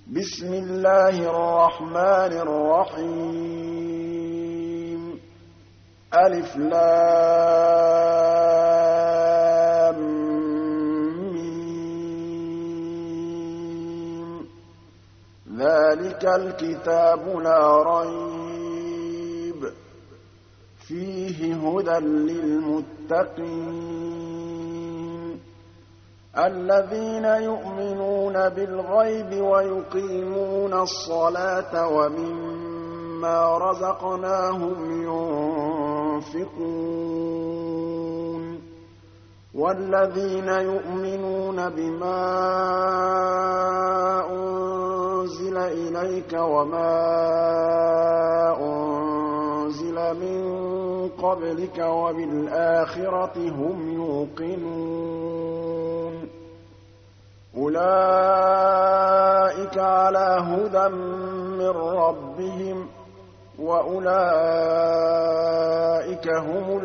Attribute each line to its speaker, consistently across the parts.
Speaker 1: بسم الله الرحمن الرحيم ألف لام ميم ذلك الكتاب لا ريب فيه هدى للمتقين الذين يؤمنون بالغيب ويقيمون الصلاة ومما رزقناهم ينفقون والذين يؤمنون بما أنزل إليك وما أنزل من قبلك وبالآخرة هم يوقنون أولئك على هدى من ربهم وأولئك هم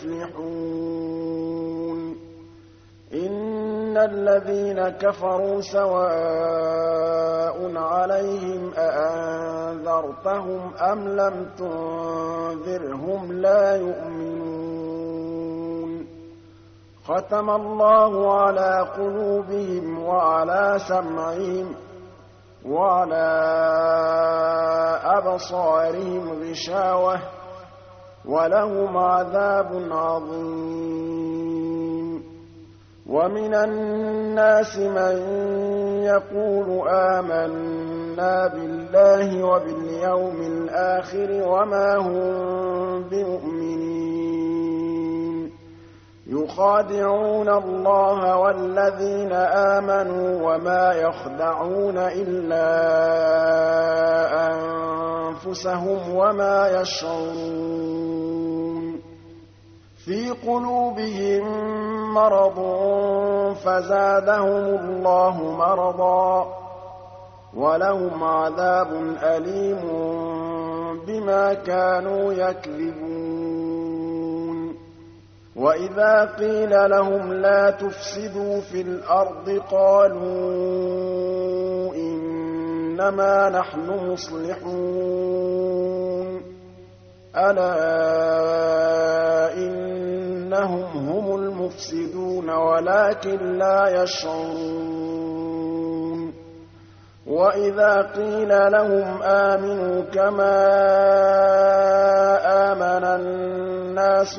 Speaker 1: المفلحون إن الذين كفروا سواء عليهم أأنذرتهم أم لم تنذرهم لا يؤمنون ختم الله على قلوبهم وعلى سمعهم وعلى أبصارهم غشاوة ولهم عذاب عظيم ومن الناس من يقول آمنا بالله وباليوم الآخر وما هم بمؤمنين يخادعون الله والذين آمنوا وما يخدعون إلا أنفسهم وما يشعرون في قلوبهم مرض فزادهم الله مرضا ولهم عذاب أليم بما كانوا يكذبون وإذا قيل لهم لا تفسدوا في الأرض قالوا إنما نحن مصلحون ألا إنهم هم المفسدون ولكن لا يشعرون وإذا قيل لهم آمنوا كما آمن الناس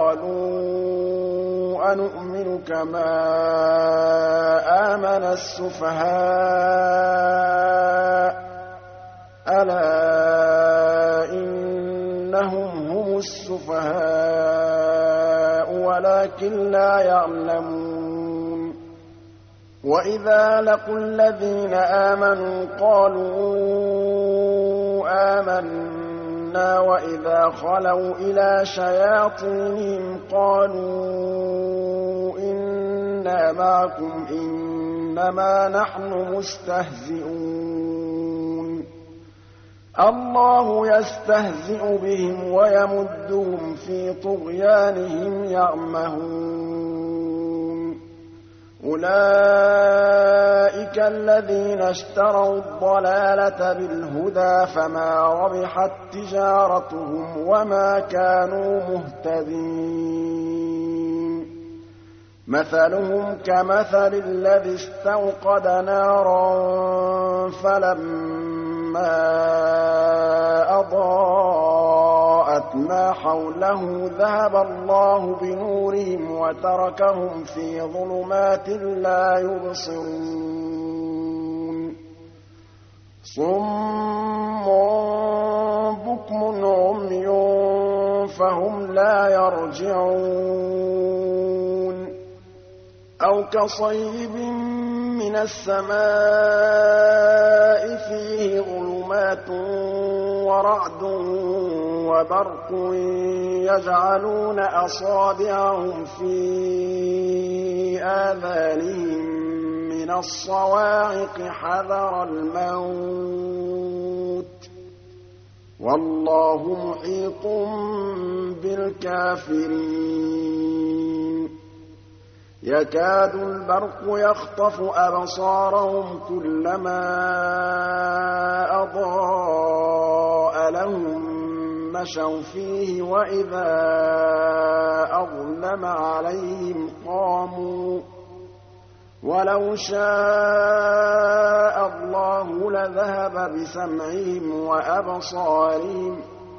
Speaker 1: قالوا أنؤمن كما آمن السفهاء ألا إنهم هم السفهاء ولكن لا يعلمون وإذا لقوا الذين آمنوا قالوا آمنا وإذا خلوا إلى شياطينهم قالوا إنا معكم إنما نحن مستهزئون الله يستهزئ بهم ويمدهم في طغيانهم يعمهون أولئك الذين اشتروا الضلالة بالهدى فما ربحت تجارتهم وما كانوا مهتدين مثلهم كمثل الذي استوقد نارا فلما أضاءت ما حوله ذهب الله بنورهم وتركهم في ظلمات لا يبصرون صم بكم عمي فهم لا يرجعون أو كصيب من السماء فيه ظلمات ورعد وبرق يجعلون أصابعهم في آذانهم من الصواعق حذر الموت والله محيط بالكافرين يكاد البرق يخطف أبصارهم كلما مشوا فيه وإذا أظلم عليهم قاموا ولو شاء الله لذهب بسمعهم وأبصارهم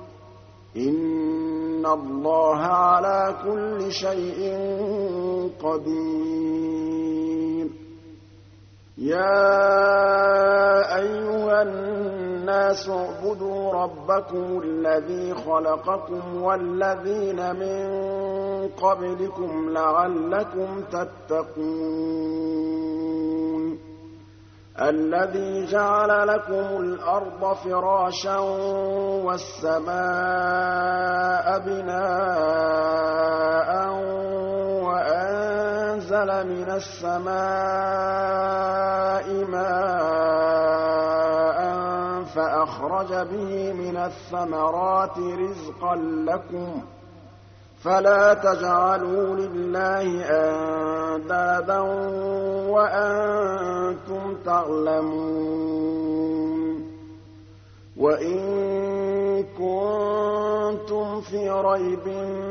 Speaker 1: إن الله على كل شيء قدير يا أيها الناس اعبدوا ربكم الذي خلقكم والذين من قبلكم لعلكم تتقون الذي جعل لكم الأرض فراشا والسماء بناء وأنزل من السماء ماء فأخرج به من الثمرات رزقا لكم فلا تجعلوا لله أندادا وأنتم تعلمون وإن كنتم في ريب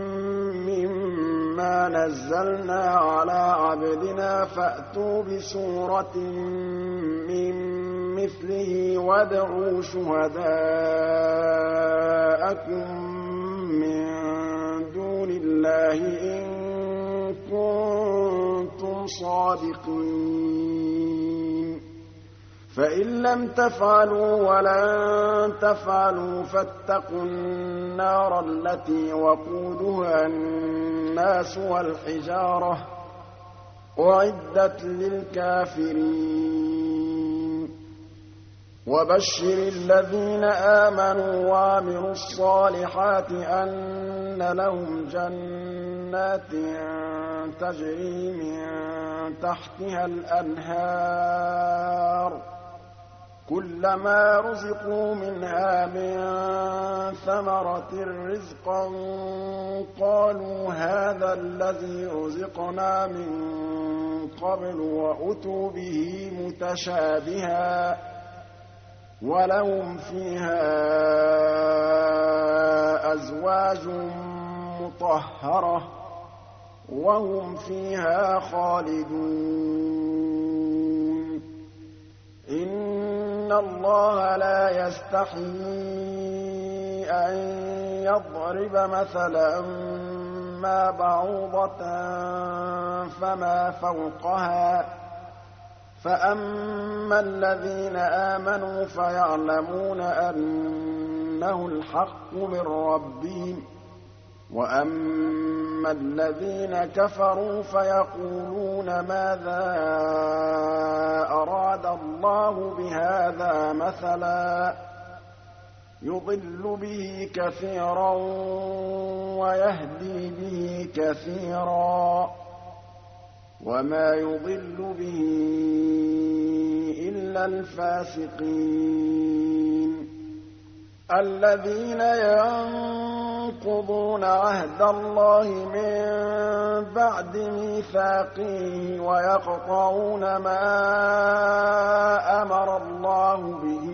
Speaker 1: مما نزلنا على عبدنا فأتوا بسورة من مثله وادعوا شهداءكم من دون الله إن كنتم صادقين فإن لم تفعلوا ولن تفعلوا فاتقوا النار التي وقودها الناس والحجارة أعدت للكافرين وبشر الذين آمنوا وعملوا الصالحات أن لهم جنات تجري من تحتها الأنهار كلما رزقوا منها من ثمرة رزقا قالوا هذا الذي رزقنا من قبل وأتوا به متشابها ولهم فيها أزواج مطهرة وهم فيها خالدون إن الله لا يستحيي أن يضرب مثلا ما بعوضة فما فوقها فأما الذين آمنوا فيعلمون أنه الحق من ربهم وأما الذين كفروا فيقولون ماذا أراد الله بهذا مثلا يضل به كثيرا ويهدي به كثيرا وما يضل به إلا الفاسقين الذين ينقضون عهد الله من بعد ميثاقه ويقطعون ما أمر الله به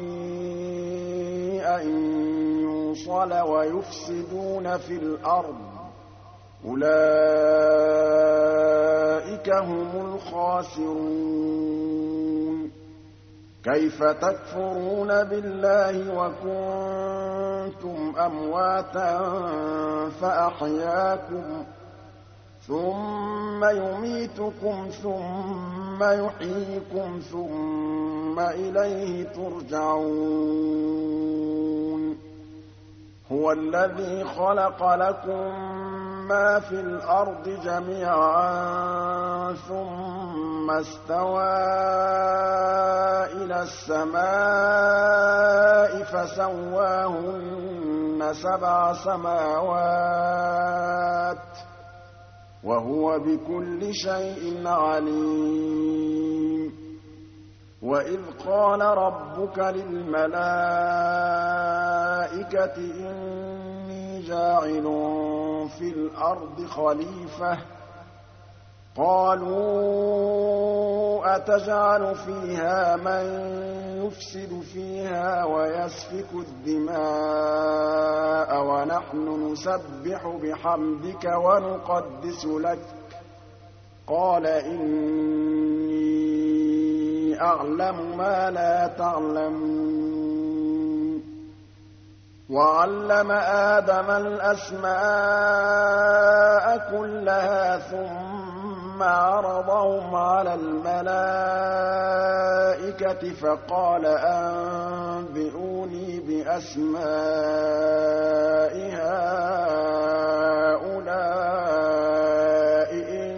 Speaker 1: أن يوصل ويفسدون في الأرض أولئك هم الخاسرون كيف تكفرون بالله وكنتم أمواتا فأحياكم ثم يميتكم ثم يحييكم ثم إليه ترجعون هو الذي خلق لكم ما في الأرض جميعا ثم استوى إلى السماء فسواهن 7 سماوات وهو بكل شيء عليم وإذ قال ربك للملائكة إني جاعل في الأرض خليفة قَالُوا أَتَجْعَلُ فِيهَا مَن يُفْسِدُ فِيهَا وَيَسْفِكُ الدِّمَاءَ وَنَحْنُ نُسَبِّحُ بِحَمْدِكَ وَنُقَدِّسُ لَكَ ۖ قَالَ إِنِّي أَعْلَمُ مَا لَا تَعْلَمُونَ وَعَلَّمَ آدَمَ الْأَسْمَاءَ كُلَّهَا ثُمَّ عَرَضَهُمْ عَلَى الْمَلَائِكَةِ فَقَالَ أَنبِئُونِي بِأَسْمَاءِ هَٰؤُلَاءِ إِن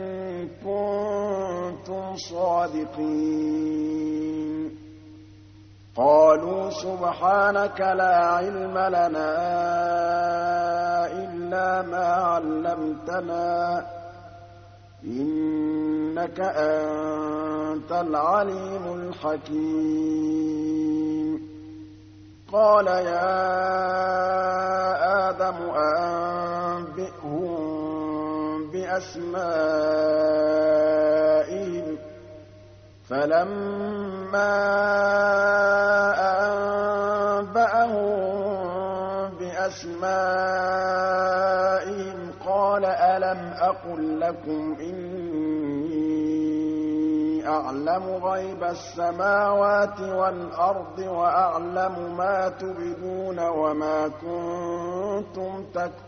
Speaker 1: كُنتُمْ صَادِقِينَ قَالُوا سُبْحَانَكَ لَا عِلْمَ لَنَا إِلَّا مَا عَلَّمْتَنَا ۖ إِنَّكَ أَنتَ الْعَلِيمُ الْحَكِيمُ قَالَ يَا آدَمُ أَنبِئْهُم بِأَسْمَائِهِمْ ۖ فَلَمَّا أَنبَأَهُم بِأَسْمَائِهِمْ قَالَ أَلَمْ أَقُل لَّكُمْ إِنِّي أَعْلَمُ غَيْبَ السَّمَاوَاتِ وَالْأَرْضِ وَأَعْلَمُ مَا تُبْدُونَ وَمَا كُنتُمْ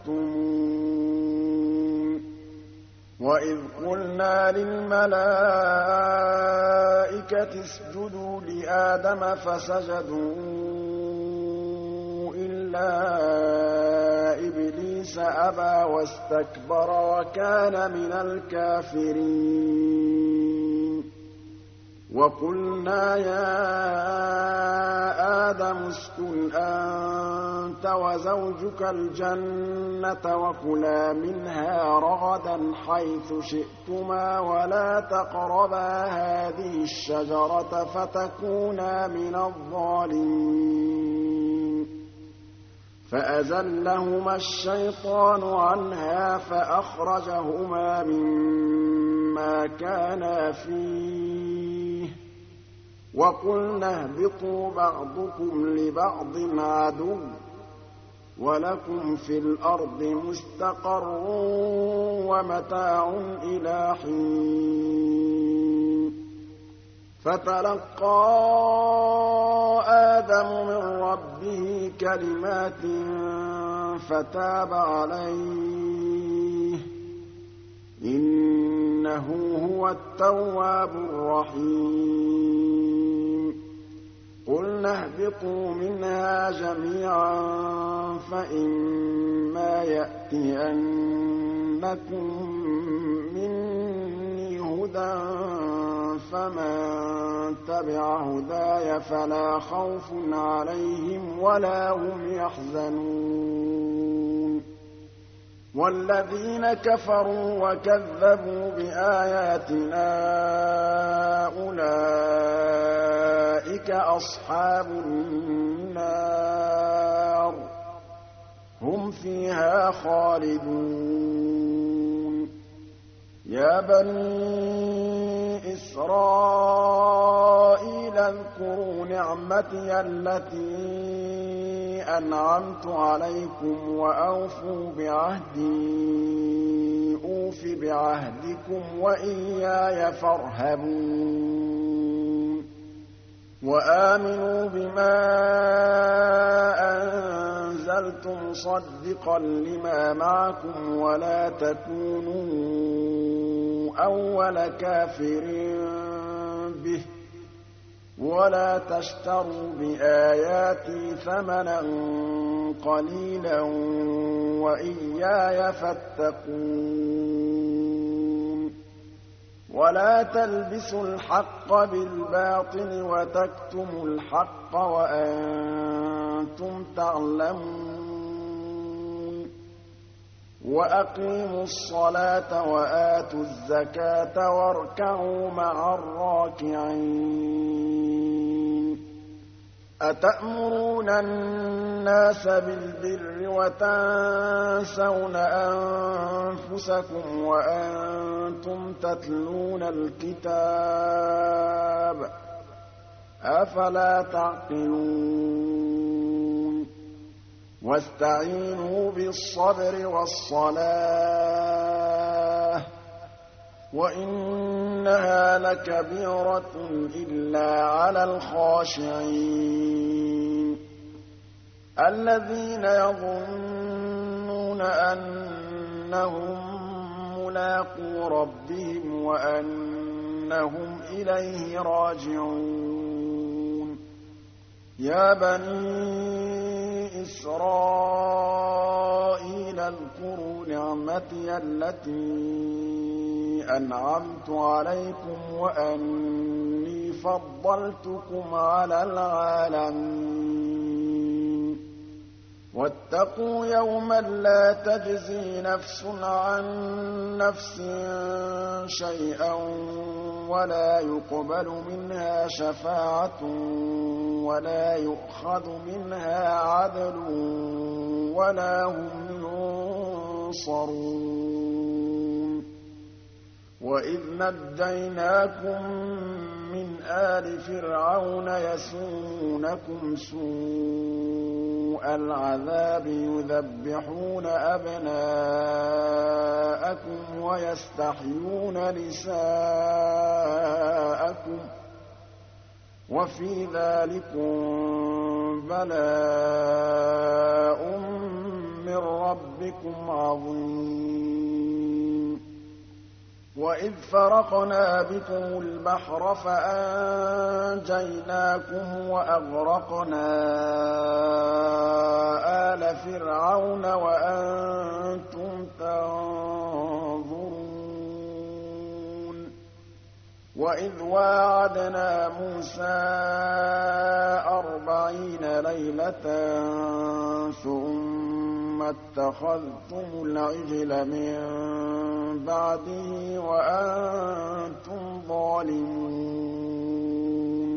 Speaker 1: تَكْتُمُونَ وَإِذْ قُلْنَا لِلْمَلَائِكَةِ اسْجُدُوا لِآدَمَ فَسَجَدُوا إِلَّا إِبْلِيسَ أَبَىٰ وَاسْتَكْبَرَ وَكَانَ مِنَ الْكَافِرِينَ وَقُلْنَا يَا آدَمُ اسْكُنْ أَنتَ وَزَوْجُكَ الْجَنَّةَ وَكُلَا مِنْهَا رَغَدًا حَيْثُ شِئْتُمَا وَلَا تَقْرَبَا هَٰذِهِ الشَّجَرَةَ فَتَكُونَا مِنَ الظَّالِمِينَ فَأَزَلَّهُمَا الشَّيْطَانُ عَنْهَا فَأَخْرَجَهُمَا مِمَّا كَانَا فِيهِ ۖ وَقُلْنَا اهْبِطُوا بَعْضُكُمْ لِبَعْضٍ عَدُوٌّ ۖ وَلَكُمْ فِي الْأَرْضِ مُسْتَقَرٌّ وَمَتَاعٌ إِلَىٰ حِينٍ فَتَلَقَّىٰ آدَمُ مِن رَّبِّهِ كَلِمَاتٍ فَتَابَ عَلَيْهِ ۚ إِنَّهُ هُوَ التَّوَّابُ الرَّحِيمُ قُلْنَا اهْبِطُوا مِنْهَا جَمِيعًا فَإِمَّا يَأْتِيَنَّكُم مِّنِّي هُدًى فَمَن تَبِعَ هُدَايَ فَلَا خَوْفٌ عَلَيْهِمْ وَلَا هُمْ يَحْزَنُونَ وَالَّذِينَ كَفَرُوا وَكَذَّبُوا بِآيَاتِنَا أُولَٰئِكَ أَصْحَابُ النَّارِ ۖ هُمْ فِيهَا خَالِدُونَ يَا بَنِي إِسْرَائِيلَ اذْكُرُوا نِعْمَتِيَ الَّتِي أَنْعَمْتُ عَلَيْكُمْ وَأَوْفُوا بِعَهْدِي أُوفِ بِعَهْدِكُمْ وَإِيَّايَ فَارْهَبُونِ وَآمِنُوا بِمَا أَنزَلْتُ مُصَدِّقًا لِّمَا مَعَكُمْ وَلَا تَكُونُوا أَوَّلَ كَافِرٍ بِهِ وَلَا تَشْتَرُوا بِآيَاتِي ثَمَنًا قَلِيلًا وَإِيَّايَ فَاتَّقُونِ وَلَا تَلْبِسُوا الْحَقَّ بِالْبَاطِلِ وَتَكْتُمُوا الْحَقَّ وَأَنتُمْ تَعْلَمُونَ وَأَقِيمُوا الصَّلَاةَ وَآتُوا الزَّكَاةَ وَارْكَعُوا مَعَ الرَّاكِعِينَ أَتَأْمُرُونَ النَّاسَ بِالْبِرِّ وَتَنسَوْنَ أَنفُسَكُمْ وَأَنتُمْ تَتْلُونَ الْكِتَابَ ۚ أَفَلَا تَعْقِلُونَ وَاسْتَعِينُوا بِالصَّبْرِ وَالصَّلَاةِ ۚ وَإِنَّهَا لَكَبِيرَةٌ إِلَّا عَلَى الْخَاشِعِينَ الَّذِينَ يَظُنُّونَ أَنَّهُم مُّلَاقُو رَبِّهِمْ وَأَنَّهُمْ إِلَيْهِ رَاجِعُونَ يَا بَنِي إِسْرَائِيلَ اذْكُرُوا نِعْمَتِيَ الَّتِي أَنْعَمْتُ عَلَيْكُمْ وَأَنِّي فَضَّلْتُكُمْ عَلَى الْعَالَمِينَ وَاتَّقُوا يَوْمًا لَّا تَجْزِي نَفْسٌ عَن نَّفْسٍ شَيْئًا وَلَا يُقْبَلُ مِنْهَا شَفَاعَةٌ وَلَا يُؤْخَذُ مِنْهَا عَدْلٌ وَلَا هُمْ يُنصَرُونَ وَإِذْ نَجَّيْنَاكُم مِّنْ آلِ فِرْعَوْنَ يَسُومُونَكُمْ سُوءَ الْعَذَابِ يُذَبِّحُونَ أَبْنَاءَكُمْ وَيَسْتَحْيُونَ نِسَاءَكُمْ ۚ وَفِي ذَٰلِكُم بَلَاءٌ مِّن رَّبِّكُمْ عَظِيمٌ وَإِذْ فَرَقْنَا بِكُمُ الْبَحْرَ فَأَنجَيْنَاكُمْ وَأَغْرَقْنَا آلَ فِرْعَوْنَ وَأَنتُمْ تَنظُرُونَ وَإِذْ وَاعَدْنَا مُوسَىٰ 40 لَيْلَةً ثُمَّ اتَّخَذْتُمُ الْعِجْلَ مِن بَعْدِهِ وَأَنتُمْ ظَالِمُونَ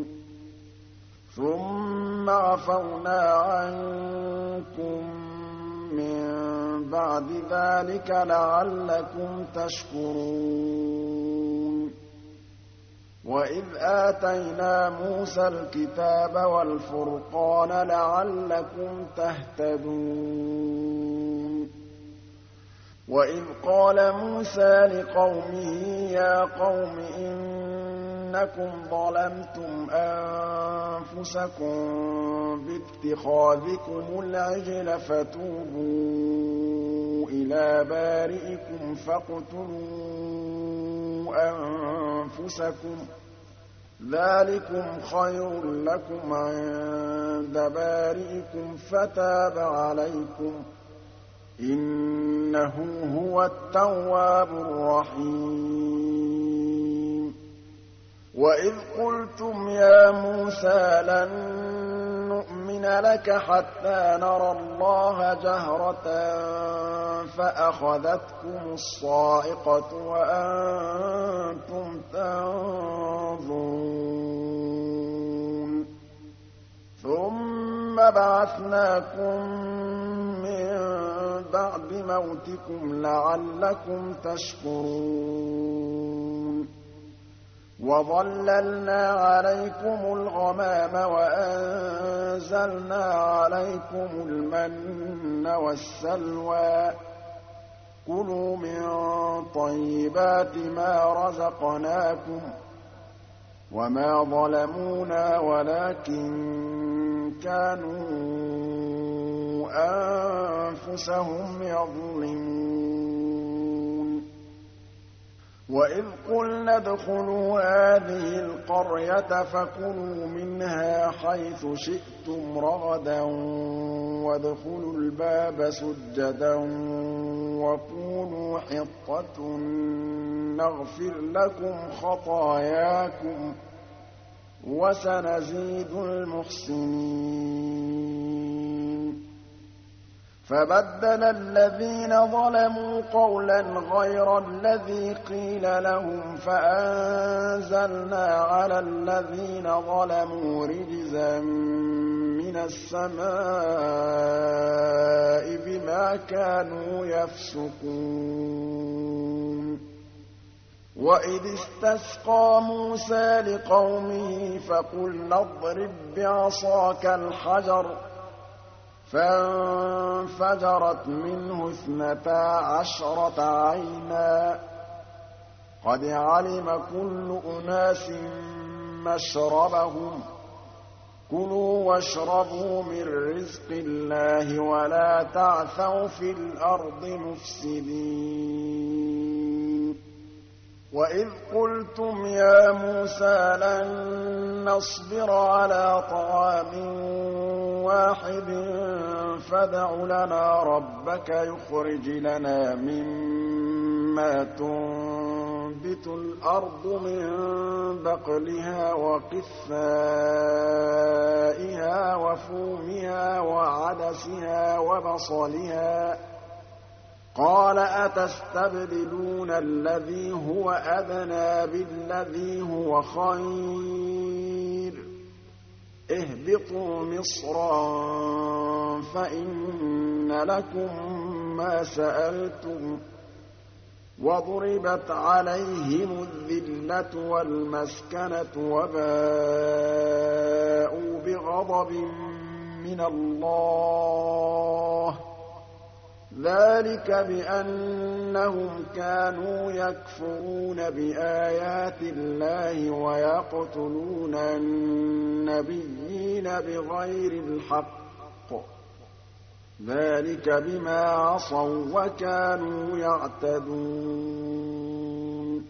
Speaker 1: ثُمَّ عَفَوْنَا عَنكُم مِّن بَعْدِ ذَٰلِكَ لَعَلَّكُمْ تَشْكُرُونَ وَإِذْ آتَيْنَا مُوسَى الْكِتَابَ وَالْفُرْقَانَ لَعَلَّكُمْ تَهْتَدُونَ وَإِذْ قَالَ مُوسَىٰ لِقَوْمِهِ يَا قَوْمِ إِنَّكُمْ ظَلَمْتُمْ أَنفُسَكُم بِاتِّخَاذِكُمُ الْعِجْلَ فَتُوبُوا إِلَىٰ بَارِئِكُمْ فَاقْتُلُوا أَنفُسَكُمْ ذَٰلِكُمْ خَيْرٌ لَّكُمْ عِندَ بَارِئِكُمْ فَتَابَ عَلَيْكُمْ ۚ إِنَّهُ هُوَ التَّوَّابُ الرَّحِيمُ وَإِذْ قُلْتُمْ يَا مُوسَىٰ لَن نُّؤْمِنَ لَكَ حَتَّىٰ نَرَى اللَّهَ جَهْرَةً فَأَخَذَتْكُمُ الصَّاعِقَةُ وَأَنتُمْ تَنظُرُونَ ثُمَّ بَعَثْنَاكُم مِّن بَعْدِ مَوْتِكُمْ لَعَلَّكُمْ تَشْكُرُونَ وَظَلَّلْنَا عَلَيْكُمُ الْغَمَامَ وَأَنزَلْنَا عَلَيْكُمُ الْمَنَّ وَالسَّلْوَىٰ ۖ كُلُوا مِن طَيِّبَاتِ مَا رَزَقْنَاكُمْ ۖ وَمَا ظَلَمُونَا وَلَٰكِن كَانُوا أَنفُسَهُمْ يَظْلِمُونَ وَإِذْ قُلْنَا ادْخُلُوا هَٰذِهِ الْقَرْيَةَ فَكُلُوا مِنْهَا حَيْثُ شِئْتُمْ رَغَدًا وَادْخُلُوا الْبَابَ سُجَّدًا وَقُولُوا حِطَّةٌ نَّغْفِرْ لَكُمْ خَطَايَاكُمْ ۚ وَسَنَزِيدُ الْمُحْسِنِينَ فَبَدَّلَ الَّذِينَ ظَلَمُوا قَوْلًا غَيْرَ الَّذِي قِيلَ لَهُمْ فَأَنزَلْنَا عَلَى الَّذِينَ ظَلَمُوا رِجْزًا السَّمَاءِ بِمَا كَانُوا يَفْسُقُونَ وَإِذِ اسْتَسْقَىٰ مُوسَىٰ لِقَوْمِهِ فَقُلْنَا اضْرِب بِّعَصَاكَ الْحَجَرَ ۖ فَانفَجَرَتْ مِنْهُ 12 عَيْنًا ۖ قَدْ عَلِمَ كُلُّ أُنَاسٍ مَّشْرَبَهُمْ ۖ كُلُوا وَاشْرَبُوا مِن رِّزْقِ اللَّهِ وَلَا تَعْثَوْا فِي الْأَرْضِ مُفْسِدِينَ وَإِذْ قُلْتُمْ يَا مُوسَىٰ لَن نَّصْبِرَ عَلَىٰ طَعَامٍ وَاحِدٍ فَادْعُ لَنَا رَبَّكَ يُخْرِجْ لَنَا مِمَّا تُنبِتُ الْأَرْضُ مِن بَقْلِهَا وَقِثَّائِهَا وَفُومِهَا وَعَدَسِهَا وَبَصَلِهَا ۖ قَالَ أَتَسْتَبْدِلُونَ الَّذِي هُوَ أَدْنَىٰ بِالَّذِي هُوَ خَيْرٌ ۚ اهْبِطُوا مِصْرًا فَإِنَّ لَكُم مَّا سَأَلْتُمْ ۗ وَضُرِبَتْ عَلَيْهِمُ الذِّلَّةُ وَالْمَسْكَنَةُ وَبَاءُوا بِغَضَبٍ مِّنَ اللَّهِ ۗ ذَٰلِكَ بِأَنَّهُمْ كَانُوا يَكْفُرُونَ بِآيَاتِ اللَّهِ وَيَقْتُلُونَ النَّبِيِّينَ بِغَيْرِ الْحَقِّ ۗ ذَٰلِكَ بِمَا عَصَوا وَّكَانُوا يَعْتَدُونَ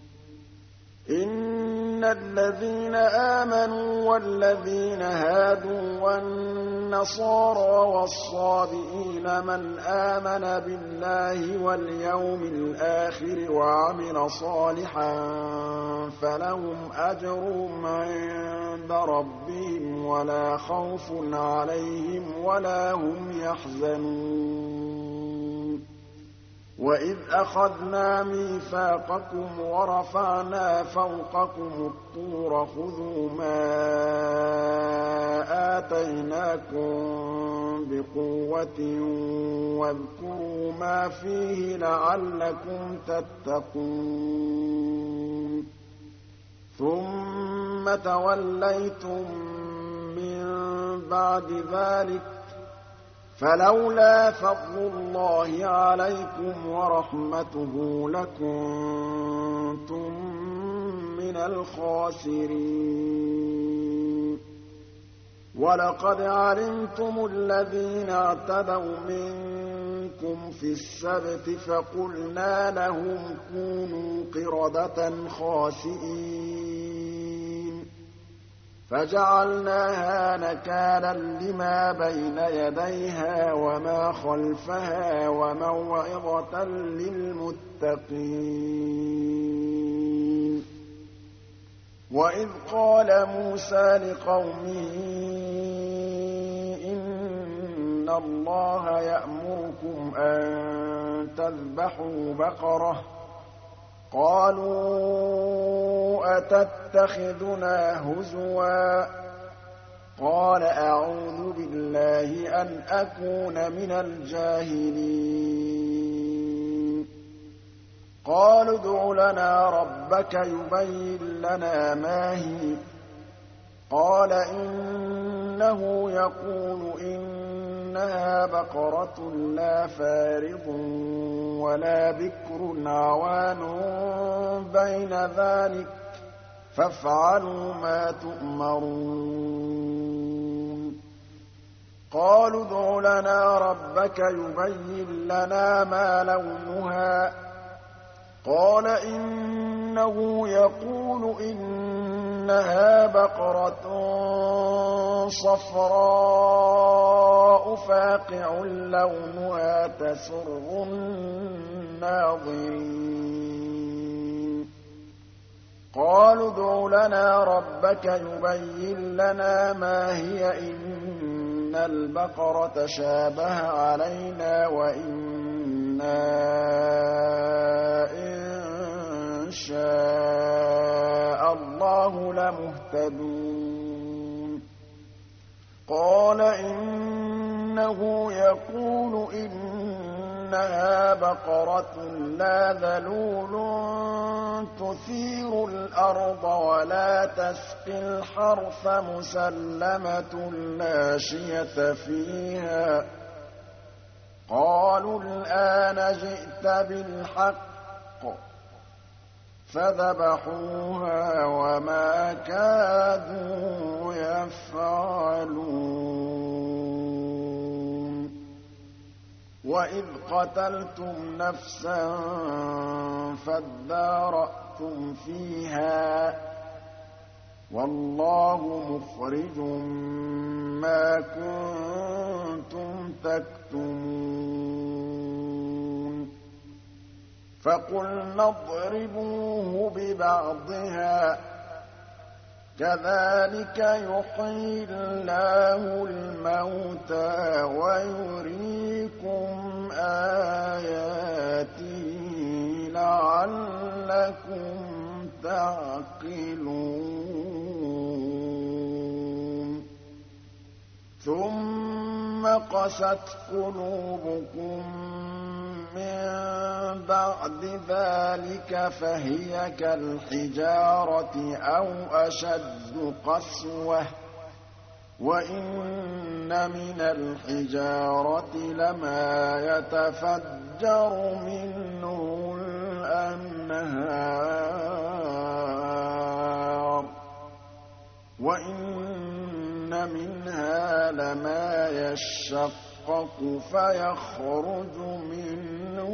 Speaker 1: إِنَّ الَّذِينَ آمَنُوا وَالَّذِينَ هَادُوا وَالنَّصَارَىٰ وَالصَّابِئِينَ مَنْ آمَنَ بِاللَّهِ وَالْيَوْمِ الْآخِرِ وَعَمِلَ صَالِحًا فَلَهُمْ أَجْرُهُمْ عِندَ رَبِّهِمْ وَلَا خَوْفٌ عَلَيْهِمْ وَلَا هُمْ يَحْزَنُونَ وَإِذْ أَخَذْنَا مِيثَاقَكُمْ وَرَفَعْنَا فَوْقَكُمُ الطُّورَ خُذُوا مَا آتَيْنَاكُم بِقُوَّةٍ وَاذْكُرُوا مَا فِيهِ لَعَلَّكُمْ تَتَّقُونَ ثُمَّ تَوَلَّيْتُم مِّن بَعْدِ ذَٰلِكَ فَلَوْلَا فَضْلُ اللَّهِ عَلَيْكُمْ وَرَحْمَتُهُ لَكُنتُم مِّنَ الْخَاسِرِينَ وَلَقَدْ عَلِمْتُمُ الَّذِينَ اعْتَدَوْا مِنكُمْ فِي السَّبْتِ فَقُلْنَا لَهُمْ كُونُوا قِرَدَةً خَاسِئِينَ فَجَعَلْنَاهَا نَكَالًا لِّمَا بَيْنَ يَدَيْهَا وَمَا خَلْفَهَا وَمَوْعِظَةً لِّلْمُتَّقِينَ وَإِذْ قَالَ مُوسَىٰ لِقَوْمِهِ إِنَّ اللَّهَ يَأْمُرُكُمْ أَن تَذْبَحُوا بَقَرَةً قَالُوا أَتَتَّخِذُنَا هُزُوًا قَالَ أَعُوذُ بِاللَّهِ أَنْ أَكُونَ مِنَ الْجَاهِلِينَ قَالُوا ادْعُ لَنَا رَبَّكَ يُبَيِّن لَّنَا مَا هِيَ قَالَ إِنَّهُ يَقُولُ إِنَّهَا بَقَرَةٌ لَّا فَارِضٌ وَلَا بِكْرٌ عَوَانٌ بَيْنَ ذَٰلِكَ فَافْعَلُوا مَا تُؤْمَرُونَ قَالُوا ادْعُ لَنَا رَبَّكَ يُبَيِّن لَّنَا مَا لَوْنُهَا قَالَ إِنَّهُ يَقُولُ إِنَّهَا بَقَرَةٌ صَفْرَاءُ فَاقِعٌ لَّوْنُهَا تَسُرُّ النَّاظِرِينَ قَالُوا ادْعُ لَنَا رَبَّكَ يُبَيِّن لَّنَا مَا هِيَ إِنَّ الْبَقَرَ تَشَابَهَ عَلَيْنَا وَإِنَّا إِن شَاءَ اللَّهُ لَمُهْتَدُونَ قَالَ إِنَّهُ يَقُولُ إِنَّهَا بَقَرَةٌ لَّا ذَلُولٌ تُثِيرُ الْأَرْضَ وَلَا تَسْقِي الْحَرْثَ مُسَلَّمَةٌ لَّا شِيَةَ فِيهَا قَالُوا الْآنَ جِئْتَ بِالْحَقِّ فَذَبَحُوهَا وَمَا كَادُوا يَفْعَلُونَ وَإِذْ قَتَلْتُمْ نَفْسًا فَادَّارَأْتُمْ فِيهَا وَاللَّهُ مُخْرِجٌ مَّا كُنتُمْ تَكْتُمُونَ فَقُلْنَا اضْرِبُوهُ بِبَعْضِهَا كَذَٰلِكَ يُحْيِي اللَّهُ الْمَوْتَىٰ وَيُرِيكُمْ آيَاتِهِ لَعَلَّكُمْ تَعْقِلُونَ ثُمَّ قَسَتْ قُلُوبُكُم مِّن بَعْدِ ذَٰلِكَ فَهِيَ كَالْحِجَارَةِ أَوْ أَشَدُّ قَسْوَةً ۚ وَإِنَّ مِنَ الْحِجَارَةِ لَمَا يَتَفَجَّرُ مِنْهُ الْأَنْهَارُ وَإِنَّ مِنْهَا لَمَا يَشَّقَّقُ فَيَخْرُجُ مِنْهُ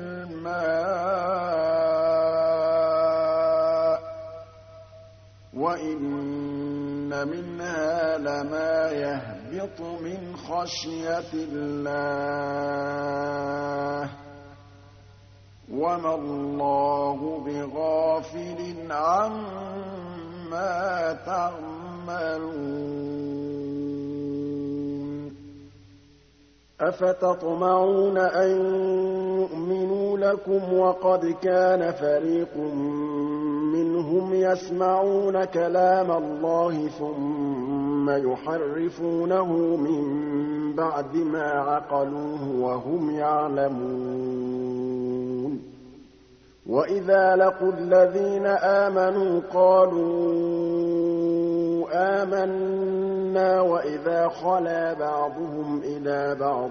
Speaker 1: الْمَاءُ وَإِنَّ مِنْهَا لَمَا يَهْبِطُ مِنْ خَشْيَةِ اللَّهِ وَمَا اللَّهُ بِغَافِلٍ عَمَّا تَعْمَلُونَ أَفَتَطْمَعُونَ أَن يُؤْمِنُوا لَكُمْ وَقَدْ كَانَ فَرِيقٌ مِّنْهُمْ يَسْمَعُونَ كَلَامَ اللَّهِ ثُمَّ يُحَرِّفُونَهُ مِن بَعْدِ مَا عَقَلُوهُ وَهُمْ يَعْلَمُونَ وَإِذَا لَقُوا الَّذِينَ آمَنُوا قَالُوا آمَنَّا وَإِذَا خَلَا بَعْضُهُمْ إِلَىٰ بَعْضٍ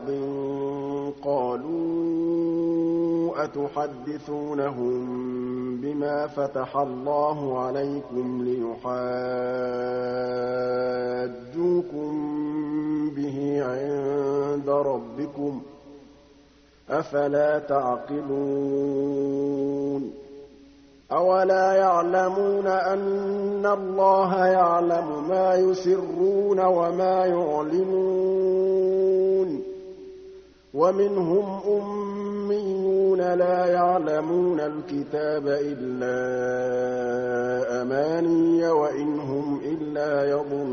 Speaker 1: قَالُوا أَتُحَدِّثُونَهُم بِمَا فَتَحَ اللَّهُ عَلَيْكُمْ لِيُحَاجُّوكُم بِهِ عِندَ رَبِّكُمْ ۚ أَفَلَا تَعْقِلُونَ أَوَلَا يَعْلَمُونَ أَنَّ اللَّهَ يَعْلَمُ مَا يُسِرُّونَ وَمَا يُعْلِنُونَ وَمِنْهُمْ أُمِّيُّونَ لَا يَعْلَمُونَ الْكِتَابَ إِلَّا أَمَانِيَّ وَإِنْ هُمْ إِلَّا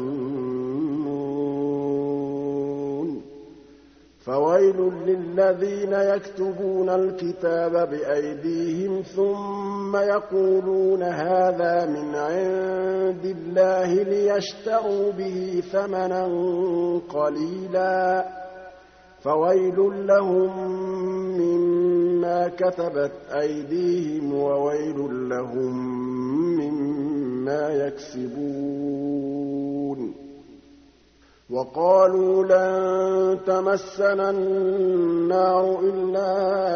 Speaker 1: يَظُنُّونَ فَوَيْلٌ لِّلَّذِينَ يَكْتُبُونَ الْكِتَابَ بِأَيْدِيهِمْ ثُمَّ يَقُولُونَ هَٰذَا مِنْ عِندِ اللَّهِ لِيَشْتَرُوا بِهِ ثَمَنًا قَلِيلًا فَوَيْلٌ لَّهُم مِّمَّا كَتَبَتْ أَيْدِيهِمْ وَوَيْلٌ لَّهُم مِّمَّا يَكْسِبُونَ وَقَالُوا لَن تَمَسَّنَا النَّارُ إِلَّا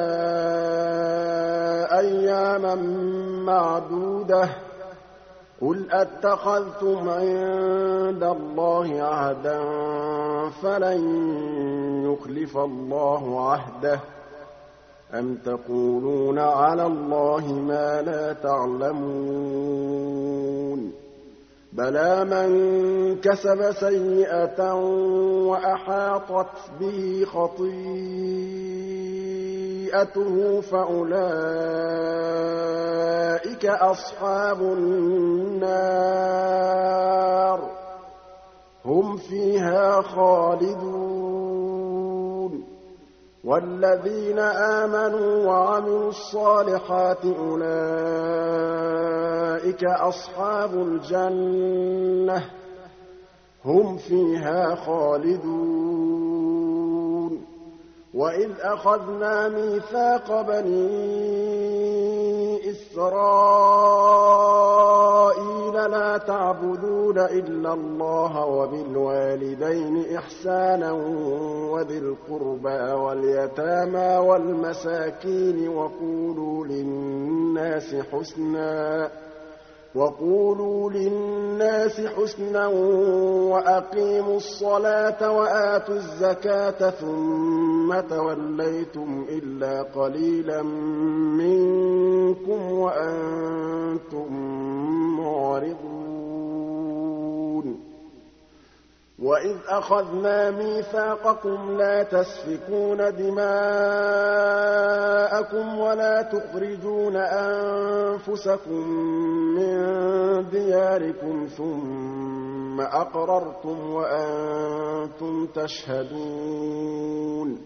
Speaker 1: أَيَّامًا مَّعْدُودَةً ۚ قُلْ أَاتَّخَذْتُمْ عِندَ اللَّهِ عَهْدًا فَلَن يُخْلِفَ اللَّهُ عَهْدَهُ أَمْ تَقُولُونَ عَلَى اللَّهِ مَا لَا تَعْلَمُونَ بَلَىٰ مَن كَسَبَ سَيِّئَةً وَأَحَاطَتْ بِهِ خَطِيئَتُهُ فَأُولَٰئِكَ أَصْحَابُ النَّارِ ۖ هُمْ فِيهَا خَالِدُونَ وَالَّذِينَ آمَنُوا وَعَمِلُوا الصَّالِحَاتِ أُولَٰئِكَ أَصْحَابُ الْجَنَّةِ ۖ هُمْ فِيهَا خَالِدُونَ وَإِذْ أَخَذْنَا مِيثَاقَ بَنِي إِسْرَائِيلَ لَا تَعْبُدُونَ إِلَّا اللَّهَ وَبِالْوَالِدَيْنِ إِحْسَانًا وَذِي الْقُرْبَىٰ وَالْيَتَامَىٰ وَالْمَسَاكِينِ وَقُولُوا لِلنَّاسِ حُسْنًا وَأَقِيمُوا الصَّلَاةَ وَآتُوا الزَّكَاةَ ثُمَّ تَوَلَّيْتُمْ إِلَّا قَلِيلًا مِّنكُمْ وَأَنتُم مُّعْرِضُونَ وَإِذْ أَخَذْنَا مِيثَاقَكُمْ لَا تَسْفِكُونَ دِمَاءَكُمْ وَلَا تُخْرِجُونَ أَنفُسَكُم مِّن دِيَارِكُمْ ثُمَّ أَقْرَرْتُمْ وَأَنتُمْ تَشْهَدُونَ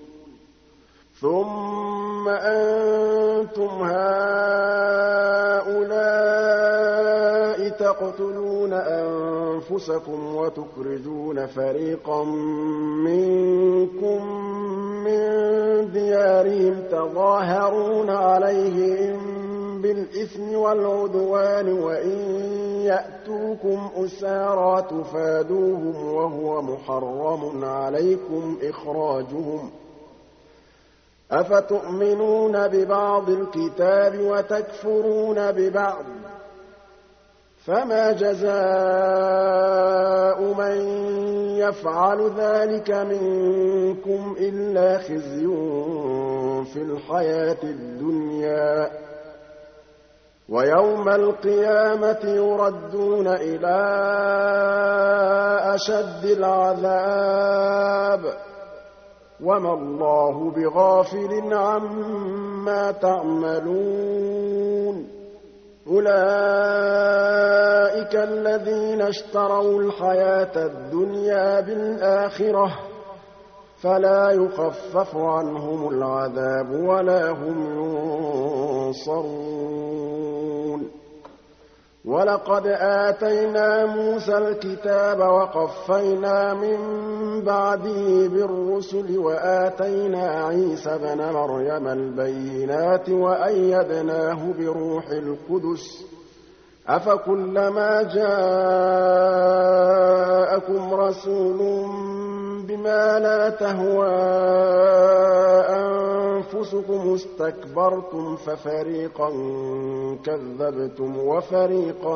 Speaker 1: ثُمَّ أَنتُمْ هَٰؤُلَاءِ تَقْتُلُونَ أَنفُسَكُمْ وَتُخْرِجُونَ فَرِيقًا مِّنكُم مِّن دِيَارِهِمْ تَظَاهَرُونَ عَلَيْهِم بِالْإِثْمِ وَالْعُدْوَانِ وَإِن يَأْتُوكُمْ أُسَارَىٰ تُفَادُوهُمْ وَهُوَ مُحَرَّمٌ عَلَيْكُمْ إِخْرَاجُهُمْ ۚ أَفَتُؤْمِنُونَ بِبَعْضِ الْكِتَابِ وَتَكْفُرُونَ بِبَعْضٍ ۚ فَمَا جَزَاءُ مَن يَفْعَلُ ذَٰلِكَ مِنكُمْ إِلَّا خِزْيٌ فِي الْحَيَاةِ الدُّنْيَا ۖ وَيَوْمَ الْقِيَامَةِ يُرَدُّونَ إِلَىٰ أَشَدِّ الْعَذَابِ ۗ وَمَا اللَّهُ بِغَافِلٍ عَمَّا تَعْمَلُونَ أُولَٰئِكَ الَّذِينَ اشْتَرَوُا الْحَيَاةَ الدُّنْيَا بِالْآخِرَةِ ۖ فَلَا يُخَفَّفُ عَنْهُمُ الْعَذَابُ وَلَا هُمْ يُنصَرُونَ وَلَقَدْ آتَيْنَا مُوسَى الْكِتَابَ وَقَفَّيْنَا مِن بَعْدِهِ بِالرُّسُلِ وَآتَيْنَا عِيسَى ابْنَ مَرْيَمَ الْبَيِّنَاتِ وَأَيَّدْنَاهُ بِرُوحِ الْقُدُسِ ۗ أَفَكُلَّمَا جَاءَكُمْ رَسُولٌ بِمَا لَا تَهْوَىٰ أَنفُسُكُمُ اسْتَكْبَرْتُمْ فَفَرِيقًا كَذَّبْتُمْ وَفَرِيقًا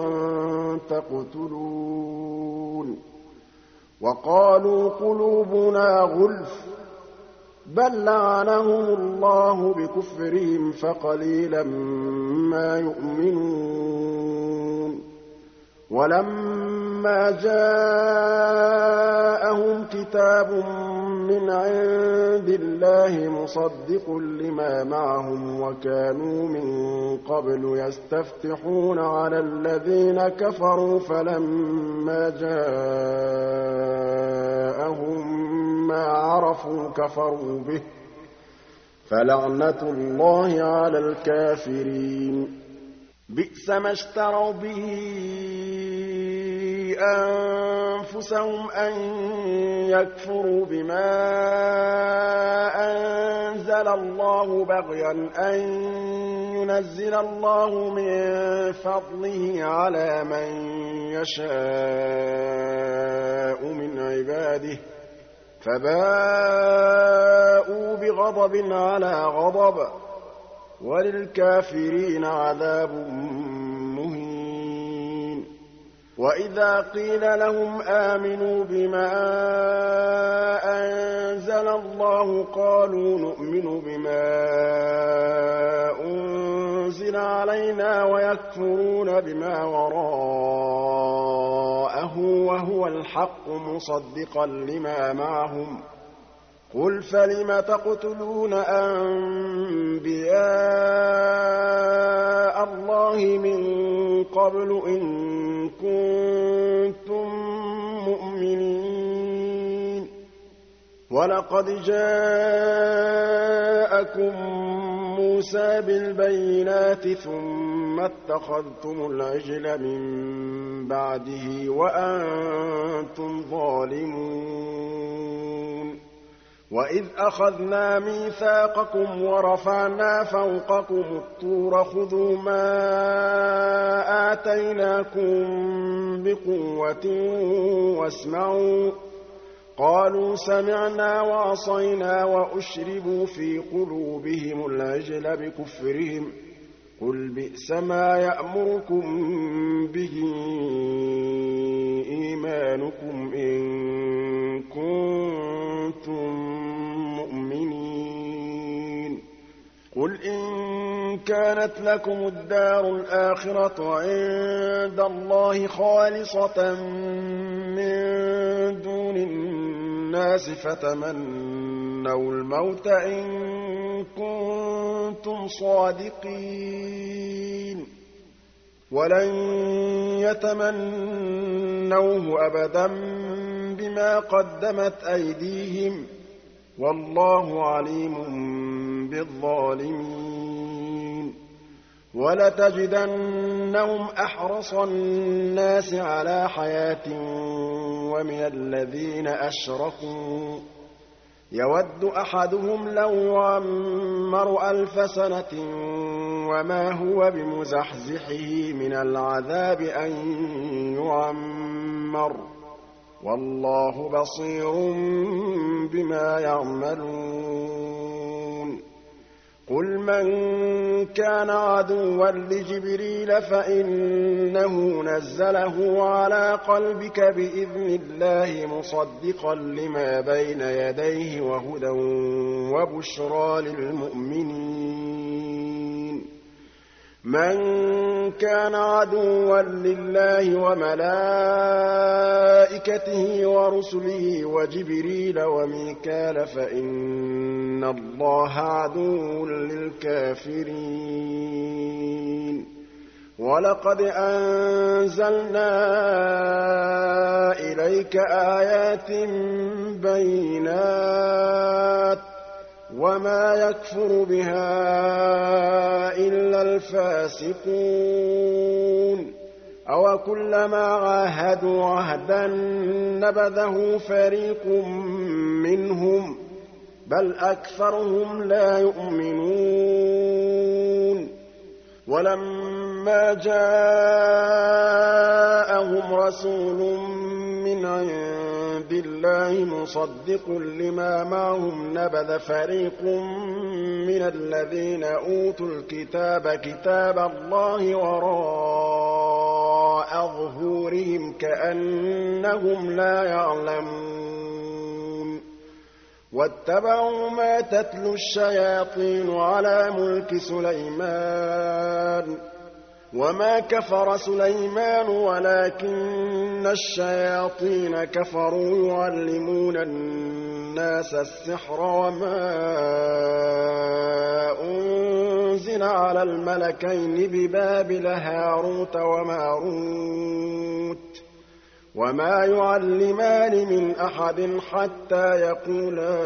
Speaker 1: تَقْتُلُونَ وَقَالُوا قُلُوبُنَا غُلْفٌ ۚ بَل لَّعَنَهُمُ اللَّهُ بِكُفْرِهِمْ فَقَلِيلًا مَّا يُؤْمِنُونَ وَلَمَّا جَاءَهُمْ كِتَابٌ مِّنْ عِندِ اللَّهِ مُصَدِّقٌ لِّمَا مَعَهُمْ وَكَانُوا مِن قَبْلُ يَسْتَفْتِحُونَ عَلَى الَّذِينَ كَفَرُوا فَلَمَّا جَاءَهُم مَّا عَرَفُوا كَفَرُوا بِهِ ۚ فَلَعْنَةُ اللَّهِ عَلَى الْكَافِرِينَ بِئْسَ مَا اشْتَرَوْا بِهِ أَنفُسَهُمْ أَن يَكْفُرُوا بِمَا أَنزَلَ اللَّهُ بَغْيًا أَن يُنَزِّلَ اللَّهُ مِن فَضْلِهِ عَلَىٰ مَن يَشَاءُ مِنْ عِبَادِهِ ۖ فَبَاءُوا بِغَضَبٍ عَلَىٰ غَضَبٍ ۚ وَلِلْكَافِرِينَ عَذَابٌ مُّهِينٌ وَإِذَا قِيلَ لَهُمْ آمِنُوا بِمَا أَنزَلَ اللَّهُ قَالُوا نُؤْمِنُ بِمَا أُنزِلَ عَلَيْنَا وَيَكْفُرُونَ بِمَا وَرَاءَهُ وَهُوَ الْحَقُّ مُصَدِّقًا لِّمَا مَعَهُمْ ۗ قُلْ فَلِمَ تَقْتُلُونَ أَنبِيَاءَ اللَّهِ مِن قَبْلُ إِن كُنتُم مُّؤْمِنِينَ وَلَقَدْ جَاءَكُم مُوسَىٰ بِالْبَيِّنَاتِ ثُمَّ اتَّخَذْتُمُ الْعِجْلَ مِن بَعْدِهِ وَأَنتُمْ ظَالِمُونَ وَإِذْ أَخَذْنَا مِيثَاقَكُمْ وَرَفَعْنَا فَوْقَكُمُ الطُّورَ خُذُوا مَا آتَيْنَاكُم بِقُوَّةٍ وَاسْمَعُوا ۖ قَالُوا سَمِعْنَا وَعَصَيْنَا وَأُشْرِبُوا فِي قُلُوبِهِمُ الْعِجْلَ بِكُفْرِهِمْ ۚ قُلْ بِئْسَ مَا يَأْمُرُكُم بِهِ إِيمَانُكُمْ إِن كُنتُم مُّؤْمِنِينَ قُلْ إِن كَانَتْ لَكُمُ الدَّارُ الْآخِرَةُ عِندَ اللَّهِ خَالِصَةً مِّن دُونِ النَّاسِ فَتَمَنَّوُا الْمَوْتَ إِن كُنتُمْ صَادِقِينَ وَلَن يَتَمَنَّوْهُ أَبَدًا بِمَا قَدَّمَتْ أَيْدِيهِمْ ۗ وَاللَّهُ عَلِيمٌ بِالظَّالِمِينَ وَلَتَجِدَنَّهُمْ أَحْرَصَ النَّاسِ عَلَىٰ حَيَاةٍ وَمِنَ الَّذِينَ أَشْرَكُوا يَوَدُّ أَحَدُهُمْ لَوْ يُعَمَّرُ أَلْفَ سَنَةٍ وَمَا هُوَ بِمُزَحْزِحِهِ مِنَ الْعَذَابِ أَن يُعَمَّرَ ۗ وَاللَّهُ بَصِيرٌ بِمَا يَعْمَلُونَ قُلْ مَن كَانَ عَدُوًّا لِّجِبْرِيلَ فَإِنَّهُ نَزَّلَهُ عَلَىٰ قَلْبِكَ بِإِذْنِ اللَّهِ مُصَدِّقًا لِّمَا بَيْنَ يَدَيْهِ وَهُدًى وَبُشْرَىٰ لِلْمُؤْمِنِينَ مَن كَانَ عَدُوًّا لِّلَّهِ وَمَلَائِكَتِهِ وَرُسُلِهِ وَجِبْرِيلَ وَمِيكَالَ فَإِنَّ اللَّهَ عَدُوٌّ لِّلْكَافِرِينَ وَلَقَدْ أَنزَلْنَا إِلَيْكَ آيَاتٍ بَيِّنَاتٍ ۖ وَمَا يَكْفُرُ بِهَا إِلَّا الْفَاسِقُونَ أَوَكُلَّمَا عَاهَدُوا عَهْدًا نَّبَذَهُ فَرِيقٌ مِّنْهُم ۚ بَلْ أَكْثَرُهُمْ لَا يُؤْمِنُونَ وَلَمَّا جَاءَهُمْ رَسُولٌ مِّنْ عِندِ اللَّهِ مُصَدِّقٌ لِّمَا مَعَهُمْ نَبَذَ فَرِيقٌ مِّنَ الَّذِينَ أُوتُوا الْكِتَابَ كِتَابَ اللَّهِ وَرَاءَ ظُهُورِهِمْ كَأَنَّهُمْ لَا يَعْلَمُونَ وَاتَّبَعُوا مَا تَتْلُو الشَّيَاطِينُ عَلَىٰ مُلْكِ سُلَيْمَانَ وَمَا كَفَرَ سُلَيْمَانُ وَلَٰكِنَّ الشَّيَاطِينَ كَفَرُوا يُعَلِّمُونَ النَّاسَ السِّحْرَ وَمَا أُنزِلَ عَلَى الْمَلَكَيْنِ بِبَابِلَ هَارُوتَ وَمَارُوتَ وَمَا يُعَلِّمَانِ مِنْ أَحَدٍ حَتَّىٰ يَقُولَا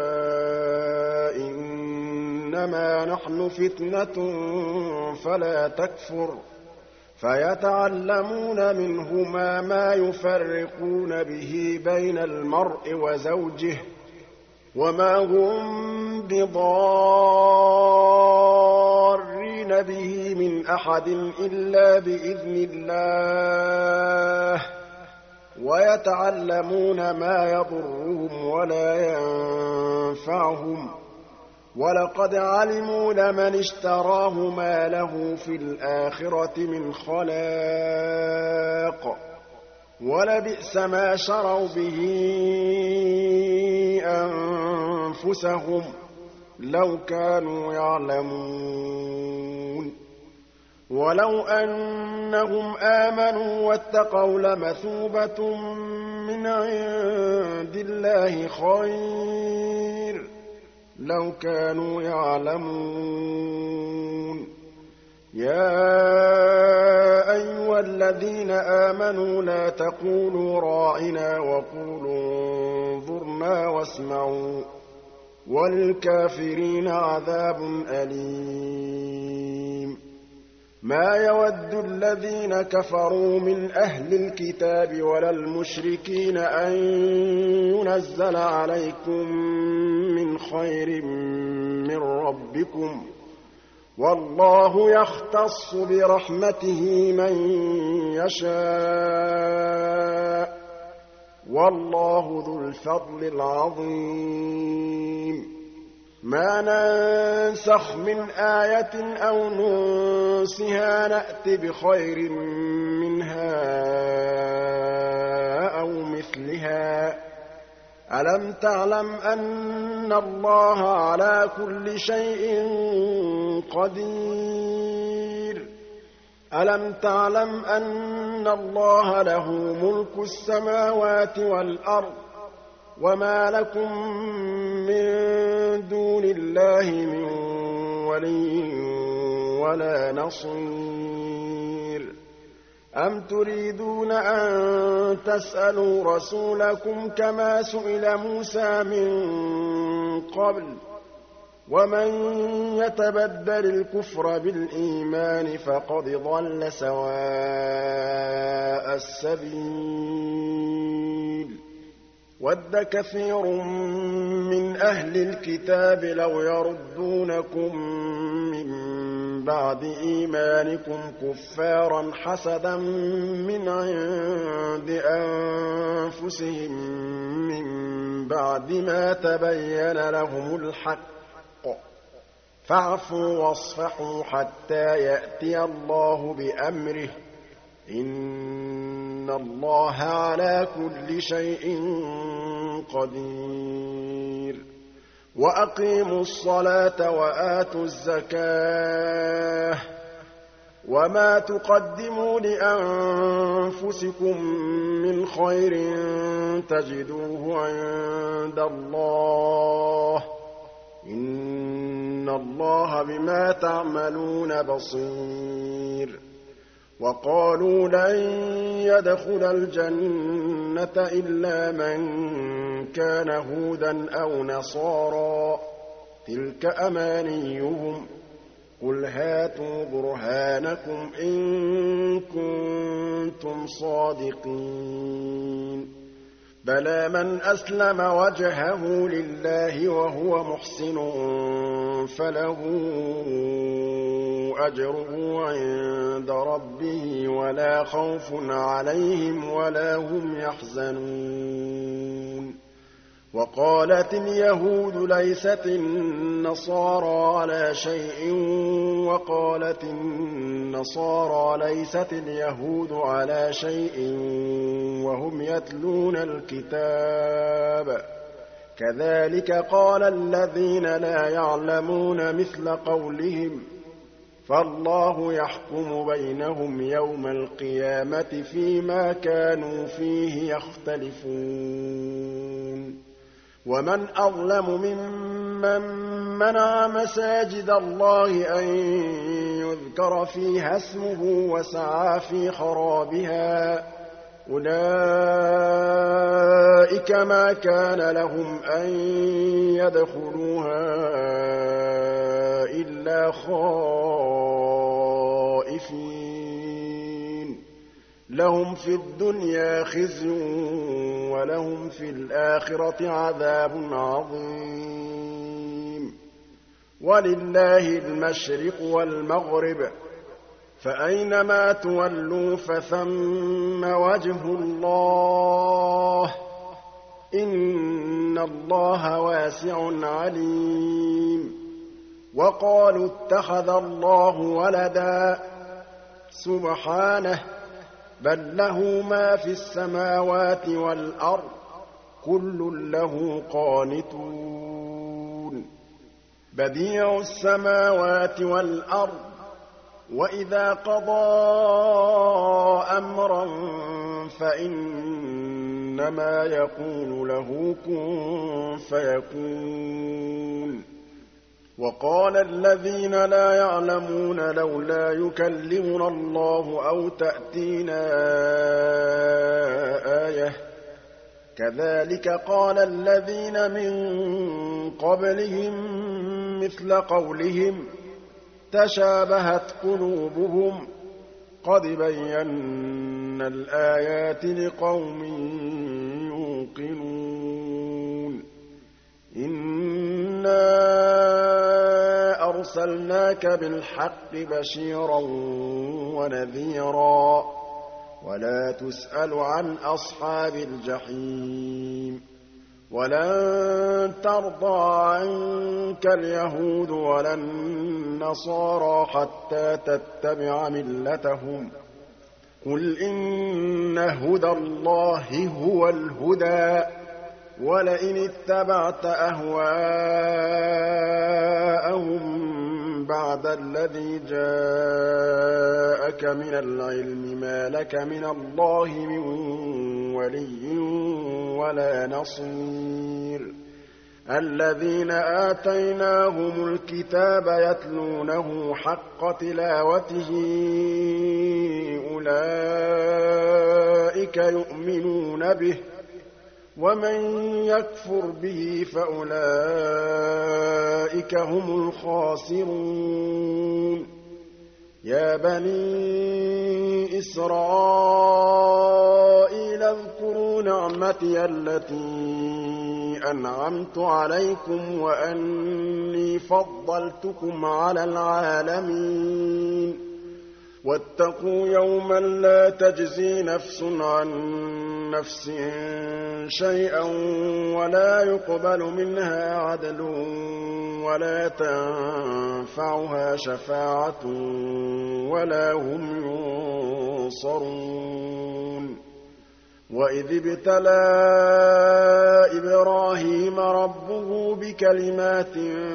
Speaker 1: إِنَّمَا نَحْنُ فِتْنَةٌ فَلَا تَكْفُرْ فَيَتَعَلَّمُونَ مِنْهُمَا مَا يُفَرِّقُونَ بِهِ بَيْنَ الْمَرْءِ وَزَوْجِهِ وَمَا هُم بِضَارِّينَ بِهِ مِنْ أَحَدٍ إِلَّا بِإِذْنِ اللَّهِ وَيَتَعَلَّمُونَ مَا يَضُرُّهُمْ وَلَا يَنفَعُهُمْ وَلَقَدْ عَلِمُوا لَمَنِ اشْتَرَاهُ مَا لَهُ فِي الْآخِرَةِ مِنْ خَلَاقٍ وَلَبِئْسَ مَا شَرَوْا بِهِ أَنفُسَهُمْ لَوْ كَانُوا يَعْلَمُونَ وَلَوْ أَنَّهُمْ آمَنُوا وَاتَّقَوْا لَمَثُوبَةٌ مِّنْ عِندِ اللَّهِ خَيْرٌ لَّوْ كَانُوا يَعْلَمُونَ يَا أَيُّهَا الَّذِينَ آمَنُوا لَا تَقُولُوا رَاعِنَا وَقُولُوا انظُرْنَا وَاسْمَعُوا وَلِلْكَافِرِينَ عَذَابٌ أَلِيمٌ مَا يَوَدُّ الَّذِينَ كَفَرُوا مِنْ أَهْلِ الْكِتَابِ وَلَا الْمُشْرِكِينَ أَن يُنَزَّلَ عَلَيْكُم مِّنْ خَيْرٍ مِّن رَّبِّكُمْ ۗ وَاللَّهُ يَخْتَصُّ بِرَحْمَتِهِ مَن يَشَاءُ ۗ وَاللَّهُ ذُو الْفَضْلِ الْعَظِيمِ مَا نَنسَخْ مِنْ آيَةٍ أَوْ نُنسِهَا نَأْتِ بِخَيْرٍ مِّنْهَا أَوْ مِثْلِهَا ۗ أَلَمْ تَعْلَمْ أَنَّ اللَّهَ عَلَىٰ كُلِّ شَيْءٍ قَدِيرٌ أَلَمْ تَعْلَمْ أَنَّ اللَّهَ لَهُ مُلْكُ السَّمَاوَاتِ وَالْأَرْضِ وَمَا لَكُم مِّن دُونِ اللَّهِ مِن وَلِيٍّ وَلَا نَصِيرٍ أَمْ تُرِيدُونَ أَن تَسْأَلُوا رَسُولَكُمْ كَمَا سُئِلَ مُوسَىٰ مِن قَبْلُ ۗ وَمَن يَتَبَدَّلِ الْكُفْرَ بِالْإِيمَانِ فَقَدْ ضَلَّ سَوَاءَ السَّبِيلِ وَدَّ كَثِيرٌ مِّنْ أَهْلِ الْكِتَابِ لَوْ يَرُدُّونَكُم مِّن بَعْدِ إِيمَانِكُمْ كُفَّارًا حَسَدًا مِّنْ عِندِ أَنفُسِهِم مِّن بَعْدِ مَا تَبَيَّنَ لَهُمُ الْحَقُّ ۖ فَاعْفُوا وَاصْفَحُوا حَتَّىٰ يَأْتِيَ اللَّهُ بِأَمْرِهِ ۗ إِنَّ اللَّهَ عَلَىٰ كُلِّ شَيْءٍ قَدِيرٌ وَأَقِيمُوا الصَّلَاةَ وَآتُوا الزَّكَاةَ ۚ وَمَا تُقَدِّمُوا لِأَنفُسِكُم مِّنْ خَيْرٍ تَجِدُوهُ عِندَ اللَّهِ ۗ إِنَّ اللَّهَ بِمَا تَعْمَلُونَ بَصِيرٌ وَقَالُوا لَن يَدْخُلَ الْجَنَّةَ إِلَّا مَن كَانَ هُودًا أَوْ نَصَارَىٰ ۗ تِلْكَ أَمَانِيُّهُمْ ۗ قُلْ هَاتُوا بُرْهَانَكُمْ إِن كُنتُمْ صَادِقِينَ بَلَىٰ مَنْ أَسْلَمَ وَجْهَهُ لِلَّهِ وَهُوَ مُحْسِنٌ فَلَهُ أَجْرُهُ عِندَ رَبِّهِ وَلَا خَوْفٌ عَلَيْهِمْ وَلَا هُمْ يَحْزَنُونَ وَقَالَتِ الْيَهُودُ لَيْسَتِ النَّصَارَىٰ عَلَىٰ شَيْءٍ وَقَالَتِ النَّصَارَىٰ لَيْسَتِ الْيَهُودُ عَلَىٰ شَيْءٍ وَهُمْ يَتْلُونَ الْكِتَابَ ۗ كَذَٰلِكَ قَالَ الَّذِينَ لَا يَعْلَمُونَ مِثْلَ قَوْلِهِمْ ۚ فَاللَّهُ يَحْكُمُ بَيْنَهُمْ يَوْمَ الْقِيَامَةِ فِيمَا كَانُوا فِيهِ يَخْتَلِفُونَ وَمَنْ أَظْلَمُ مِمَّن مَّنَعَ مَسَاجِدَ اللَّهِ أَن يُذْكَرَ فِيهَا اسْمُهُ وَسَعَىٰ فِي خَرَابِهَا ۚ أُولَٰئِكَ مَا كَانَ لَهُمْ أَن يَدْخُلُوهَا إِلَّا خَائِفِينَ لَهُمْ فِي الدُّنْيَا خِزْيٌ وَلَهُمْ فِي الْآخِرَةِ عَذَابٌ عَظِيمٌ وَلِلَّهِ الْمَشْرِقُ وَالْمَغْرِبُ ۚ فَأَيْنَمَا تُوَلُّوا فَثَمَّ وَجْهُ اللَّهِ ۚ إِنَّ اللَّهَ وَاسِعٌ عَلِيمٌ وَقَالُوا اتَّخَذَ اللَّهُ وَلَدًا ۗ سُبْحَانَهُ ۖ بَل لَّهُ مَا فِي السَّمَاوَاتِ وَالْأَرْضِ ۖ كُلٌّ لَّهُ قَانِتُونَ بَدِيعُ السَّمَاوَاتِ وَالْأَرْضِ ۖ وَإِذَا قَضَىٰ أَمْرًا فَإِنَّمَا يَقُولُ لَهُ كُن فَيَكُونُ وَقَالَ الَّذِينَ لَا يَعْلَمُونَ لَوْلَا يُكَلِّمُنَا اللَّهُ أَوْ تَأْتِينَا آيَةٌ ۗ كذلك قال الذين من قبلهم مثل قولهم تشابهت قلوبهم قد بينا الآيات لقوم يوقنون إنا أرسلناك بالحق بشيرا ونذيرا ولا تسأل عن أصحاب الجحيم ولن ترضى عنك اليهود ولا النصارى حتى تتبع ملتهم قل إن هدى الله هو الهدى ولئن اتبعت أهواءهم بعد الذي جاءك من العلم ما لك من الله من ولي ولا نصير الذين آتيناهم الكتاب يتلونه حق تلاوته أولئك يؤمنون به ومن يكفر به فأولئك هم الخاسرون يا بني إسرائيل اذكروا نعمتي التي أنعمت عليكم وأني فضلتكم على العالمين واتقوا يوما لا تجزي نفس عن نفس شيئا ولا يقبل منها عدل ولا تنفعها شفاعة ولا هم ينصرون وإذ ابتلى إبراهيم ربه بكلمات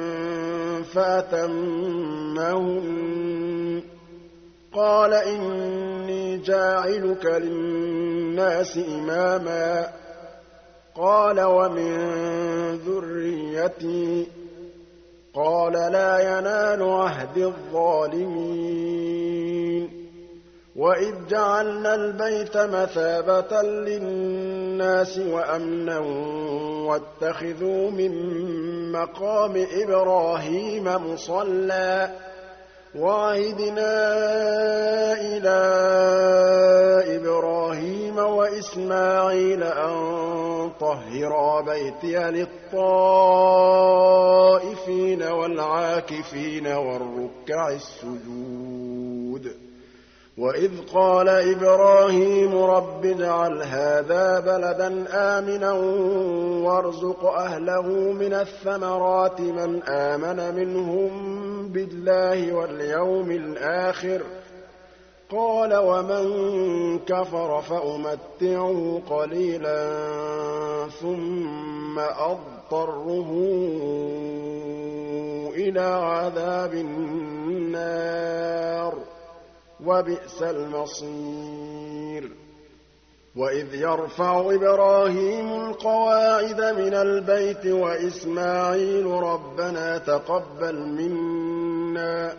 Speaker 1: فأتمهن قال إني جاعلك للناس إماما قال ومن ذريتي قال لا ينال عهد الظالمين وإذ جعلنا البيت مثابة للناس وأمنا واتخذوا من مقام إبراهيم مصلى وعهدنا إلى إبراهيم وإسماعيل أن طهرا بيتي للطائفين والعاكفين والركع السجود وإذ قال إبراهيم رب اجعل هذا بلدا آمنا وارزق أهله من الثمرات من آمن منهم بالله واليوم الآخر قال ومن كفر فأمتعه قليلا ثم أضطره إلى عذاب النار وبئس المصير وإذ يرفع إبراهيم القواعد من البيت وإسماعيل ربنا تقبل منا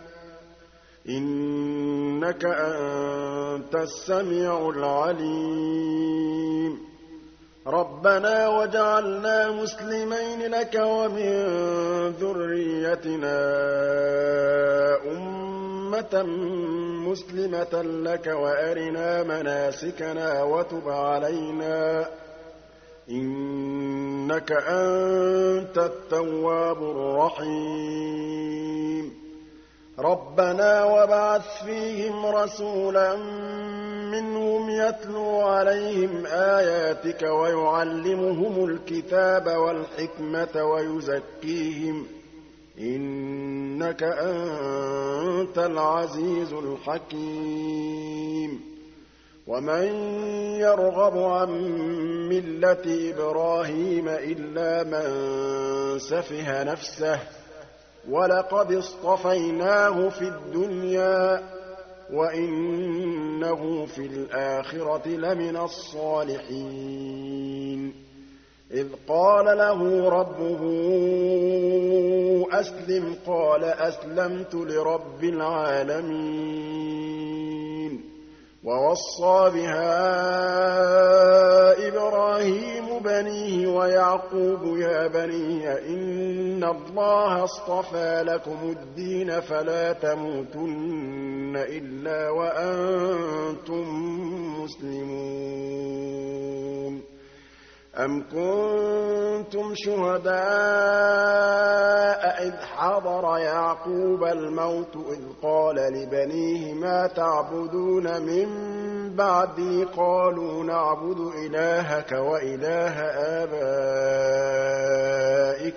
Speaker 1: إنك أنت السميع العليم ربنا وجعلنا مسلمين لك ومن ذريتنا أمة مسلمة لك وأرنا مناسكنا وتب علينا إنك أنت التواب الرحيم ربنا وابعث فيهم رسولا منهم يتلو عليهم آياتك ويعلمهم الكتاب والحكمة ويزكيهم إنك أنت العزيز الحكيم ومن يرغب عن ملة إبراهيم إلا من سفه نفسه ولقد اصطفيناه في الدنيا وإنه في الآخرة لمن الصالحين إذ قال له ربه أسلم قال أسلمت لرب العالمين وَوَصَّىٰ بِهَا إِبْرَاهِيمُ بَنِيهِ وَيَعْقُوبُ يَا بَنِيَّ إِنَّ اللَّهَ اصْطَفَىٰ لَكُمُ الدِّينَ فَلَا تَمُوتُنَّ إِلَّا وَأَنتُم مُّسْلِمُونَ أَمْ كُنتُمْ شُهَدَاءَ إِذْ حَضَرَ يَعْقُوبَ الْمَوْتُ إِذْ قَالَ لِبَنِيهِ مَا تَعْبُدُونَ مِن بَعْدِي قَالُوا نَعْبُدُ إِلَٰهَكَ وَإِلَٰهَ آبَائِكَ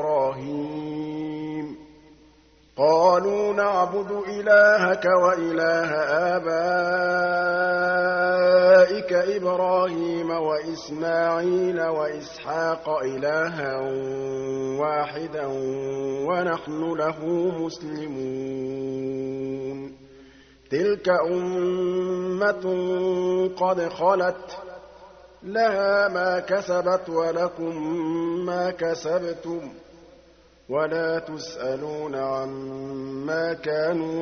Speaker 1: إِبْرَاهِيمَ وَإِسْمَاعِيلَ وَإِسْحَاقَ إِلَٰهًا وَاحِدًا وَنَحْنُ لَهُ مُسْلِمُونَ تِلْكَ أُمَّةٌ قَدْ خَلَتْ لَهَا مَا كَسَبَتْ وَلَكُم مَّا كَسَبْتُمْ وَلَا تُسْأَلُونَ عَمَّا كَانُوا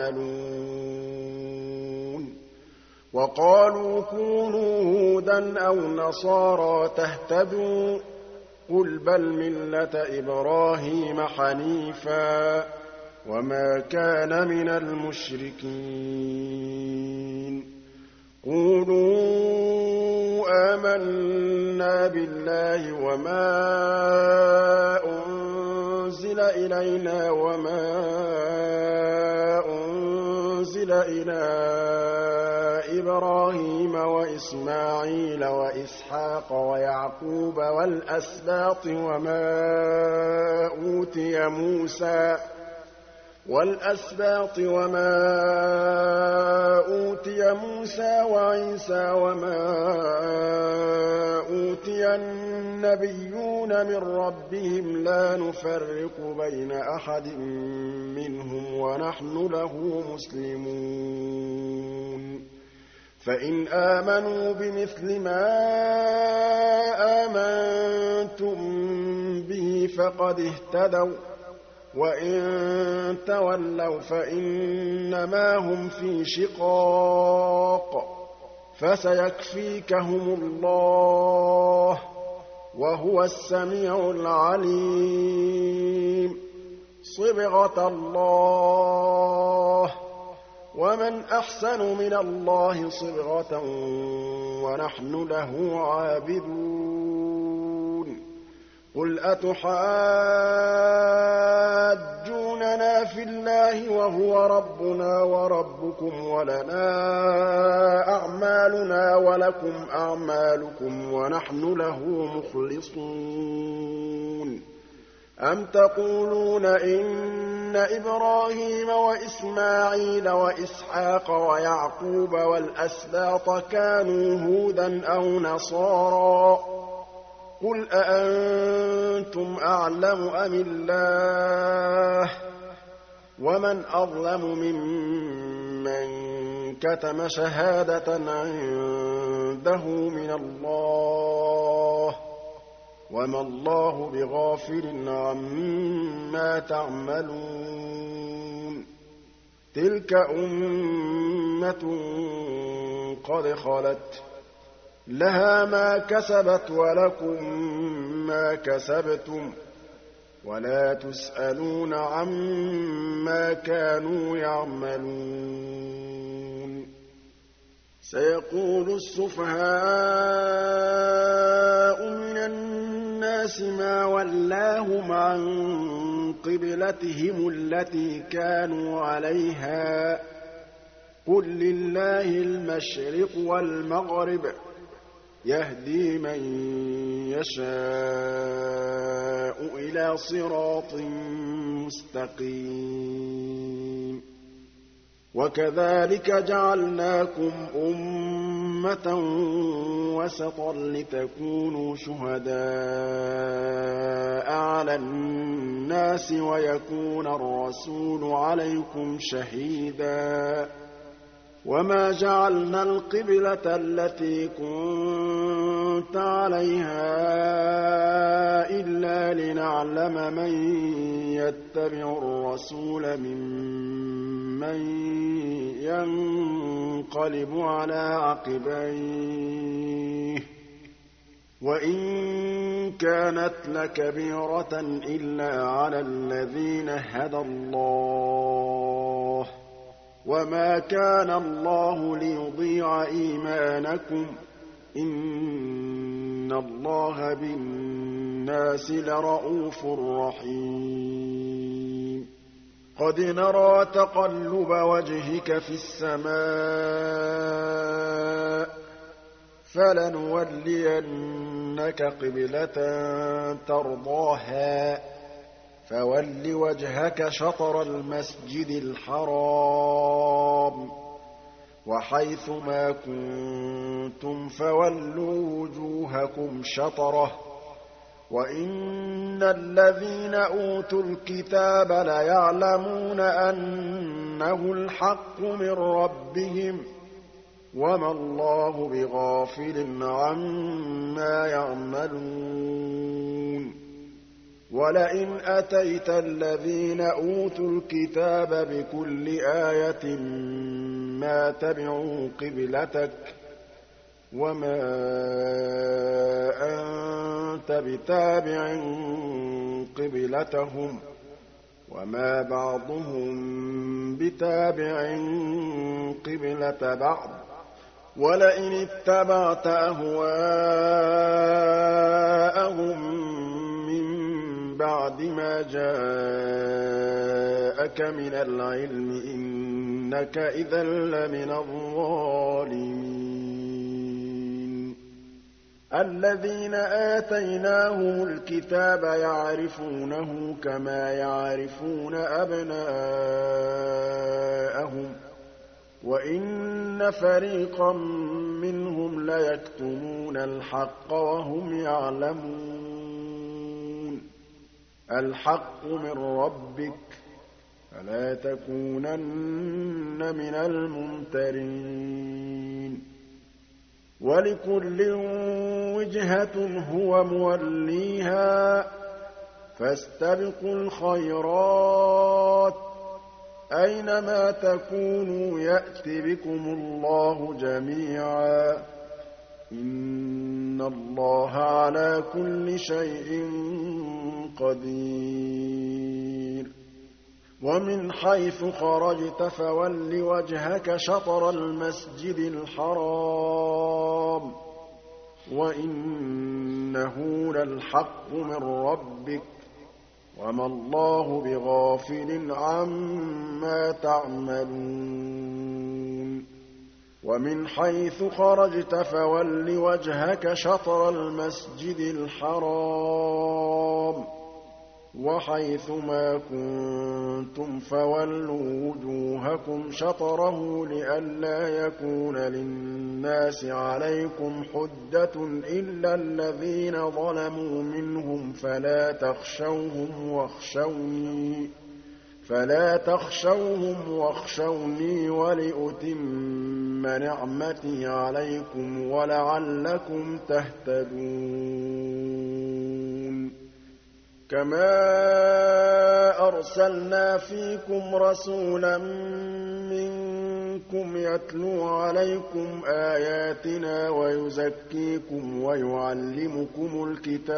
Speaker 1: يَعْمَلُونَ وَقَالُوا كُونُوا هُودًا أَوْ نَصَارَىٰ تَهْتَدُوا ۗ قُلْ بَلْ مِلَّةَ إِبْرَاهِيمَ حَنِيفًا وَمَا كَانَ مِنَ الْمُشْرِكِينَ قُولُوا آمَنَّا بِاللَّهِ وَمَا أُنزِلَ إِلَيْنَا وَمَا أُنزِلَ إِلَىٰ إِبْرَاهِيمَ وَإِسْمَاعِيلَ وَإِسْحَاقَ وَيَعْقُوبَ وَالْأَسْبَاطِ وَمَا أُوتِيَ مُوسَىٰ وَعِيسَىٰ وَمَا أُوتِيَ النَّبِيُّونَ مِن رَّبِّهِمْ لَا نُفَرِّقُ بَيْنَ أَحَدٍ مِّنْهُمْ وَنَحْنُ لَهُ مُسْلِمُونَ فَإِنْ آمَنُوا بِمِثْلِ مَا آمَنتُم بِهِ فَقَدِ اهْتَدَوا ۖ وَّإِن تَوَلَّوْا فَإِنَّمَا هُمْ فِي شِقَاقٍ ۖ فَسَيَكْفِيكَهُمُ اللَّهُ ۚ وَهُوَ السَّمِيعُ الْعَلِيمُ صِبْغَةَ اللَّهِ ۖ وَمَنْ أَحْسَنُ مِنَ اللَّهِ صِبْغَةً وَنَحْنُ لَهُ عَابِدُونَ قُلْ أَتُحَاجُّونَنَا فِي اللَّهِ وَهُوَ رَبُّنَا وَرَبُّكُمْ وَلَنَا أَعْمَالُنَا وَلَكُمْ أَعْمَالُكُمْ وَنَحْنُ لَهُ مُخْلِصُونَ أَمْ تَقُولُونَ إِنَّ إِبْرَاهِيمَ وَإِسْمَاعِيلَ وَإِسْحَاقَ وَيَعْقُوبَ وَالْأَسْبَاطَ كَانُوا هُودًا أَوْ نَصَارَىٰ ۗ قُلْ أَأَنتُمْ أَعْلَمُ أَمِ اللَّهُ ۗ وَمَنْ أَظْلَمُ مِمَّن كَتَمَ شَهَادَةً عِندَهُ مِنَ اللَّهِ ۗ وَمَا اللَّهُ بِغَافِلٍ عَمَّا تَعْمَلُونَ تِلْكَ أُمَّةٌ قَدْ خَلَتْ لَهَا مَا كَسَبَتْ وَلَكُم مَّا كَسَبْتُمْ وَلَا تُسْأَلُونَ عَمَّا كَانُوا يَعْمَلُونَ سَيَقُولُ السُّفَهَاءُ مِنَ النَّاسِ مَا وَلَّاهُمْ عَن قِبْلَتِهِمُ الَّتِي كَانُوا عَلَيْهَا ۚ قُل لِّلَّهِ الْمَشْرِقُ وَالْمَغْرِبُ ۚ يَهْدِي مَن يَشَاءُ إِلَىٰ صِرَاطٍ مُّسْتَقِيمٍ وَكَذَٰلِكَ جَعَلْنَاكُمْ أُمَّةً وَسَطًا لِّتَكُونُوا شُهَدَاءَ عَلَى النَّاسِ وَيَكُونَ الرَّسُولُ عَلَيْكُمْ شَهِيدًا وَمَا جَعَلْنَا الْقِبْلَةَ الَّتِي كُنتَ عَلَيْهَا إِلَّا لِنَعْلَمَ مَن يَتَّبِعُ الرَّسُولَ مِمَّن يَنقَلِبُ عَلَىٰ عَقِبَيْهِ ۚ وَإِن كَانَتْ لَكَبِيرَةً إِلَّا عَلَى الَّذِينَ هَدَى اللَّهُ ۗ وَمَا كَانَ اللَّهُ لِيُضِيعَ إِيمَانَكُمْ ۚ إِنَّ اللَّهَ بِالنَّاسِ لَرَءُوفٌ رَّحِيمٌ قَدْ نَرَىٰ تَقَلُّبَ وَجْهِكَ فِي السَّمَاءِ ۖ فَلَنُوَلِّيَنَّكَ قِبْلَةً تَرْضَاهَا ۚ فَوَلِّ وَجْهَكَ شَطْرَ الْمَسْجِدِ الْحَرَامِ ۚ وَحَيْثُ مَا كُنتُمْ فَوَلُّوا وُجُوهَكُمْ شَطْرَهُ ۗ وَإِنَّ الَّذِينَ أُوتُوا الْكِتَابَ لَيَعْلَمُونَ أَنَّهُ الْحَقُّ مِن رَّبِّهِمْ ۗ وَمَا اللَّهُ بِغَافِلٍ عَمَّا يَعْمَلُونَ وَلَئِنْ أَتَيْتَ الَّذِينَ أُوتُوا الْكِتَابَ بِكُلِّ آيَةٍ مَّا تَبِعُوا قِبْلَتَكَ ۚ وَمَا أَنتَ بِتَابِعٍ قِبْلَتَهُمْ ۚ وَمَا بَعْضُهُم بِتَابِعٍ قِبْلَةَ بَعْضٍ ۚ وَلَئِنِ اتَّبَعْتَ أَهْوَاءَهُم بَعْدِ مَا جَاءَكَ مِنَ الْعِلْمِ إِنَّكَ إِذًا لَّمِنَ الظَّالِمِينَ الَّذِينَ آتَيْنَاهُمُ الْكِتَابَ يَعْرِفُونَهُ كَمَا يَعْرِفُونَ أَبْنَاءَهُمْ ۖ وَإِنَّ فَرِيقًا مِّنْهُمْ لَيَكْتُمُونَ الْحَقَّ وَهُمْ يَعْلَمُونَ الْحَقُّ مِن رَّبِّكَ فَلَا تَكُونَنَّ مِنَ الْمُمْتَرِينَ وَلِكُلٍّ وِجْهَةٌ هُوَ مُوَلِّيهَا ۖ فَاسْتَبِقُوا الْخَيْرَاتِ ۚ أَيْنَمَا تَكُونُوا يَأْتِ بِكُمُ اللَّهُ جَمِيعًا ۚ إِنَّ اللَّهَ عَلَىٰ كُلِّ شَيْءٍ قَدِيرٌ وَمِنْ حَيْثُ خَرَجْتَ فَوَلِّ وَجْهَكَ شَطْرَ الْمَسْجِدِ الْحَرَامِ ۖ وَإِنَّهُ لَلْحَقُّ مِن رَّبِّكَ ۗ وَمَا اللَّهُ بِغَافِلٍ عَمَّا تَعْمَلُونَ وَمِنْ حَيْثُ خَرَجْتَ فَوَلِّ وَجْهَكَ شَطْرَ الْمَسْجِدِ الْحَرَامِ ۖ وَحَيْثُ مَا كُنتُمْ فَوَلُّوا وُجُوهَكُمْ شَطْرَهُ لِئَلَّا يَكُونَ لِلنَّاسِ عَلَيْكُمْ حُجَّةٌ إِلَّا الَّذِينَ ظَلَمُوا مِنْهُمْ فَلَا تَخْشَوْهُمْ وَاخْشَوْنِي وَلِأُتِمَّ نِعْمَتِي عَلَيْكُمْ وَلَعَلَّكُمْ تَهْتَدُونَ كَمَا أَرْسَلْنَا فِيكُمْ رَسُولًا مِّنكُمْ يَتْلُو عَلَيْكُمْ آيَاتِنَا وَيُزَكِّيكُمْ وَيُعَلِّمُكُمُ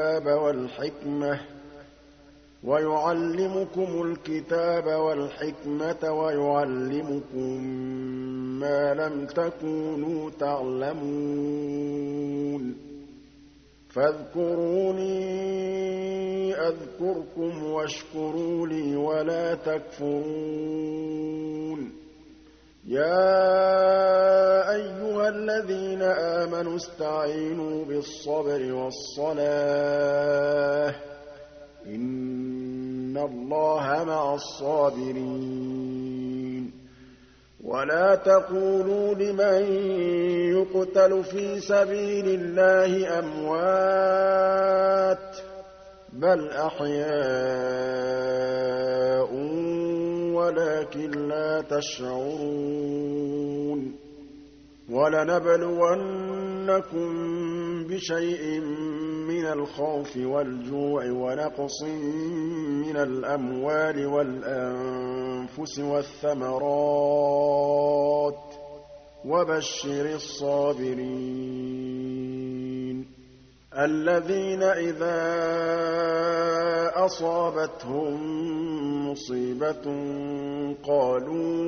Speaker 1: الْكِتَابَ وَالْحِكْمَةَ وَيُعَلِّمُكُم مَّا لَمْ تَكُونُوا تَعْلَمُونَ فَاذْكُرُونِي أَذْكُرْكُمْ وَاشْكُرُوا لِي وَلَا تَكْفُرُونِ يَا أَيُّهَا الَّذِينَ آمَنُوا اسْتَعِينُوا بِالصَّبْرِ وَالصَّلَاةِ ۚ إِنَّ اللَّهَ مَعَ الصَّابِرِينَ وَلَا تَقُولُوا لِمَن يُقْتَلُ فِي سَبِيلِ اللَّهِ أَمْوَاتٌ ۚ بَلْ أَحْيَاءٌ وَلَٰكِن لَّا تَشْعُرُونَ وَلَنَبْلُوَنَّكُم بِشَيْءٍ مِّنَ الْخَوْفِ وَالْجُوعِ وَنَقْصٍ مِّنَ الْأَمْوَالِ وَالْأَنفُسِ وَالثَّمَرَاتِ ۗ وَبَشِّرِ الصَّابِرِينَ الَّذِينَ إِذَا أَصَابَتْهُم مُّصِيبَةٌ قَالُوا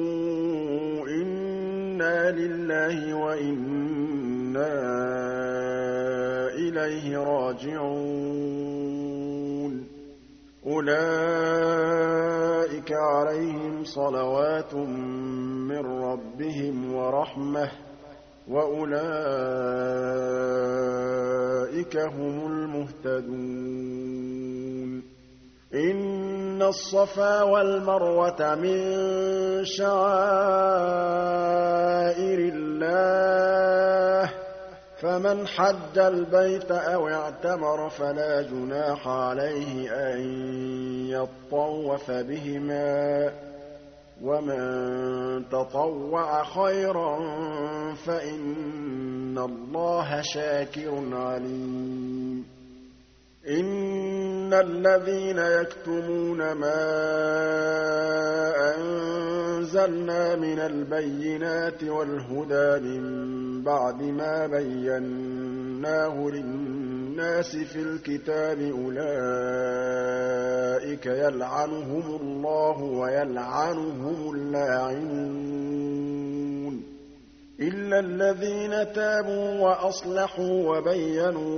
Speaker 1: إِنَّا لِلَّهِ وَإِنَّا إِلَيْهِ رَاجِعُونَ أُولَٰئِكَ عَلَيْهِمْ صَلَوَاتٌ مِّن رَّبِّهِمْ وَرَحْمَةٌ ۖ وَأُولَٰئِكَ هُمُ الْمُهْتَدُونَ إِنَّ الصَّفَا وَالْمَرْوَةَ مِن شَعَائِرِ اللَّهِ ۖ فَمَنْ حَجَّ الْبَيْتَ أَوِ اعْتَمَرَ فَلَا جُنَاحَ عَلَيْهِ أَن يَطَّوَّفَ بِهِمَا ۚ وَمَن تَطَوَّعَ خَيْرًا فَإِنَّ اللَّهَ شَاكِرٌ عَلِيمٌ إِنَّ الَّذِينَ يَكْتُمُونَ مَا أَنزَلْنَا مِنَ الْبَيِّنَاتِ وَالْهُدَىٰ مِن بَعْدِ مَا بَيَّنَّاهُ لِلنَّاسِ فِي الْكِتَابِ أُولَٰئِكَ يَلْعَنُهُمُ اللَّهُ وَيَلْعَنُهُمُ اللَّاعِنُونَ إِلَّا الَّذِينَ تَابُوا وَأَصْلَحُوا وَبَيَّنُوا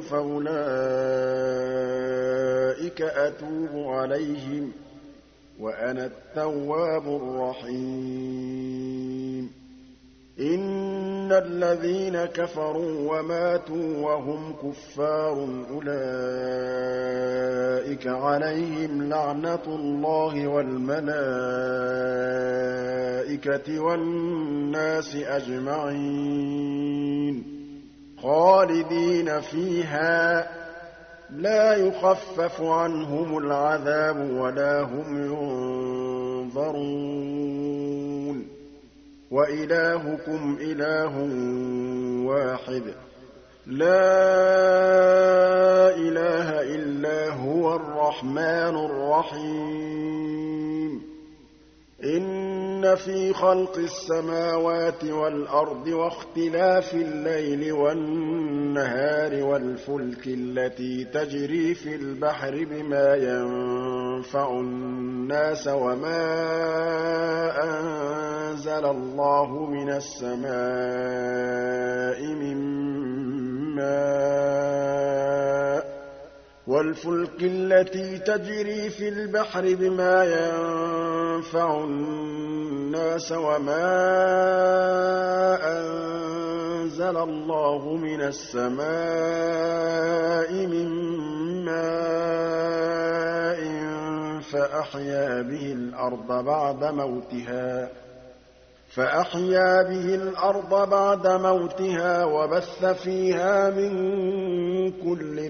Speaker 1: فَأُولَٰئِكَ أَتُوبُ عَلَيْهِمْ ۚ وَأَنَا التَّوَّابُ الرَّحِيمُ إِنَّ الَّذِينَ كَفَرُوا وَمَاتُوا وَهُمْ كُفَّارٌ أُولَٰئِكَ عَلَيْهِمْ لَعْنَةُ اللَّهِ وَالْمَلَائِكَةِ وَالنَّاسِ أَجْمَعِينَ خَالِدِينَ فِيهَا لَا يُخَفَّفُ عَنْهُمُ الْعَذَابُ وَلَا هُمْ يُنظَرُونَ وَإِلَٰهُكُمْ إِلَٰهٌ وَاحِدٌ لَّا إِلَٰهَ إِلَّا هُوَ الرَّحْمَٰنُ الرَّحِيمُ إِنَّ فِي خَلْقِ السَّمَاوَاتِ وَالْأَرْضِ وَاخْتِلَافِ اللَّيْلِ وَالنَّهَارِ وَالْفُلْكِ الَّتِي تَجْرِي فِي الْبَحْرِ بِمَا يَنفَعُ النَّاسَ وَمَا أَنزَلَ اللَّهُ مِنَ السَّمَاءِ مِن مَّاءٍ وَالْفُلْكِ الَّتِي تَجْرِي فِي الْبَحْرِ بِمَا يَنفَعُ النَّاسَ وَمَا أَنزَلَ اللَّهُ مِنَ السَّمَاءِ مِن مَّاءٍ فَأَحْيَا بِهِ الْأَرْضَ بَعْدَ مَوْتِهَا وَبَثَّ فِيهَا مِن كُلِّ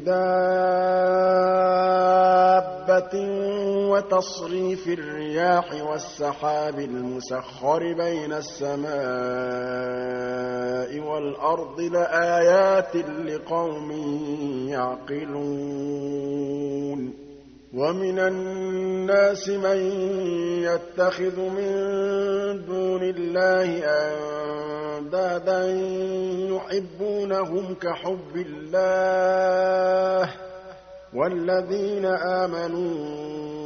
Speaker 1: دَابَّةٍ وَتَصْرِيفِ الرِّيَاحِ وَالسَّحَابِ الْمُسَخَّرِ بَيْنَ السَّمَاءِ وَالْأَرْضِ لَآيَاتٍ لِّقَوْمٍ يَعْقِلُونَ وَمِنَ النَّاسِ مَن يَتَّخِذُ مِن دُونِ اللَّهِ أَندَادًا يُحِبُّونَهُمْ كَحُبِّ اللَّهِ ۖ وَالَّذِينَ آمَنُوا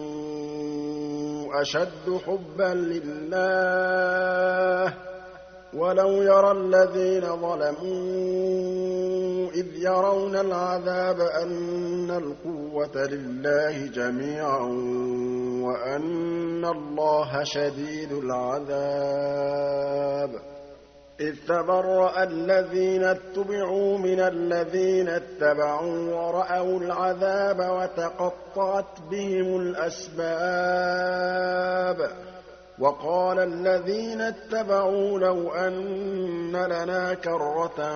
Speaker 1: أَشَدُّ حُبًّا لِّلَّهِ ۗ وَلَوْ يَرَى الَّذِينَ ظَلَمُوا إِذْ يَرَوْنَ الْعَذَابَ أَنَّ الْقُوَّةَ لِلَّهِ جَمِيعًا وَأَنَّ اللَّهَ شَدِيدُ الْعَذَابِ إِذْ تَبَرَّأَ الَّذِينَ اتُّبِعُوا مِنَ الَّذِينَ اتَّبَعُوا وَرَأَوُا الْعَذَابَ وَتَقَطَّعَتْ بِهِمُ الْأَسْبَابُ وَقَالَ الَّذِينَ اتَّبَعُوا لَوْ أَنَّ لَنَا كَرَّةً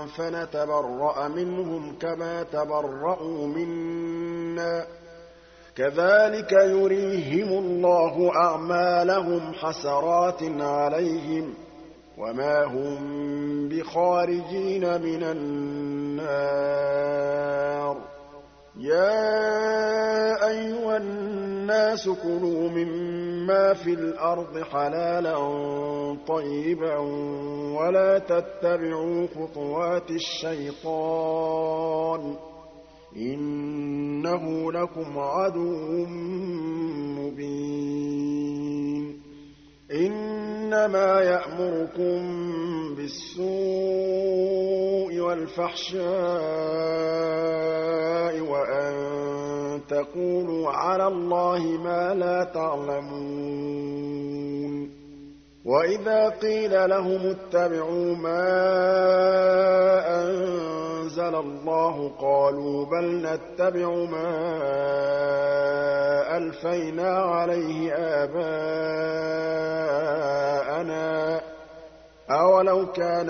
Speaker 1: فَنَتَبَرَّأَ مِنْهُمْ كَمَا تَبَرَّءُوا مِنَّا ۗ كذلك يريهم الله أعمالهم حسرات عليهم وما هم بخارجين من النار يا أيها الناس كلوا مما في الأرض حلالا طيبا ولا تتبعوا خطوات الشيطان إنه لكم عدو مبين إنما يأمركم بالسوء والفحشاء وأن تقولوا على الله ما لا تعلمون وإذا قيل لهم اتبعوا ما أنزل الله قالوا بل نتبع ما ألفينا عليه آباءنا أولو كان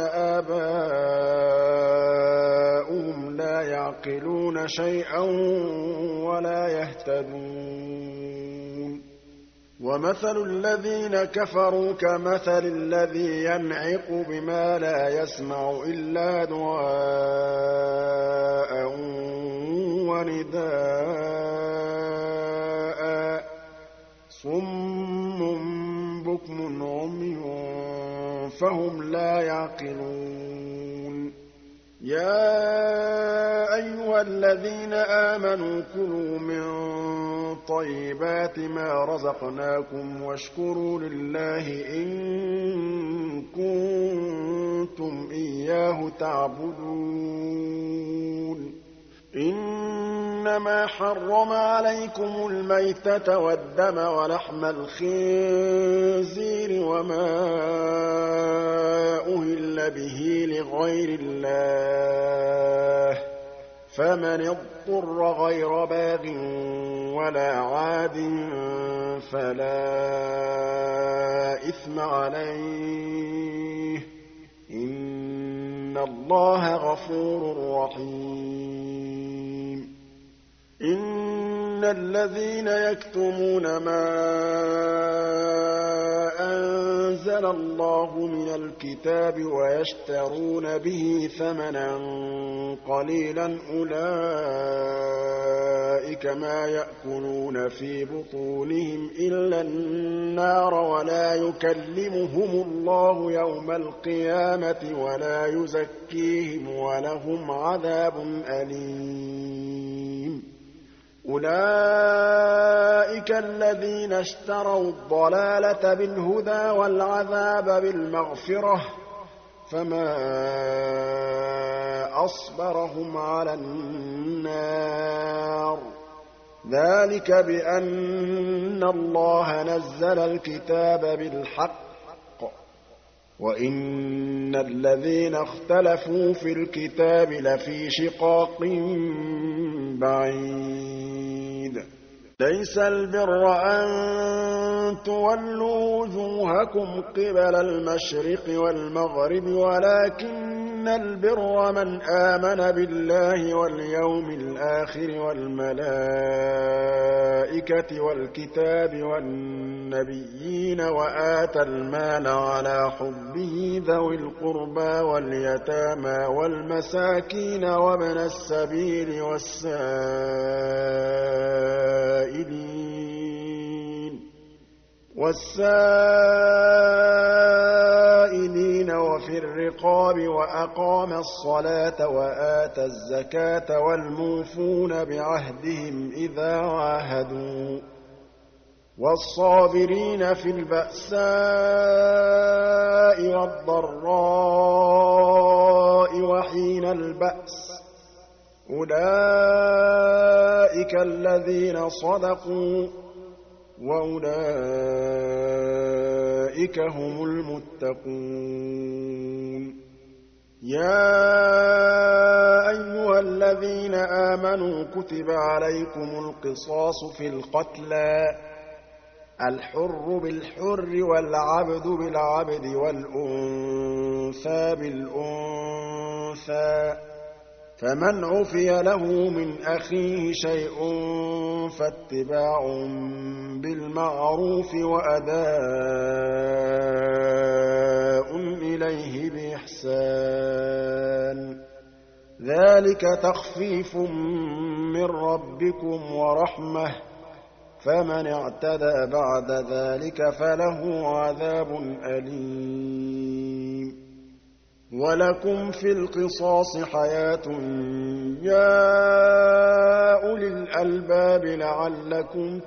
Speaker 1: آباؤهم لا يعقلون شيئا ولا يهتدون ومثل الذين كفروا كمثل الذي ينعق بما لا يسمع إلا دعاء ونداء صم بكم عمي فهم لا يعقلون يا أيها الذين آمنوا كلوا من طيبات ما رزقناكم واشكروا لله إن كنتم إياه تعبدون إنما حرم عليكم الميتة والدم ولحم الخنزير وما أهل به لغير الله فمن اضطر غير باغ ولا عاد فلا إثم عليه إن الله غفور رحيم إن الذين يكتمون ما أنزل الله من الكتاب ويشترون به ثمنا قليلا أولئك ما يأكلون في بطونهم إلا النار ولا يكلمهم الله يوم القيامة ولا يزكيهم ولهم عذاب أليم أولئك الذين اشتروا الضلالة بالهدى والعذاب بالمغفرة فما أصبرهم على النار ذلك بأن الله نزل الكتاب بالحق وإن الذين اختلفوا في الكتاب لفي شقاق بعيد ليس البر أن تولوا وجوهكم قبل المشرق والمغرب ولكن البر من آمن بالله واليوم الآخر والملائكة والكتاب والنبيين وآتى المال على حبه ذوي القربى واليتامى والمساكين وابن السبيل والسائلين وفي الرقاب وأقام الصلاة وآتى الزكاة والموفون بعهدهم إذا عاهدوا والصابرين في البأساء والضراء وحين البأس أولئك الذين صدقوا وأولئك هم المتقون يا أيها الذين آمنوا كتب عليكم القصاص في القتلى الحر بالحر والعبد بالعبد والأنثى بالأنثى فمن عفي له من أخيه شيء فاتباع بالمعروف وأداء إليه بإحسان ذلك تخفيف من ربكم ورحمة فمن اعتدى بعد ذلك فله عذاب أليم ولكم في القصاص حياة يا أولي الألباب لعلكم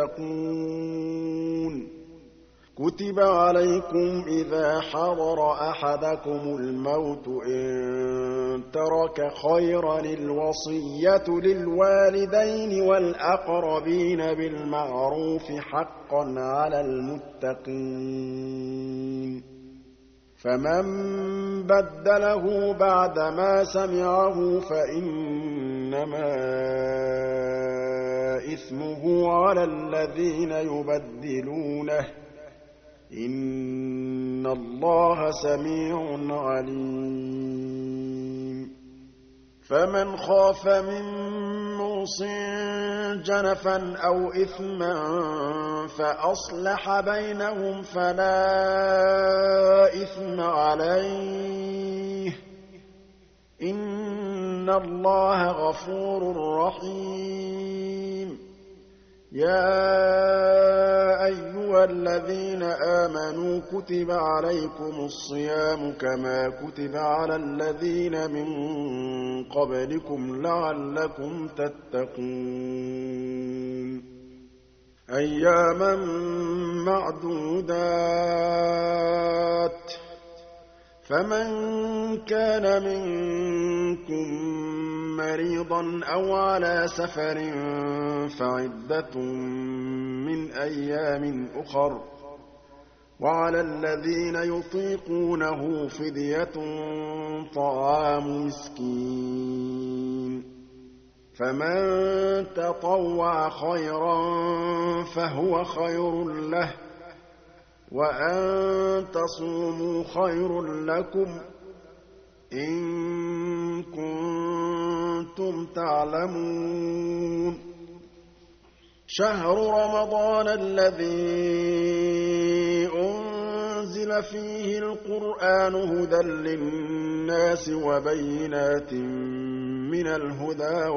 Speaker 1: تتقون كتب عليكم إذا حضر أحدكم الموت إن ترك خيرا الوصية للوالدين والأقربين بالمعروف حقا على المتقين فمن بدله بعدما سمعه فإنما إثمه على الذين يبدلونه إن الله سميع عليم فمن خاف من موصٍ جنفا أو إثما فأصلح بينهم فلا إثم عليه إن الله غفور رحيم يا أيها الذين آمنوا كتب عليكم الصيام كما كتب على الذين من قبلكم لعلكم تتقون أياما معدودات فمن كان منكم مريضا أو على سفر فعدة من أيام أخر وعلى الذين يطيقونه فدية طعام مسكين فمن تطوع خيرا فهو خير له وأن تصوموا خير لكم إن كنتم تعلمون شهر رمضان الذي أنزل فيه القرآن هدى للناس وبينات من الهدى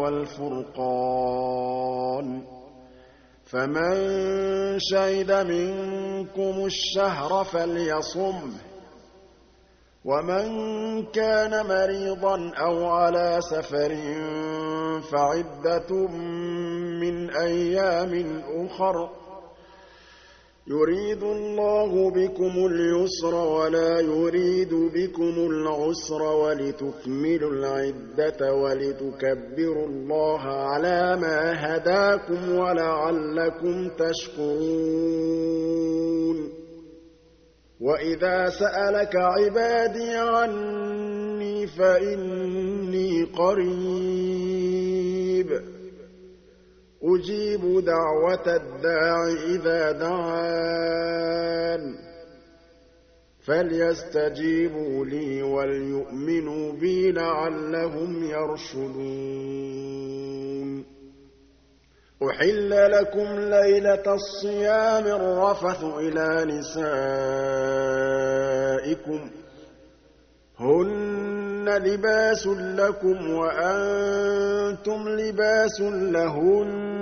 Speaker 1: والفرقان فمن شهد منكم الشهر فليصمه ومن كان مريضا أو على سفر فعدة من أيام أخر يريد الله بكم اليسر ولا يريد بكم العسر ولتكملوا العدة ولتكبروا الله على ما هداكم ولعلكم تشكرون وإذا سألك عبادي عني فإني قريب أجيب دعوة الداع إذا دعان فليستجيبوا لي وليؤمنوا بي لعلهم يرشدون أحل لكم ليلة الصيام الرفث إلى نسائكم هن لباس لكم وأنتم لباس لهن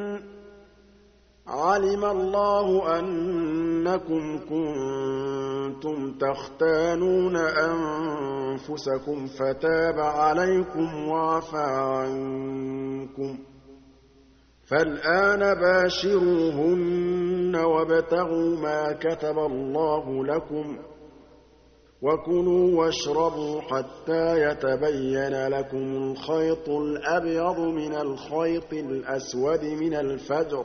Speaker 1: علم الله أنكم كنتم تختانون أنفسكم فتاب عليكم وعفى عنكم فالآن باشروهن وابتغوا ما كتب الله لكم وكلوا واشربوا حتى يتبين لكم الخيط الأبيض من الخيط الأسود من الفجر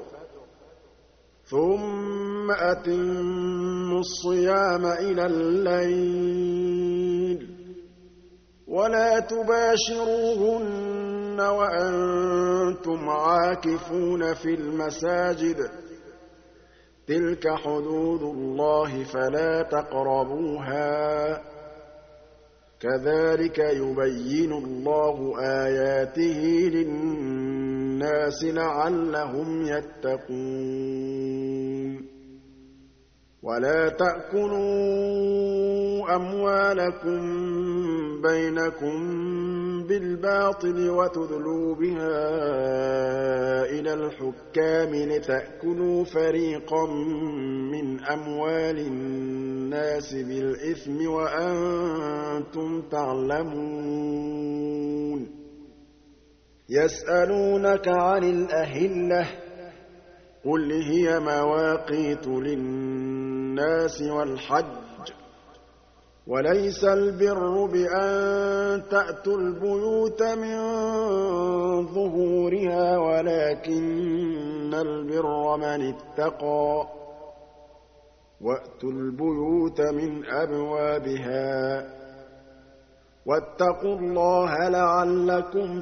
Speaker 1: ثم أتموا الصيام إلى الليل ولا تباشروهن وأنتم عاكفون في المساجد تلك حدود الله فلا تقربوها كَذَٰلِكَ يُبَيِّنُ اللَّهُ آيَاتِهِ لِلنَّاسِ لَعَلَّهُمْ يَتَّقُونَ وَلَا تَأْكُلُوا أَمْوَالَكُم بَيْنَكُم بِالْبَاطِلِ وَتُدْلُوا بِهَا إِلَى الْحُكَّامِ لِتَأْكُلُوا فَرِيقًا مِّنْ أَمْوَالِ النَّاسِ بِالْإِثْمِ وَأَنتُمْ تَعْلَمُونَ يَسْأَلُونَكَ عَنِ الْأَهِلَّةِ قُلْ هِيَ مَوَاقِيتُ لِلنَّاسِ وَالْحَجِّ ۗ وَلَيْسَ الْبِرُّ بِأَن تَأْتُوا الْبُيُوتَ مِن ظُهُورِهَا وَلَٰكِنَّ الْبِرَّ مَنِ اتَّقَىٰ ۗ وَأْتُوا الْبُيُوتَ مِنْ أَبْوَابِهَا ۚ وَاتَّقُوا اللَّهَ لَعَلَّكُمْ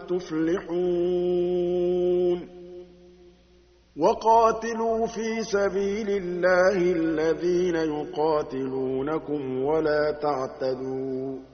Speaker 1: تُفْلِحُونَ وَقَاتِلُوا فِي سَبِيلِ اللَّهِ الَّذِينَ يُقَاتِلُونَكُمْ وَلَا تَعْتَدُوا ۚ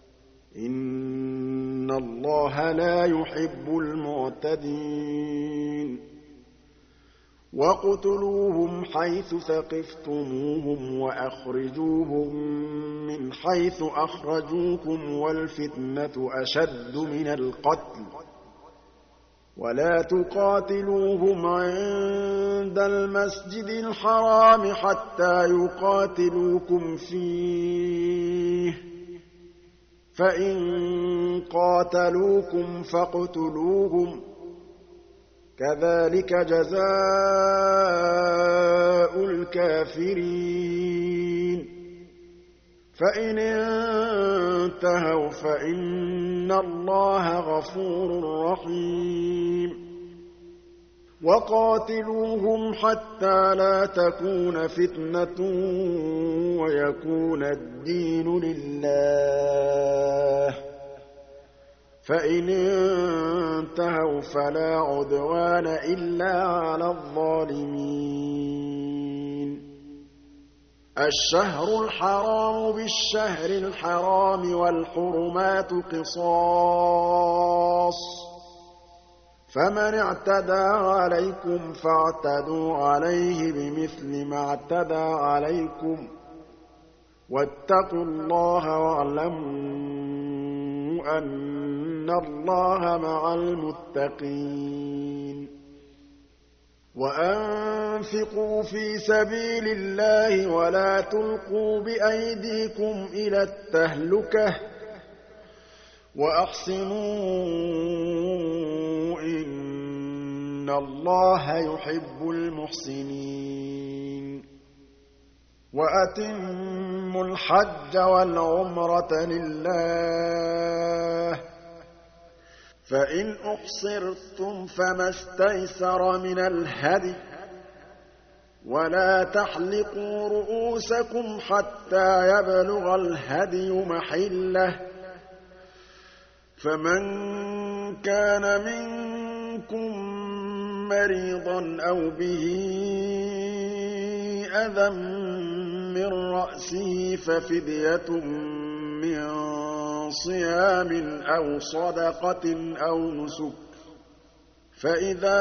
Speaker 1: إِنَّ اللَّهَ لَا يُحِبُّ الْمُعْتَدِينَ وَاقْتُلُوهُمْ حَيْثُ ثَقِفْتُمُوهُمْ وَأَخْرِجُوهُم مِّنْ حَيْثُ أَخْرَجُوكُمْ وَالْفِتْنَةُ أَشَدُّ مِنَ الْقَتْلِ ۚ وَلَا تُقَاتِلُوهُمْ عِندَ الْمَسْجِدِ الْحَرَامِ حَتَّىٰ يُقَاتِلُوكُمْ فِيهِ ۖ فَإِن قَاتَلُوكُمْ فَاقْتُلُوهُمْ ۗ كَذَٰلِكَ جَزَاءُ الْكَافِرِينَ فَإِنِ انتَهَوْا فَإِنَّ اللَّهَ غَفُورٌ رَّحِيمٌ وَقَاتِلُوهُمْ حَتَّىٰ لَا تَكُونَ فِتْنَةٌ وَيَكُونَ الدِّينُ لِلَّهِ ۖ فَإِنِ انتَهَوْا فَلَا عُدْوَانَ إِلَّا عَلَى الظَّالِمِينَ الشَّهْرُ الْحَرَامُ بِالشَّهْرِ الْحَرَامِ وَالْحُرُمَاتُ قِصَاصٌ ۚ فَمَنِ اعْتَدَىٰ عَلَيْكُمْ فَاعْتَدُوا عَلَيْهِ بِمِثْلِ مَا اعْتَدَىٰ عَلَيْكُمْ ۚ وَاتَّقُوا اللَّهَ وَاعْلَمُوا أَنَّ اللَّهَ مَعَ الْمُتَّقِينَ وَأَنفِقُوا فِي سَبِيلِ اللَّهِ وَلَا تُلْقُوا بِأَيْدِيكُمْ إِلَى التَّهْلُكَةِ ۛ وَأَحْسِنُوا ۛ إِنَّ اللَّهَ يُحِبُّ الْمُحْسِنِينَ وَأَتِمُّوا الْحَجَّ وَالْعُمْرَةَ لِلَّهِ ۚ فَإِنْ أُحْصِرْتُمْ فَمَا اسْتَيْسَرَ مِنَ الْهَدْيِ ۖ وَلَا تَحْلِقُوا رُءُوسَكُمْ حَتَّىٰ يَبْلُغَ الْهَدْيُ مَحِلَّهُ ۚ فَمَن كَانَ مِنكُم مَّرِيضًا أَوْ بِهِ أَذًى مِّن رَّأْسِهِ فَفِدْيَةٌ مِّن صِيَامٍ أَوْ صَدَقَةٍ أَوْ نُسُكٍ ۚ فَإِذَا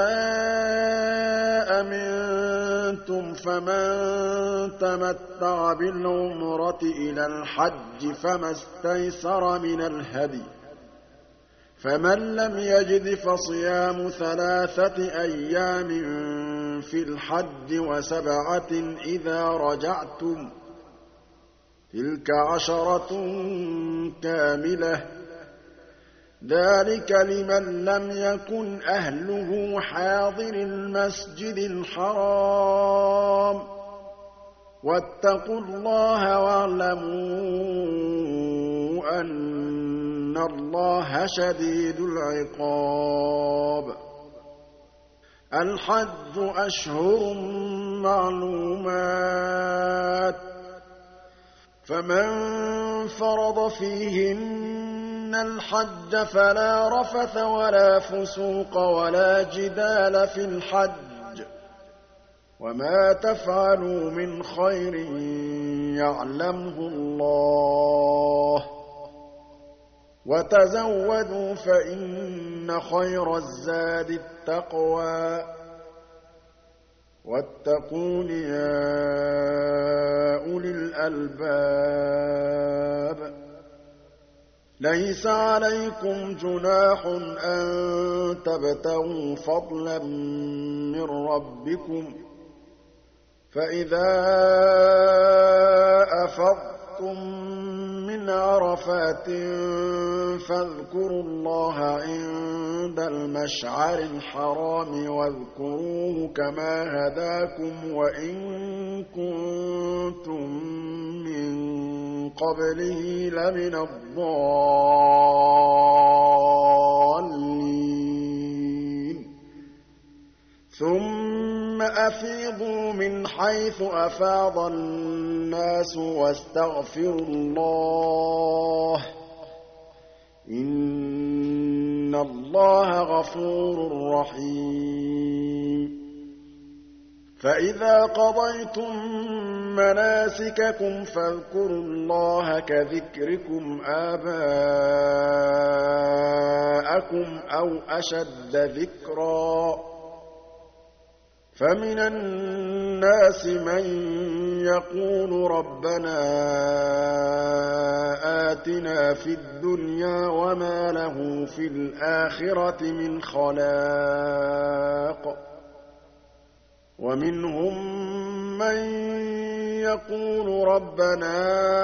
Speaker 1: أَمِنتُمْ فَمَن تَمَتَّعَ بِالْعُمْرَةِ إِلَى الْحَجِّ فَمَا اسْتَيْسَرَ مِنَ الْهَدْيِ ۚ فَمَن لَّمْ يَجِدْ فَصِيَامُ 3 أيام في الحج وسبعة إذا رجعتم ۚ تِلْكَ 10 كَامِلَةٌ ۚ ذَٰلِكَ لِمَن لَّمْ يَكُنْ أَهْلُهُ حَاضِرِي الْمَسْجِدِ الْحَرَامِ ۚ وَاتَّقُوا اللَّهَ وَاعْلَمُوا أَنَّ اللَّهَ شَدِيدُ الْعِقَابِ الْحَجُّ أَشْهُرٌ مَّعْلُومَاتٌ ۚ فَمَن فَرَضَ فِيهِنَّ الْحَجَّ فَلَا رَفَثَ وَلَا فُسُوقَ وَلَا جِدَالَ فِي الْحَجِّ ۗ وَمَا تَفْعَلُوا مِنْ خَيْرٍ يَعْلَمْهُ اللَّهُ ۗ وَتَزَوَّدُوا فَإِنَّ خَيْرَ الزَّادِ التَّقْوَىٰ وَاتَّقُونِ يَا أُولِي الْأَلْبَابِ لَيْسَ عَلَيْكُمْ جُنَاحٌ أَن تَبْتَغُوا فَضْلًا مِّن رَّبِّكُمْ فَإِذَا أَفَضْتُم مِّنْ عَرَفَاتٍ فاذكروا اللَّهَ عِندَ الْمَشْعَرِ الْحَرَامِ واذكروه كما هداكم وإن كنتم من قبله لمن الضالين ثم أفيضوا من حيث أفاض الناس واستغفروا الله إن الله غفور رحيم فإذا قضيتم مناسككم فاذكروا الله كذكركم آباءكم أو أشد ذكرًا فمن الناس من يقول ربنا آتنا في الدنيا وما له في الآخرة من خلاق ومنهم من يقول ربنا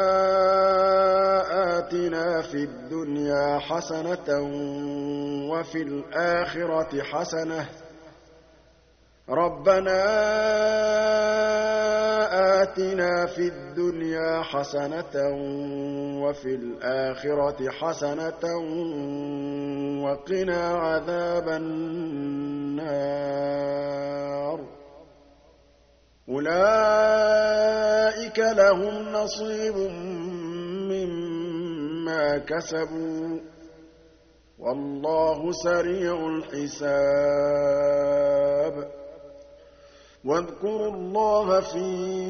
Speaker 1: آتنا في الدنيا حسنة وفي الآخرة حسنة ربنا آتنا في الدنيا حسنة وفي الآخرة حسنة وقنا عذاب النار أولئك لهم نصيب مما كسبوا والله سريع الحساب واذكروا الله في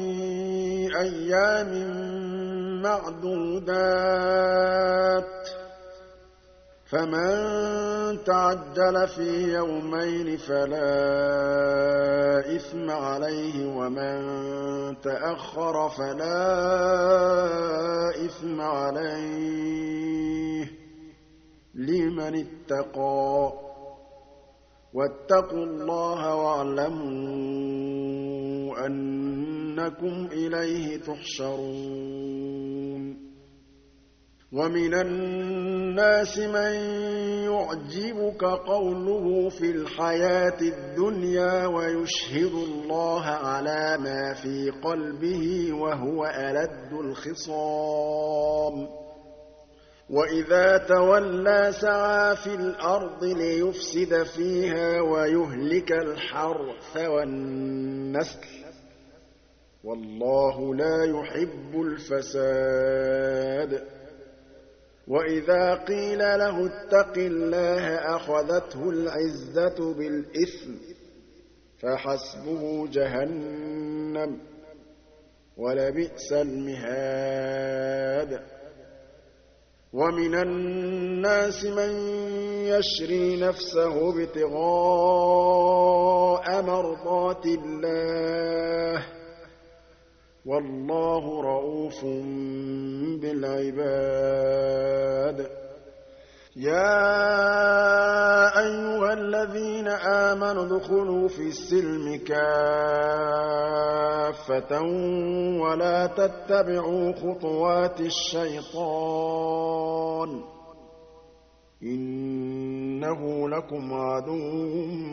Speaker 1: أيام معدودات فمن تعجل في يومين فلا إثم عليه ومن تأخر فلا إثم عليه لمن اتقى واتقوا الله واعلموا أنكم إليه تحشرون ومن الناس من يعجبك قوله في الحياة الدنيا ويشهد الله على ما في قلبه وهو ألد الخصام وإذا تولى سعى في الأرض ليفسد فيها ويهلك الحرث والنسل والله لا يحب الفساد وإذا قيل له اتق الله أخذته العزة بالإثم فحسبه جهنم ولبئس المهاد ومن الناس من يشري نفسه ابتغاء مرضات الله والله رءوف بالعباد يا أيها الذين آمنوا ادخلوا في السلم كافة ولا تتبعوا خطوات الشيطان إنه لكم عدو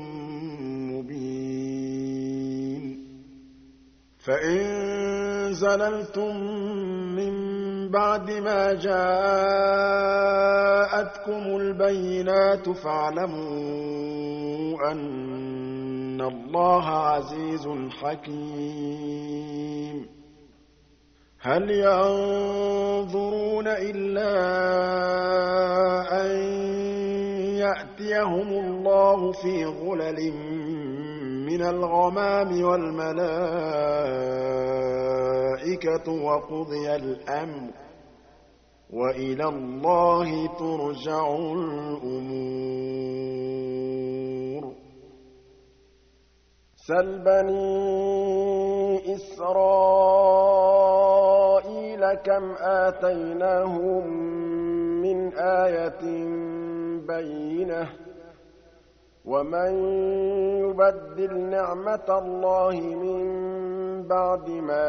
Speaker 1: مبين فإن زللتم من بعد ما جاءتكم البينات فاعلموا أن الله عزيز حكيم هل ينظرون إلا أن يأتيهم الله في غلل من الغمام والملائكة وقضي الأمر وَإِلَى اللَّهِ تُرْجَعُ الْأُمُورُ سَلْ بَنِي إِسْرَائِيلَ كَمْ آتَيْنَاهُم مِّنْ آيَةٍ بَيِّنَةٍ وَمَن يُبَدِّلْ نِعْمَةَ اللَّهِ مِن بَعْدِ مَا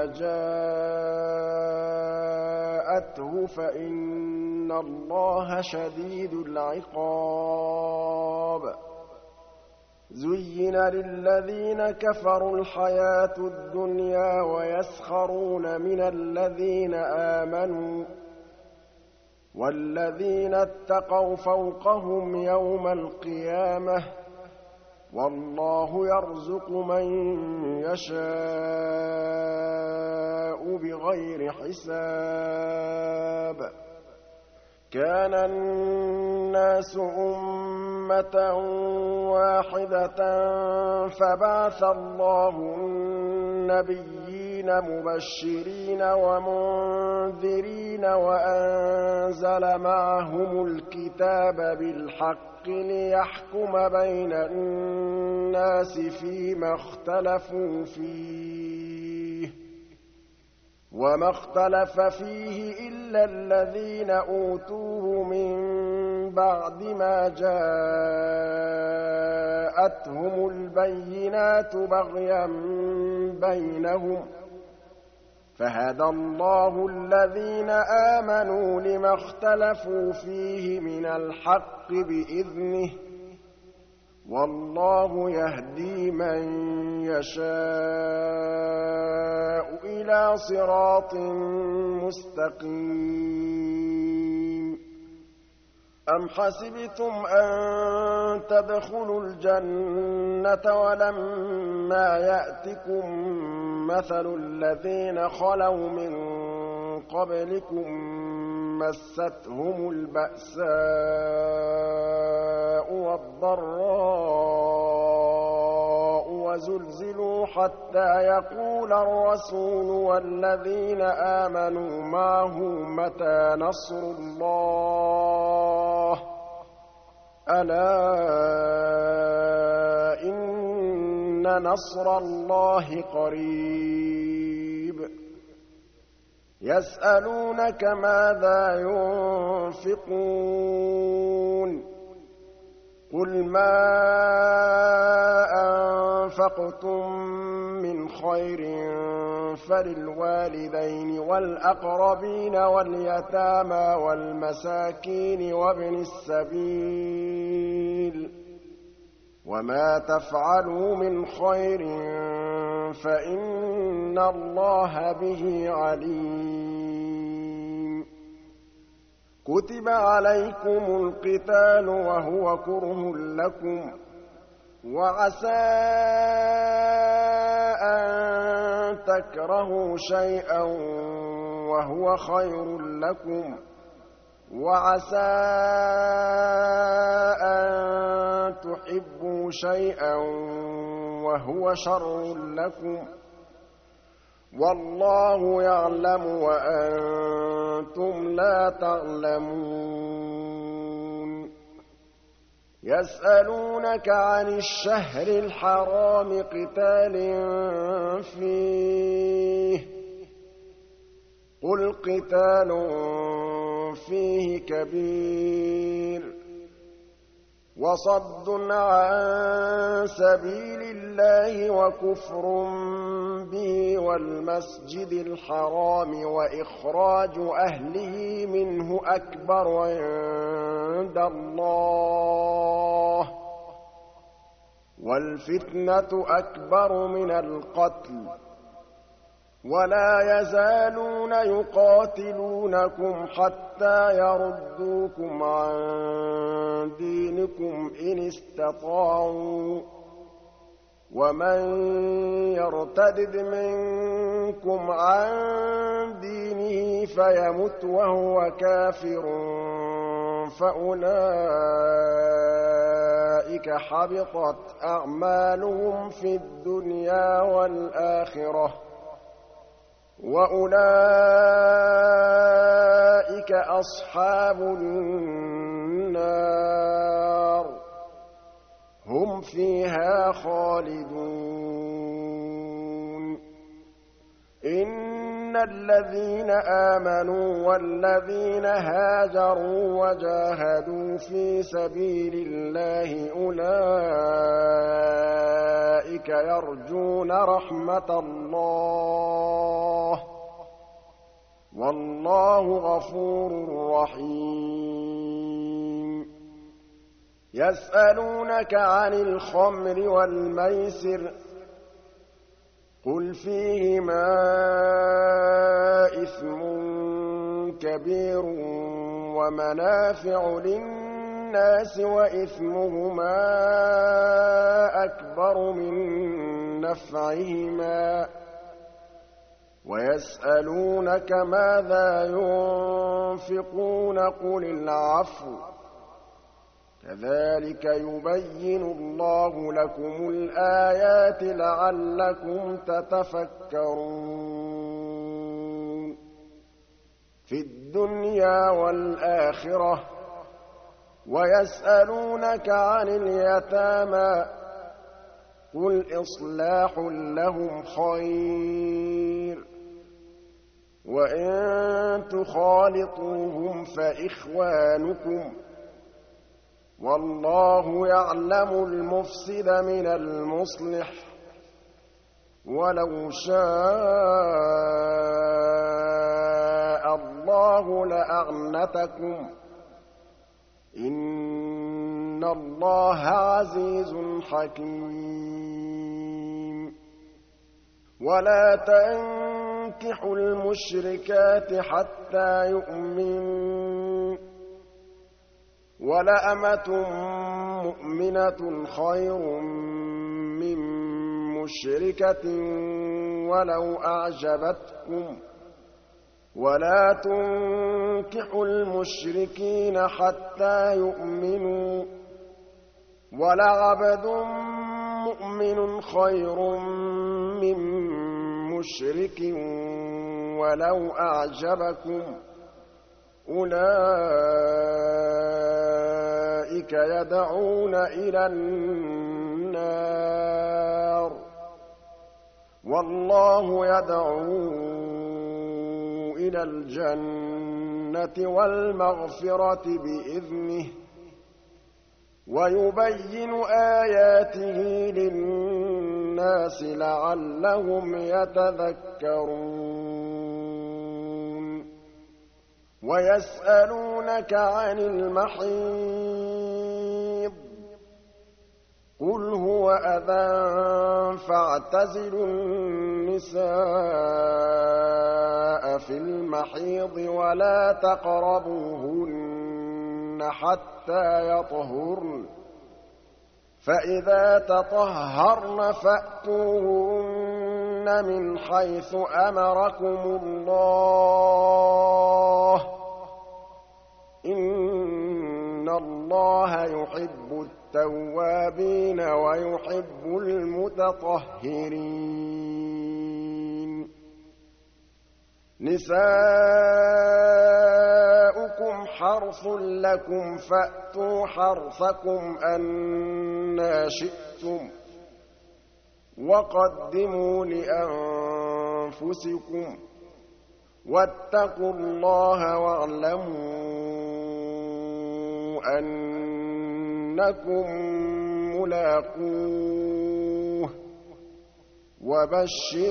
Speaker 1: جَاءَتْهُ فَإِنَّ اللَّهَ شَدِيدُ الْعِقَابِ زُيِّنَ لِلَّذِينَ كَفَرُوا الْحَيَاةُ الدُّنْيَا وَيَسْخَرُونَ مِنَ الَّذِينَ آمَنُوا وَالَّذِينَ اتَّقَوْا فَوْقَهُمْ يَوْمَ الْقِيَامَةِ وَاللَّهُ يَرْزُقُ مَن يَشَاءُ بِغَيْرِ حِسَابٍ كَانَ النَّاسُ أُمَّةً وَاحِدَةً فَبَعَثَ اللَّهُ النَّبِيِّينَ مُبَشِّرِينَ وَمُنذِرِينَ وَأَنزَلَ مَعَهُمُ الْكِتَابَ بِالْحَقِّ لِيَحْكُمَ بَيْنَ النَّاسِ فِيمَا اخْتَلَفُوا فِيهِ وَمَا اخْتَلَفَ فِيهِ إِلَّا الَّذِينَ أُوتُوهُ مِن بَعْدِ مَا جَاءَتْهُمُ الْبَيِّنَاتُ بَغْيًا بَيْنَهُمْ فَهَدَى اللَّهُ الَّذِينَ آمَنُوا لِمَا اخْتَلَفُوا فِيهِ مِنَ الْحَقِّ بِإِذْنِهِ وَاللَّهُ يَهْدِي مَن يَشَاءُ إِلَىٰ صِرَاطٍ مُّسْتَقِيمٍ أَمْ حَسِبْتُمْ أَن تَدْخُلُوا الْجَنَّةَ وَلَمَّا يَأْتِكُم مَّثَلُ الَّذِينَ خَلَوْا مِن قَبْلِكُم مَّسَّتْهُمُ الْبَأْسَاءُ وَالضَّرَّاءُ وَزُلْزِلُوا حَتَّىٰ يَقُولَ الرَّسُولُ وَالَّذِينَ آمَنُوا مَعَهُ مَتَىٰ نَصْرُ اللَّهِ ۗ أَلَا إِنَّ نَصْرَ اللَّهِ قَرِيبٌ يَسْأَلُونَكَ مَاذَا يُنفِقُونَ قُلْ مَا أَنفَقْتُم مِّنْ خَيْرٍ فَلِلْوَالِدَيْنِ وَالْأَقْرَبِينَ وَالْيَتَامَىٰ وَالْمَسَاكِينِ وَابْنِ السَّبِيلِ ۗ وَمَا تَفْعَلُوا مِنْ خَيْرٍ فَإِنَّ اللَّهَ بِهِ عَلِيمٌ كُتِبَ عَلَيْكُمُ الْقِتَالُ وَهُوَ كُرْهٌ لَّكُمْ وَعَسَىٰ أَن تَكْرَهُوا شَيْئًا وَهُوَ خَيْرٌ لَّكُمْ وَعَسَىٰ أَن تُحِبُّوا شَيْئًا وَهُوَ شَرٌّ لَّكُمْ وَاللَّهُ يَعْلَمُ وَأَنتُمْ لَا تَعْلَمُونَ يَسْأَلُونَكَ عَنِ الشَّهْرِ الْحَرَامِ قِتَالٍ فِيهِ ۖ قُلْ قِتَالٌ فِيهِ كَبِيرٌ وَصَدٌّ عَن سَبِيلِ اللَّهِ وَكُفْرٌ بِهِ وَالْمَسْجِدِ الْحَرَامِ وَإِخْرَاجُ أَهْلِهِ مِنْهُ أَكْبَرُ عِندَ اللَّهِ ۚ وَالْفِتْنَةُ أَكْبَرُ مِنَ الْقَتْلِ ۗ وَلَا يَزَالُونَ يُقَاتِلُونَكُمْ حَتَّىٰ يَرُدُّوكُمْ عَن دِينِكُمْ إِنِ اسْتَطَاعُوا ۚ وَمَن يَرْتَدِدْ مِنكُمْ عَن دِينِهِ فَيَمُتْ وَهُوَ كَافِرٌ فَأُولَٰئِكَ حَبِطَتْ أَعْمَالُهُمْ فِي الدُّنْيَا وَالْآخِرَةِ ۖ وَأُولَٰئِكَ أَصْحَابُ النَّارِ ۖ هُمْ فِيهَا خَالِدُونَ إِنَّ الَّذِينَ آمَنُوا وَالَّذِينَ هَاجَرُوا وَجَاهَدُوا فِي سَبِيلِ اللَّهِ أُولَٰئِكَ يَرْجُونَ رَحْمَتَ اللَّهِ ۗ وَاللَّهُ غَفُورٌ رَّحِيمٌ يَسْأَلُونَكَ عَنِ الْخَمْرِ وَالْمَيْسِرِ ۖ قُلْ فِيهِمَا إِثْمٌ كَبِيرٌ وَمَنَافِعُ لِلنَّاسِ وَإِثْمُهُمَا أَكْبَرُ مِن نَّفْعِهِمَا ۗ وَيَسْأَلُونَكَ مَاذَا يُنفِقُونَ قُلِ الْعَفْوَ ۗ كَذَٰلِكَ يُبَيِّنُ اللَّهُ لَكُمُ الْآيَاتِ لَعَلَّكُمْ تَتَفَكَّرُونَ فِي الدُّنْيَا وَالْآخِرَةِ ۗ وَيَسْأَلُونَكَ عَنِ الْيَتَامَىٰ ۖ قُلْ إِصْلَاحٌ لَّهُمْ خَيْرٌ ۖ وَإِن تُخَالِطُوهُمْ فَإِخْوَانُكُمْ ۚ وَاللَّهُ يَعْلَمُ الْمُفْسِدَ مِنَ الْمُصْلِحِ ۚ وَلَوْ شَاءَ اللَّهُ لَأَعْنَتَكُمْ ۚ إِنَّ اللَّهَ عَزِيزٌ حَكِيمٌ وَلَا تَنكِحُوا الْمُشْرِكَاتِ حَتَّىٰ يُؤْمِنَّ ۚ وَلَأَمَةٌ مُّؤْمِنَةٌ خَيْرٌ مِّن مُّشْرِكَةٍ وَلَوْ أَعْجَبَتْكُمْ ۗ وَلَا تُنكِحُوا الْمُشْرِكِينَ حَتَّىٰ يُؤْمِنُوا ۚ وَلَعَبْدٌ مُّؤْمِنٌ خَيْرٌ مِّن مُّشْرِكٍ وَلَوْ أَعْجَبَكُمْ ۗ أُولَٰئِكَ يَدْعُونَ إِلَى النَّارِ ۖ وَاللَّهُ يَدْعُو إِلَى الْجَنَّةِ وَالْمَغْفِرَةِ بِإِذْنِهِ ۖ وَيُبَيِّنُ آيَاتِهِ لِلنَّاسِ لَعَلَّهُمْ يَتَذَكَّرُونَ وَيَسْأَلُونَكَ عَنِ الْمَحِيضِ ۖ قُلْ هُوَ أَذًى فَاعْتَزِلُوا النِّسَاءَ فِي الْمَحِيضِ وَلَا تَقْرَبُوهُنَّ حَتَّىٰ يَطْهُرْنَ ۖ فَإِذَا تَطَهَّرْنَ فَأْتُوهُنَّ مِنْ حَيْثُ أَمَرَكُمُ اللَّهُ ۚ إِنَّ اللَّهَ يُحِبُّ التَّوَّابِينَ وَيُحِبُّ الْمُتَطَهِّرِينَ نِسَاؤُكُمْ حَرْثٌ لَّكُمْ فَأْتُوا حَرْثَكُمْ أَنَّىٰ شِئْتُمْ ۖ وَقَدِّمُوا لِأَنفُسِكُمْ ۚ وَاتَّقُوا اللَّهَ وَاعْلَمُوا أَنَّكُم مُّلَاقُوهُ ۗ وَبَشِّرِ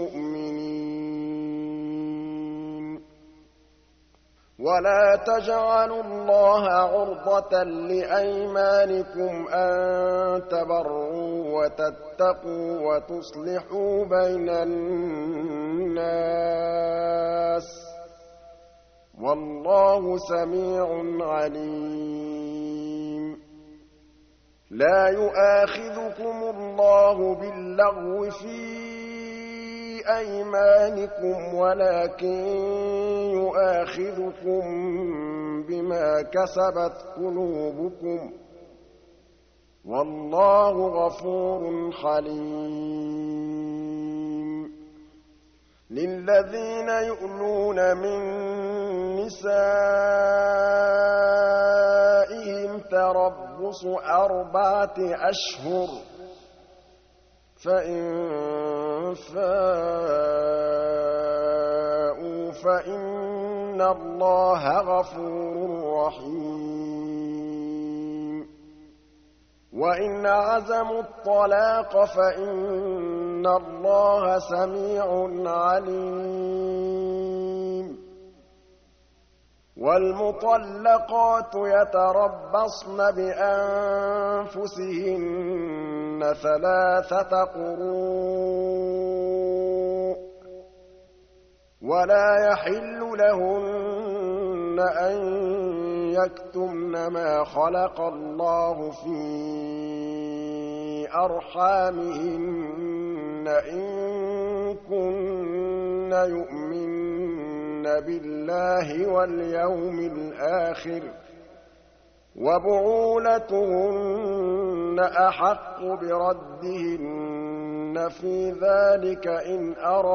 Speaker 1: الْمُؤْمِنِينَ وَلَا تَجْعَلُوا اللَّهَ عُرْضَةً لِّأَيْمَانِكُمْ أَن تَبَرُّوا وَتَتَّقُوا وَتُصْلِحُوا بَيْنَ النَّاسِ ۗ وَاللَّهُ سَمِيعٌ عَلِيمٌ لَا يُؤَاخِذُكُمُ اللَّهُ بِاللَّغْوِ فِي أَيْمَانِكُمْ وَلَٰكِن يُؤَاخِذُكُم بِمَا كَسَبَتْ قُلُوبُكُمْ ۗ وَاللَّهُ غَفُورٌ حَلِيمٌ للذين يؤلون من نسائهم تربص 4 أشهر فإن فاءوا فإن الله غفور رحيم وإن عزموا الطلاق فإن الله سميع عليم والمطلقات يتربصن بأنفسهن 3 قروء ولا يحل لهن أن يكتمن ما خلق الله في أرحامهن إن كن يؤمن بالله واليوم الآخر وبعولتهن أحق بردهن في ذلك إن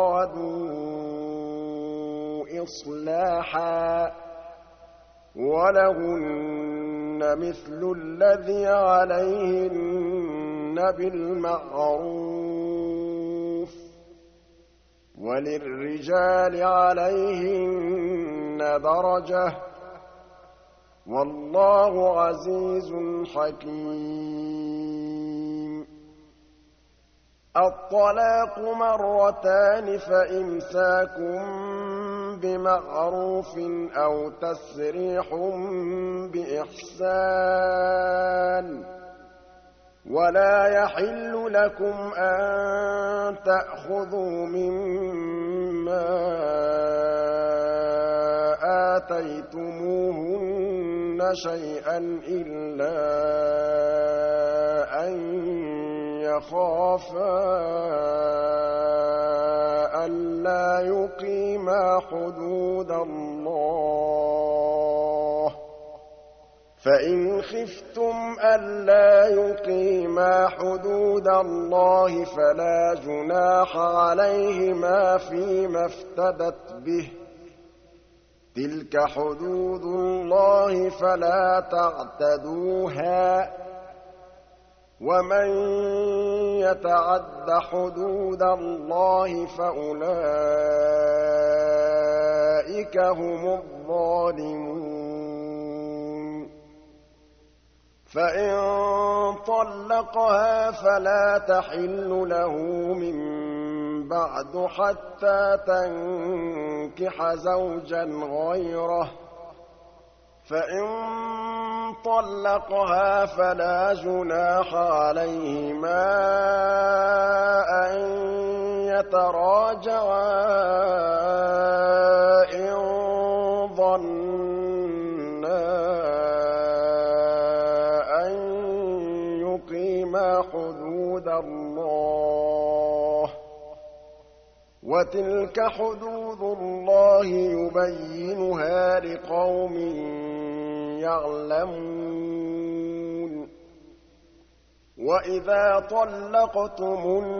Speaker 1: أرادوا إصلاحا ولهن مثل الذي عليهن بالمعروف وللرجال عليهن درجة والله عزيز حكيم الطلاق 2 فإمساك بمعروف أو تسريح بإحسان ولا يحل لكم أن تأخذوا مما آتيتموهن شيئا إلا أن يخافا ألا يقيما حدود الله فإن خفتم ألا يقيما حدود الله فلا جناح عليهما فيما افتدت به تلك حدود الله فلا تعتدوها ومن يتعد حدود الله فأولئك هم الظالمون فإن طلقها فلا تحل له من بعد حتى تنكح زوجا غيره فإن طلقها فلا جناح عليهما أن يتراجعا إن ظنا أن يقيما حدود الله وتلك حدود الله يبينها لقوم يعلمون وإذا طلقتم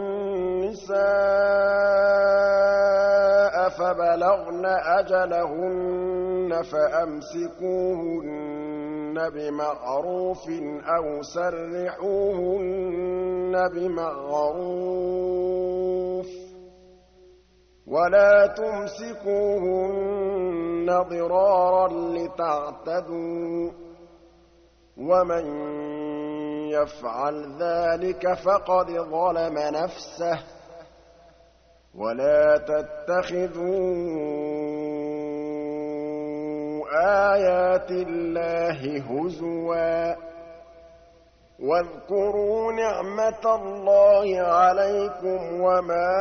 Speaker 1: النساء فبلغن أجلهن فأمسكوهن بمعروف أو سرحوهن بمعروف ولا تمسكوهن ضرارا لتعتدوا ومن يفعل ذلك فقد ظلم نفسه ولا تتخذوا آيات الله هزوا واذكروا نعمة الله عليكم وما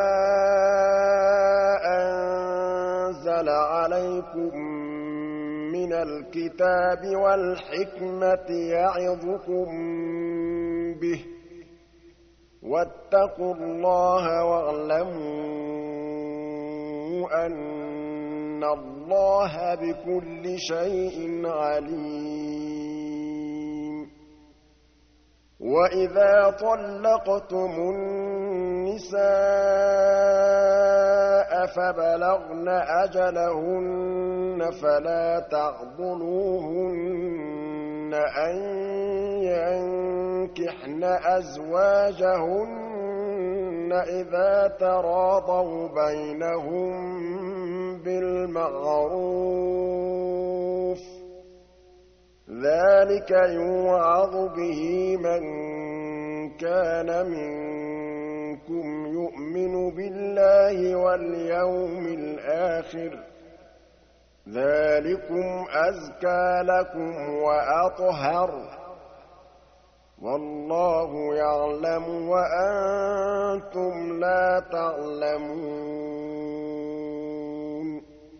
Speaker 1: أنزل عليكم من الكتاب والحكمة يعظكم به واتقوا الله واعلموا أن الله بكل شيء عليم وإذا طلقتم النساء فبلغن أجلهن فلا تعضلوهن أن ينكحن أزواجهن إذا تراضوا بينهم بالمعروف ذلك يوعظ به من كان منكم يؤمن بالله واليوم الآخر ذلكم أزكى لكم وأطهر والله يعلم وأنتم لا تعلمون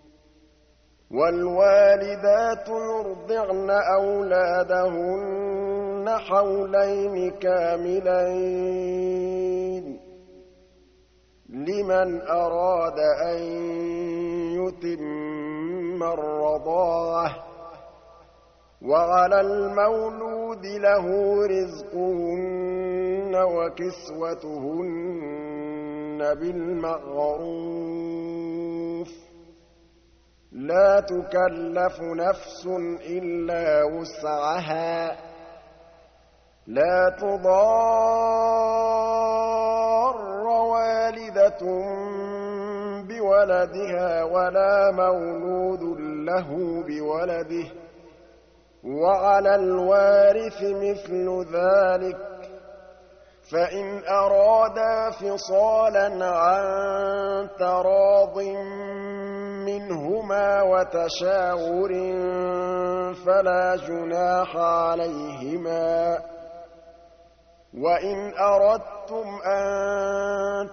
Speaker 1: والوالدات يرضعن أولادهن حولين كاملين لمن أراد أن يتم الرضاعة وعلى المولود له رزقهن وكسوتهن بالمعروف لا تكلف نفس إلا وسعها لا تضار والدة بولدها ولا مولود له بولده وعلى الوارث مثل ذلك فإن أرادا فصالا عن تراض منهما وتشاور فلا جناح عليهما وإن أردتم أن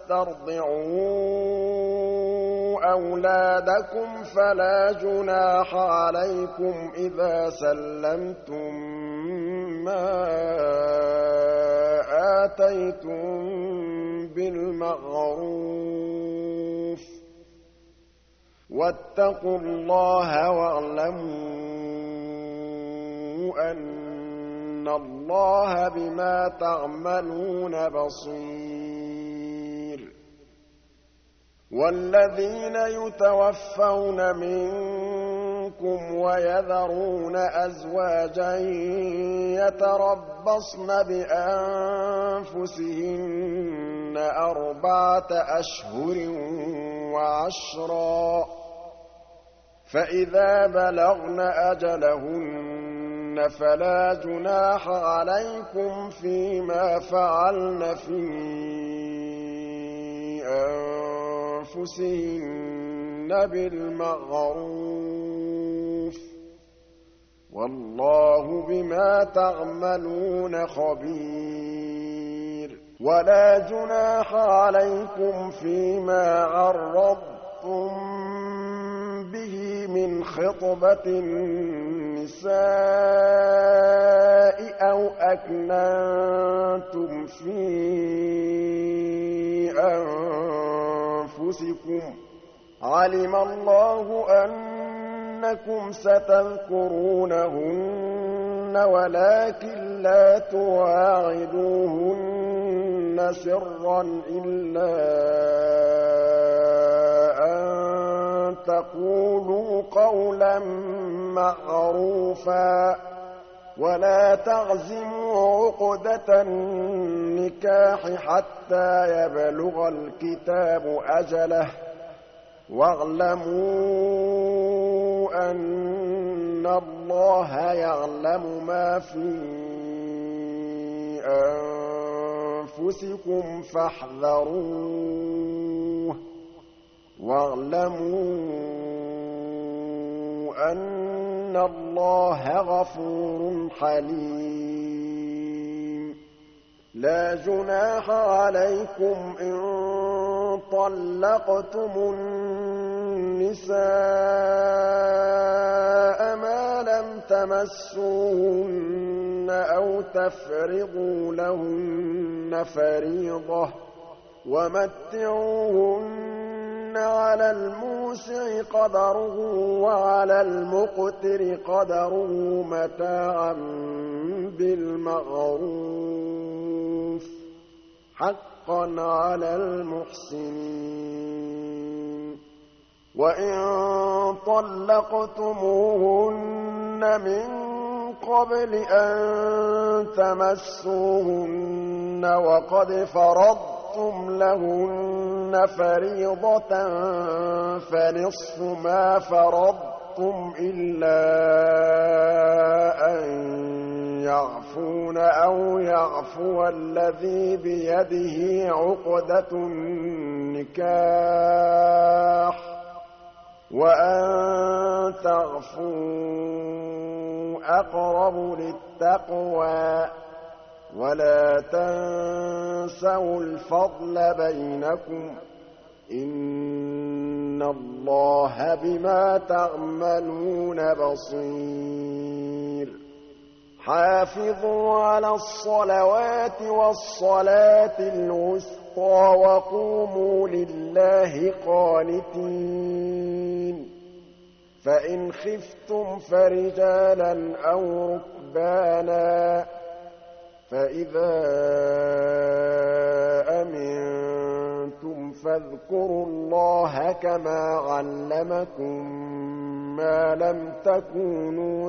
Speaker 1: تسترضعوا أولادكم فلا جناح عليكم إذا سلمتم ما آتيتم بالمعروف واتقوا الله واعلموا أن الله بما تعملون بصير والذين يتوفون منكم ويذرون أزواجا يتربصن بأنفسهن 4 أشهر وعشرا فإذا بلغن أجلهن فلا جناح عليكم فيما فعلن في أنفسهن بالمعروف والله بما تعملون خبير ولا جناح عليكم فيما عرضتم به من خطبة النساء أو أكننتم في أنفسكم علم الله أنكم ستذكرونهن ولكن لا تواعدوهن سرا إلا أن تقولوا قولا معروفا ولا تعزموا عقدة النكاح حتى يبلغ الكتاب أجله واعلموا أن الله يعلم ما في أنفسكم فاحذروه واعلموا أن الله غفور حليم لا جناح عليكم إن طلقتم النساء ما لم تمسوهن أو تفرضوا لهن فريضة ومتعوهن على الموسع قدره وعلى المقتر قدره متاعا بالمعروف حقا على المحسنين وَإِن طَلَّقْتُمُوهُنَّ مِن قَبْلِ أَن تَمَسُّوهُنَّ وَقَدْ فَرَضْتُمْ لَهُنَّ فَرِيضَةً فَنِصْفُ مَا فَرَضْتُمْ إِلَّا أَن يَعْفُونَ أَوْ يَعْفُوَ الَّذِي بِيَدِهِ عُقْدَةُ النِّكَاحِ ۚ وَأَن تَعْفُوا أَقْرَبُ لِلتَّقْوَىٰ ۖ وَلَا تَنسَوُا الْفَضْلَ بَيْنَكُمْ ۚ إِنَّ اللَّهَ بِمَا تَعْمَلُونَ بَصِيرٌ حافظوا على الصلوات والصلاة الوسطى وقوموا لله قانتين فإن خفتم فرجالا أو ركبانا فإذا أمنتم فاذكروا الله كما علمكم ما لم تكونوا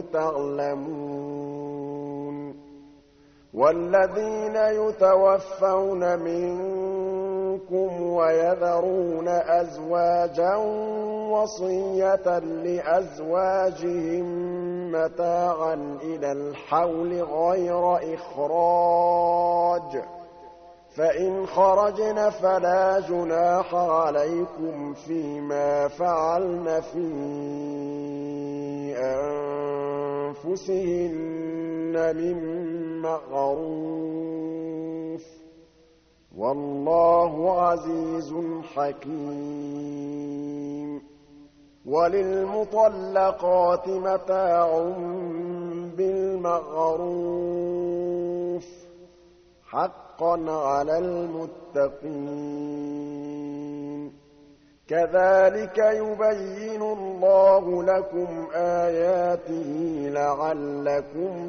Speaker 1: تعلمون والذين يتوفون منكم ويذرون أزواجا وصية لأزواجهم متاعا إلى الحول غير إخراج فإن خرجن فلا جناح عليكم فيما فعلن في أنفسهن من معروف والله عزيز حكيم وللمطلقات متاع بالمعروف حقا على المتقين كذلك يبين الله لكم آياته لعلكم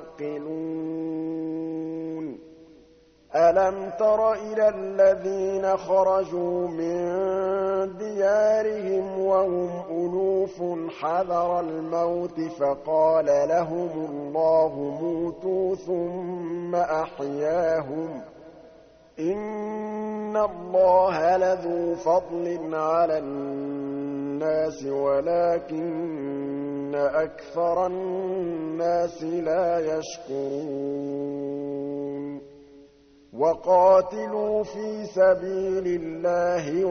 Speaker 1: تعقلون ألم تر إلى الذين خرجوا من ديارهم وهم ألوف حذر الموت فقال لهم الله موتوا ثم أحياهم إن الله لذو فضل على الناس ولكن أكثر الناس لا يشكرون وقاتلوا في سبيل الله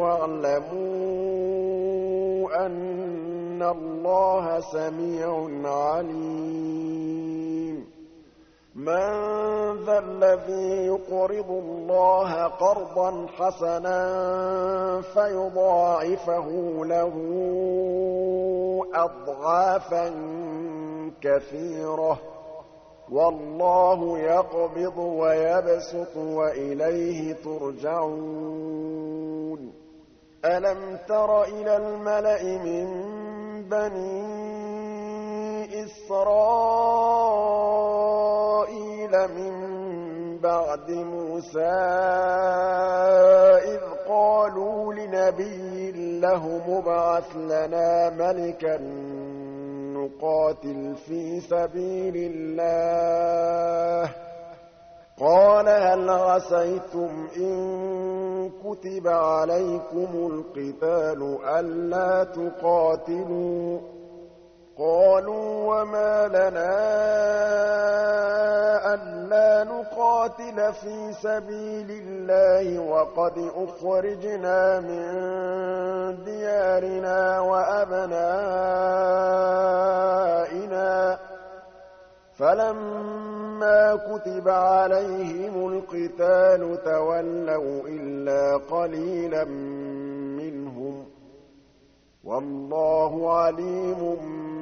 Speaker 1: واعلموا أن الله سميع عليم من ذا الذي يقرض الله قرضا حسنا فيضاعفه له أضعافا كثيرة والله يقبض ويبسط وإليه ترجعون ألم تر إلى الملأ من بني إسرائيل من بعد موسى إذ قالوا لنبي له مبعث لنا ملكا نقاتل في سبيل الله قال هل عسيتم إن كتب عليكم القتال ألا تقاتلوا قالوا وما لنا ألا نقاتل في سبيل الله وقد أخرجنا من ديارنا وأبنائنا فلما كتب عليهم القتال تولوا إلا قليلا منهم والله عليم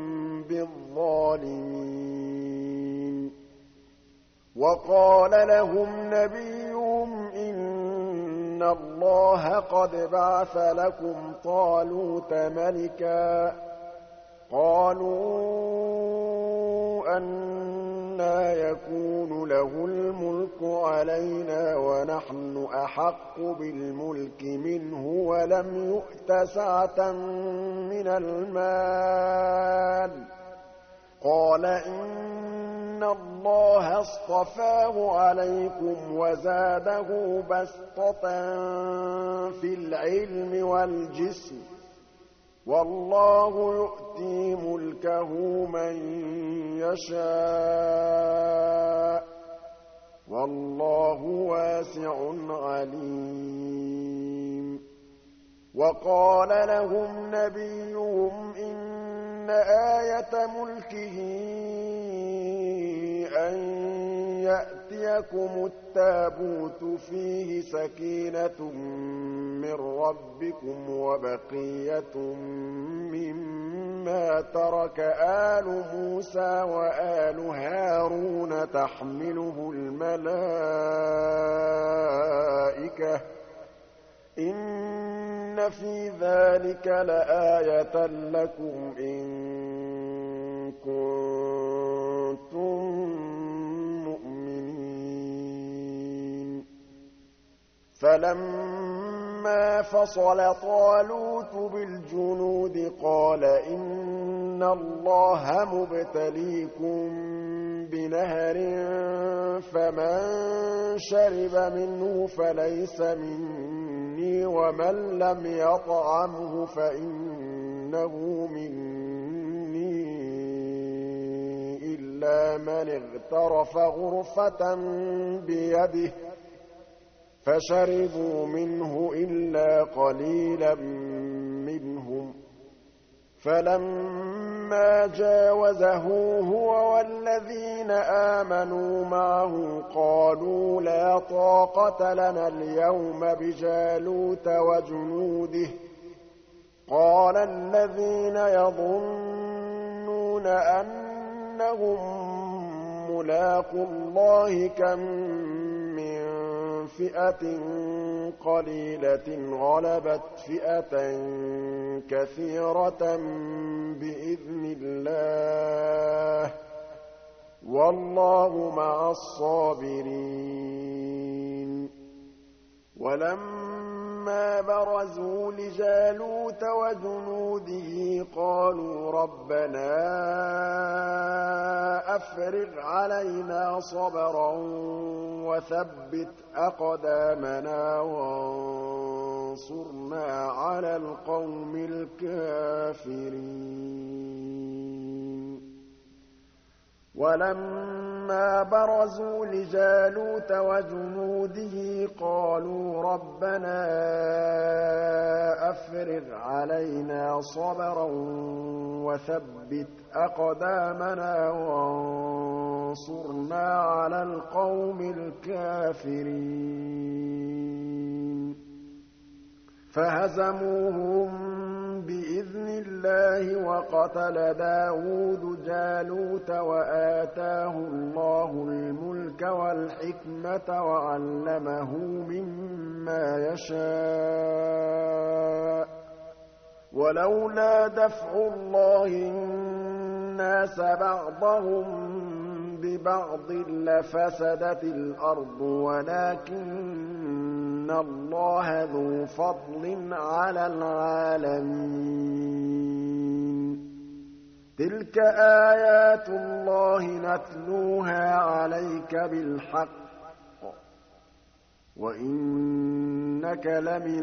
Speaker 1: بالظالمين وقال لهم نبيهم إن الله قد بعث لكم طالوت ملكا قالوا أن أَنَّىٰ يَكُونُ لَهُ الْمُلْكُ عَلَيْنَا وَنَحْنُ أَحَقُّ بِالْمُلْكِ مِنْهُ وَلَمْ يُؤْتَ سَعَةً مِّنَ الْمَالِ ۚ قَالَ إِنَّ اللَّهَ اصْطَفَاهُ عَلَيْكُمْ وَزَادَهُ بَسْطَةً فِي الْعِلْمِ وَالْجِسْمِ ۖ وَاللَّهُ يُؤْتِي مُلْكَهُ مَن يَشَاءُ ۚ وَاللَّهُ وَاسِعٌ عَلِيمٌ وَقَالَ لَهُمْ نَبِيُّهُمْ إِنَّ آيَةَ مُلْكِهِ أَن يَأْتِيَكُمُ التَّابُوتُ فِيهِ سَكِينَةٌ مِّن رَّبِّكُمْ وَبَقِيَّةٌ مِّمَّا تَرَكَ آلُ مُوسَىٰ وَآلُ هَارُونَ تَحْمِلُهُ الْمَلَائِكَةُ ۚ إِنَّ في ذَٰلِكَ لَآيَةً لَّكُمْ إِن كُنتُم مُّؤْمِنِينَ فَلَمَّا فَصَلَ طَالُوتُ بِالْجُنُودِ قَالَ إِنَّ اللَّهَ مُبْتَلِيكُم بِنَهَرٍ فَمَن شَرِبَ مِنْهُ فَلَيْسَ مِنِّي وَمَن لَّمْ يَطْعَمْهُ فَإِنَّهُ مِنِّي إِلَّا مَنِ اغْتَرَفَ غُرْفَةً بِيَدِهِ ۚ فَشَرِبُوا مِنْهُ إِلَّا قَلِيلًا مِّنْهُمْ ۚ فَلَمَّا جَاوَزَهُ هُوَ وَالَّذِينَ آمَنُوا مَعَهُ قَالُوا لَا طَاقَةَ لَنَا الْيَوْمَ بِجَالُوتَ وَجُنُودِهِ ۚ قَالَ الَّذِينَ يَظُنُّونَ أَنَّهُم مُّلَاقُو اللَّهِ كَم مِّن فِئَةٍ قَلِيلَةٍ غَلَبَتْ فِئَةً كَثِيرَةً بِإِذْنِ اللَّهِ ۗ وَاللَّهُ مَعَ الصَّابِرِينَ وَلَمَّا بَرَزُوا لِجَالُوتَ وَجُنُودِهِ قَالُوا رَبَّنَا أَفْرِغْ عَلَيْنَا صَبْرًا وَثَبِّتْ أَقْدَامَنَا وَانصُرْنَا عَلَى الْقَوْمِ الْكَافِرِينَ وَلَمَّا بَرَزُوا لِجَالُوتَ وَجُنُودِهِ قَالُوا رَبَّنَا أَفْرِغْ عَلَيْنَا صَبْرًا وَثَبِّتْ أَقْدَامَنَا وَانصُرْنَا عَلَى الْقَوْمِ الْكَافِرِينَ فَهَزَمُوهُم بِإِذْنِ اللَّهِ وَقَتَلَ دَاوُودُ جَالُوتَ وَآتَاهُ اللَّهُ الْمُلْكَ وَالْحِكْمَةَ وَعَلَّمَهُ مِمَّا يَشَاءُ ۗ وَلَوْلَا دَفْعُ اللَّهِ النَّاسَ بَعْضَهُم بِبَعْضٍ لَّفَسَدَتِ الْأَرْضُ وَلَٰكِنَّ اللَّهَ ذُو فَضْلٍ عَلَى الْعَالَمِينَ تِلْكَ آيَاتُ اللَّهِ نَتْلُوهَا عَلَيْكَ بِالْحَقِّ ۚ وَإِنَّكَ لَمِنَ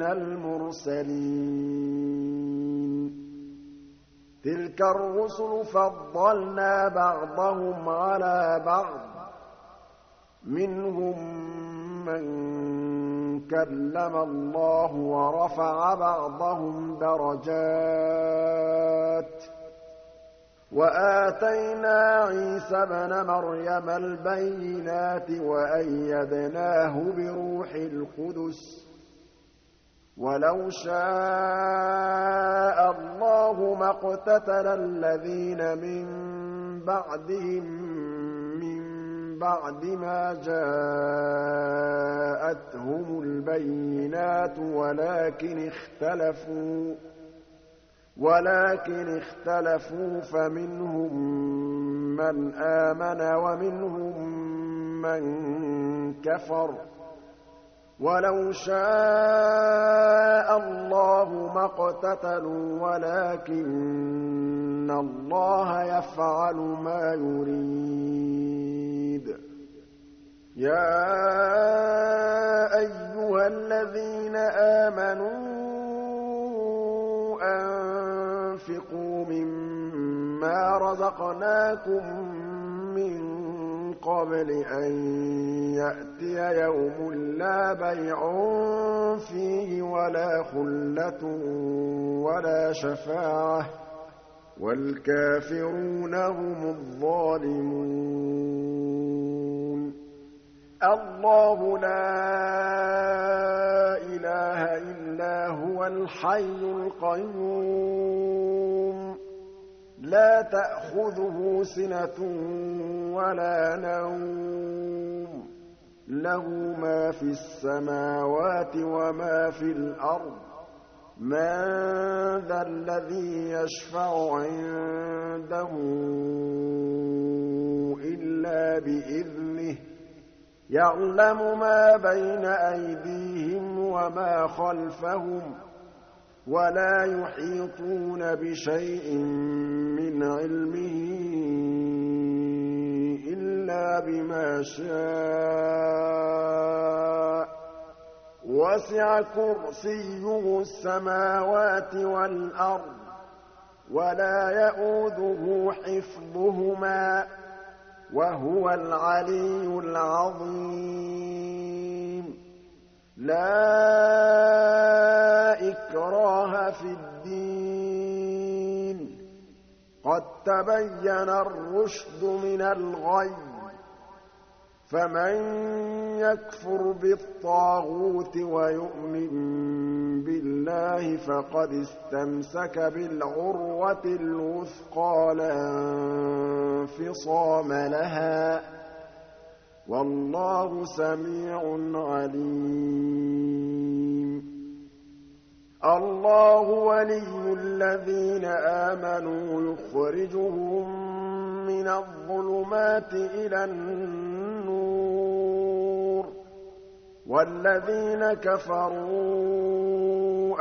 Speaker 1: الْمُرْسَلِينَ تِلْكَ الرُّسُلُ فَضَّلْنَا بَعْضَهُمْ عَلَىٰ بَعْضٍ ۖ مِّنْهُم مَّن كَلَّمَ اللَّهُ وَرَفَعَ بَعْضَهُمْ دَرَجَاتٍ ۚ وَآتَيْنَا عِيسَى ابْنَ مَرْيَمَ الْبَيِّنَاتِ وَأَيَّدْنَاهُ بِرُوحِ الْقُدُسِ ۗ وَلَوْ شَاءَ اللَّهُ مَا اقْتَتَلَ الَّذِينَ مِن بَعْدِهِم مِّن بَعْدِ مَا جَاءَتْهُمُ الْبَيِّنَاتُ وَلَٰكِنِ اخْتَلَفُوا ۚ وَلَٰكِنِ اخْتَلَفُوا فَمِنْهُم مَّنْ آمَنَ وَمِنْهُم مَّن كَفَرَ ۚ وَلَوْ شَاءَ اللَّهُ مَا اقْتَتَلُوا وَلَٰكِنَّ اللَّهَ يَفْعَلُ مَا يُرِيدُ يَا أَيُّهَا الَّذِينَ آمَنُوا أَنفِقُوا مِمَّا رَزَقْنَاكُم مِّن قَبْلِ أَن يَأْتِيَ يَوْمٌ لَّا بَيْعٌ فِيهِ وَلَا خُلَّةٌ وَلَا شَفَاعَةٌ ۗ وَالْكَافِرُونَ هُمُ الظَّالِمُونَ اللَّهُ لَا إِلَٰهَ إِلَّا هُوَ الْحَيُّ الْقَيُّومُ لَا تَأْخُذُهُ سِنَةٌ وَلَا نَوْمٌ لَّهُ مَا فِي السَّمَاوَاتِ وَمَا في الْأَرْضِ مَن ذَا الَّذِي يَشْفَعُ عِندَهُ إِلَّا بِإِذْنِهِ يَعْلَمُ مَا بَيْنَ أَيْدِيهِمْ وَمَا خَلْفَهُمْ وَلَا يُحِيطُونَ بِشَيْءٍ مِّنْ عِلْمِهِ إِلَّا بِمَا شَاءَ وَسِعَ كُرْسِيُّهُ السَّمَاوَاتِ وَالْأَرْضَ وَلَا يَئُودُهُ حِفْظُهُمَا وَهُوَ الْعَلِيُّ الْعَظِيمُ لَا إِكْرَاهَ فِي الدِّينِ قَد تَّبَيَّنَ الرُّشْدُ مِنَ الْغَيِّ ۚ فَمَن يَكْفُرْ بِالطَّاغُوتِ وَيُؤْمِن بِاللَّهِ فَقَدِ اسْتَمْسَكَ بِالْعُرْوَةِ الْوُثْقَىٰ لَا انفِصَامَ لَهَا ۗ وَاللَّهُ سَمِيعٌ عَلِيمٌ اللَّهُ وَلِيُّ الَّذِينَ آمَنُوا يُخْرِجُهُم مِّنَ الظُّلُمَاتِ إِلَى النُّورِ ۖ وَالَّذِينَ كَفَرُوا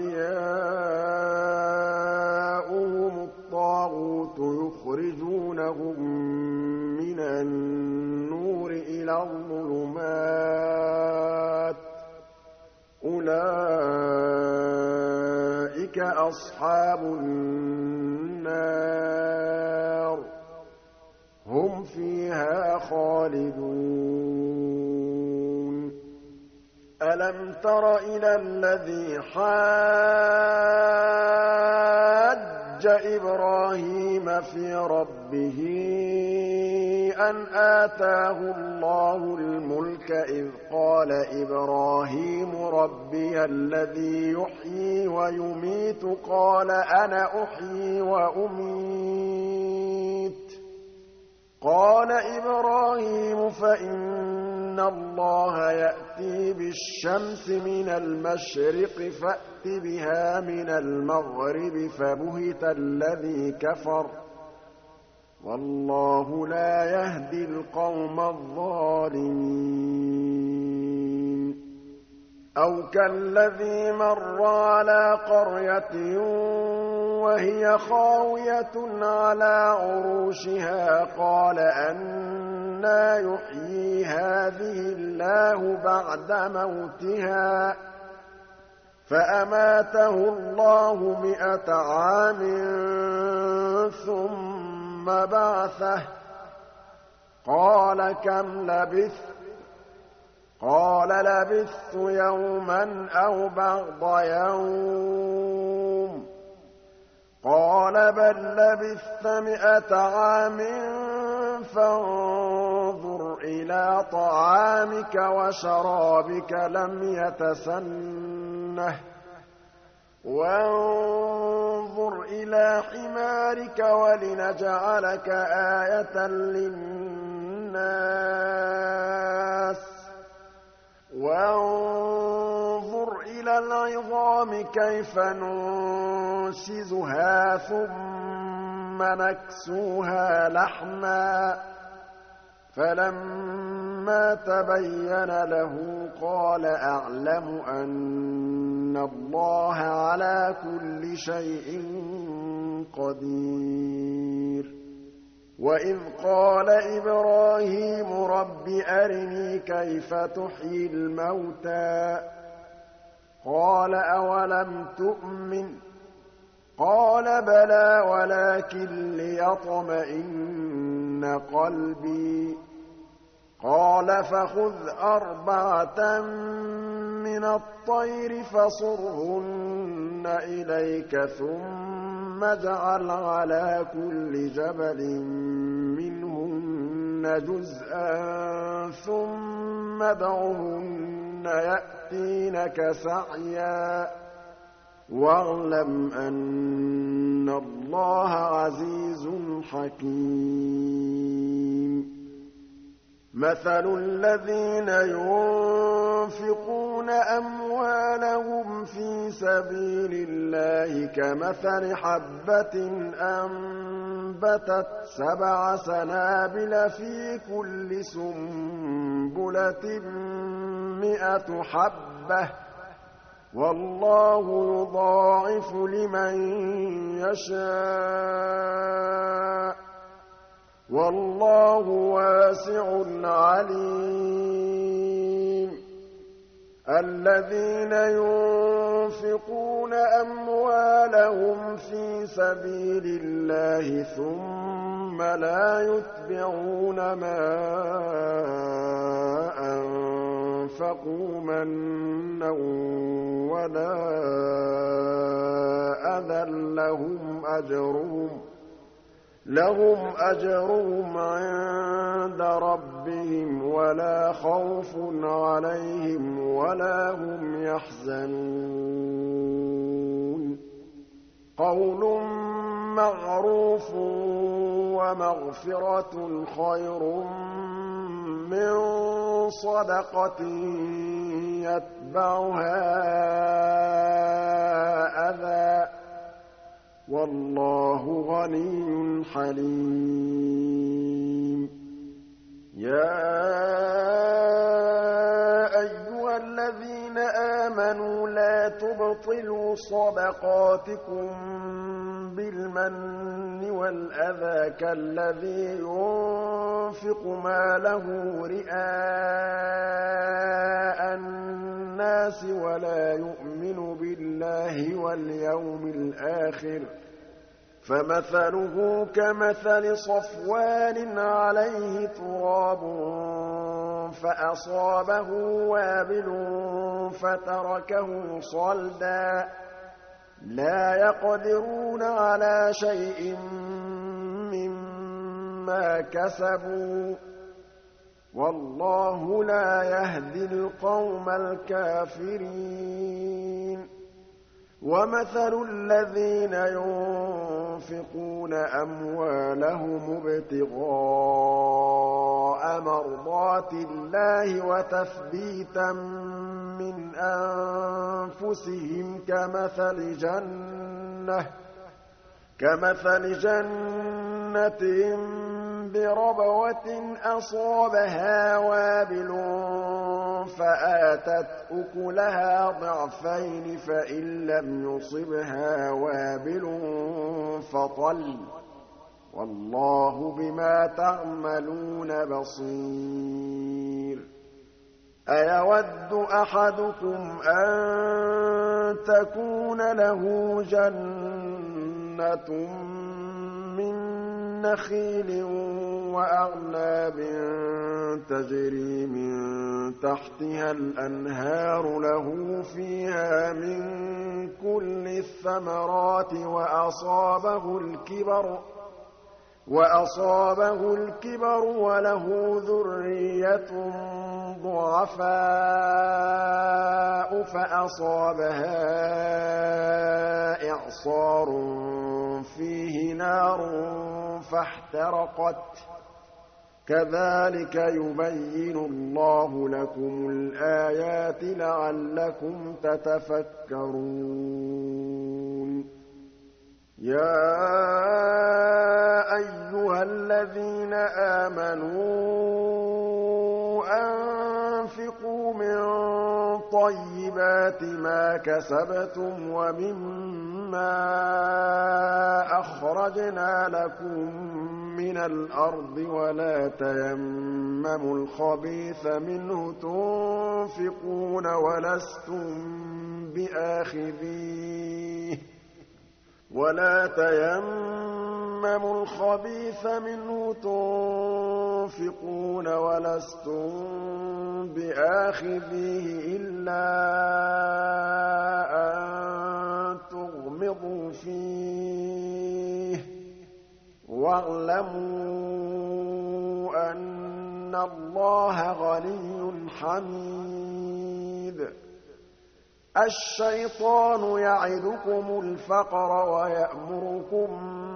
Speaker 1: أَوْلِيَاؤُهُمُ الطَّاغُوتُ يُخْرِجُونَهُم مِّنَ النُّورِ إِلَى الظُّلُمَاتِ ۗ أُولَٰئِكَ أَصْحَابُ النَّارِ ۖ هُمْ فِيهَا خَالِدُونَ أَلَمْ تَرَ إِلَى الَّذِي حَاجَّ إِبْرَاهِيمَ فِي رَبِّهِ أَنْ آتَاهُ اللَّهُ الْمُلْكَ إِذْ قَالَ إِبْرَاهِيمُ رَبِّيَ الَّذِي يُحْيِي وَيُمِيتُ قَالَ أَنَا أُحْيِي وَأُمِيتُ قَالَ إِبْرَاهِيمُ فَإِنَّ اللَّهَ يَأْتِي بِالشَّمْسِ مِنَ الْمَشْرِقِ فَأْتِ بِهَا مِنَ الْمَغْرِبِ فَبُهِتَ الَّذِي كَفَرَ ۗ وَاللَّهُ لَا يَهْدِي الْقَوْمَ الظَّالِمِينَ أَوْ كَالَّذِي مَرَّ عَلَىٰ قَرْيَةٍ وَهِيَ خَاوِيَةٌ عَلَىٰ عُرُوشِهَا قَالَ أَنَّىٰ يُحْيِي هَٰذِهِ اللَّهُ بَعْدَ مَوْتِهَا ۖ فَأَمَاتَهُ اللَّهُ 100 عَامٍ ثُمَّ بَعَثَهُ ۖ قَالَ كَمْ لَبِثْتَ ۖ قَالَ لَبِثْتُ يَوْمًا أَوْ بَعْضَ يَوْمٍ ۖ قَالَ بَل لَّبِثْتَ 100 عَامٍ فَانظُرْ إِلَىٰ طَعَامِكَ وَشَرَابِكَ لَمْ يَتَسَنَّهْ ۖ وَانظُرْ إِلَىٰ حِمَارِكَ وَلِنَجْعَلَكَ آيَةً لِّلنَّاسِ ۖ وَانظُرْ إِلَى الْعِظَامِ كَيْفَ نُنشِزُهَا ننشزها ثم نكسوها لحما فلما تبين له قال أعلم أن الله على كل شيء قدير وإذ قال إبراهيم رب أرني كيف تحيي الموتى قال أولم تؤمن قال بلى ولكن ليطمئن قلبي قال فخذ 4 من الطير فصرهن إليك ثم اجعل على كل جبل منهن جزءا ثم ادعهن يأتينك سعيا واعلم أن الله عزيز حكيم مثل الذين ينفقون أموالهم في سبيل الله كمثل حبة أنبتت 7 سنابل في كل سنبلة 100 حبة والله يضاعف لمن يشاء والله واسع عليم الذين ينفقون أموالهم في سبيل الله ثم لا يتبعون ما أنفقوا منا ولا أذى لهم أجرهم عند ربهم ولا خوف عليهم ولا هم يحزنون قول معروف ومغفرة خير من صدقة يتبعها أذى والله غني حليم يا أيها الذين آمنوا لا تبطلوا صدقاتكم بالمن والأذى كالذي ينفق ماله رئاء الناس ولا يؤمن بالله واليوم الآخر فمثله كمثل صفوان عليه تراب فأصابه وابل فتركه صلدا لا يقدرون على شيء مما كسبوا والله لا يهدي القوم الكافرين ومثل الذين ينفقون أموالهم ابتغاء مرضات الله وتثبيتا من أنفسهم كمثل جنة بربوة أصابها وابل فآتت أكلها ضعفين فإن لم يصبها وابل فطل والله بما تعملون بصير أيود أحدكم أن تكون له جنة من نخيل وأعناب تجري من تحتها الأنهار له فيها من كل الثمرات وأصابه الكبر وله ذرية ضعفاء فأصابها إعصار فيه نار فاحترقت كذلك يبين الله لكم الآيات لعلكم تتفكرون يَا أَيُّهَا الَّذِينَ آمَنُوا أَنفِقُوا مِن طَيِّبَاتِ مَا كَسَبْتُمْ وَمِمَّا أَخْرَجْنَا لَكُم مِّنَ الْأَرْضِ وَلَا تَيَمَّمُوا الْخَبِيثَ مِنْهُ تُنفِقُونَ وَلَسْتُم بِآخِذِيهِ إِلَّا أَن تُغْمِضُوا فِيهِ ۚ وَاعْلَمُوا أَنَّ اللَّهَ غَنِيٌّ حَمِيدٌ الشَّيْطَانُ يَعِدُكُمُ الْفَقْرَ وَيَأْمُرُكُم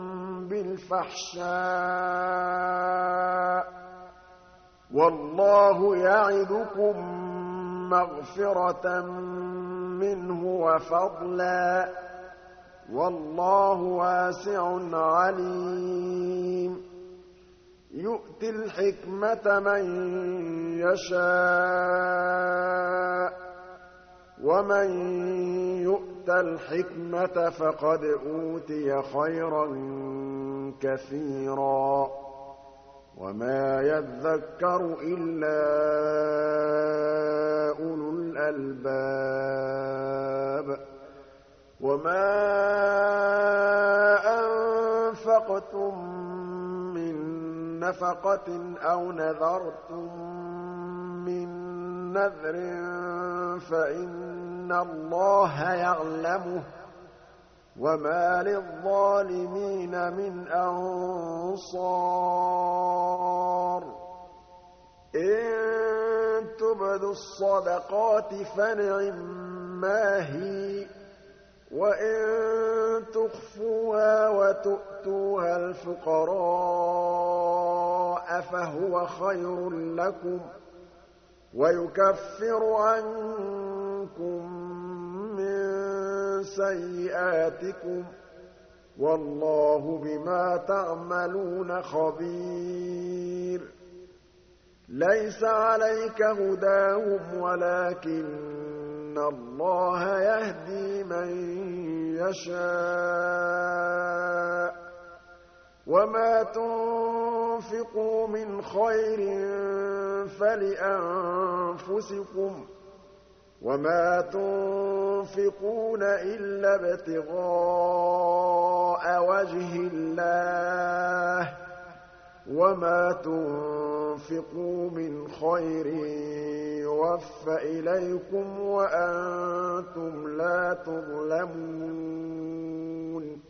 Speaker 1: بِالْفَحْشَاءِ ۖ وَاللَّهُ يَعِدُكُم مَّغْفِرَةً مِّنْهُ وَفَضْلًا ۗ وَاللَّهُ وَاسِعٌ عَلِيمٌ يُؤْتِي الْحِكْمَةَ مَن يَشَاءُ ۚ وَمَن يُؤْتَ الْحِكْمَةَ فَقَدْ أُوتِيَ خَيْرًا كَثِيرًا ۗ وَمَا يَذَّكَّرُ إِلَّا أُولُو الْأَلْبَابِ وَمَا أَنفَقْتُم مِّن نَّفَقَةٍ أَوْ نَذَرْتُم مِّن نَّذْرٍ فَإِنَّ اللَّهَ يَعْلَمُهُ ۗ وَمَا لِلظَّالِمِينَ مِنْ أَنصَارٍ إِن تُبْدُوا الصَّدَقَاتِ فَنِعِمَّا هِيَ ۖ وَإِن تُخْفُوهَا وَتُؤْتُوهَا الْفُقَرَاءَ فَهُوَ خَيْرٌ لَّكُمْ ۚ وَيُكَفِّرُ عَنكُم مِّن سَيِّئَاتِكُمْ ۗ وَاللَّهُ بِمَا تَعْمَلُونَ خَبِيرٌ لَيْسَ عَلَيْكَ هُدَاهُمْ وَلَٰكِنَّ اللَّهَ يَهْدِي مَن يَشَاءُ ۗ وَمَا تُنفِقُوا مِنْ خَيْرٍ فَلِأَنفُسِكُمْ ۚ وَمَا تُنفِقُونَ إِلَّا ابْتِغَاءَ وَجْهِ اللَّهِ ۚ وَمَا تُنفِقُوا مِنْ خَيْرٍ يُوَفَّ إِلَيْكُمْ وَأَنتُمْ لَا تُظْلَمُونَ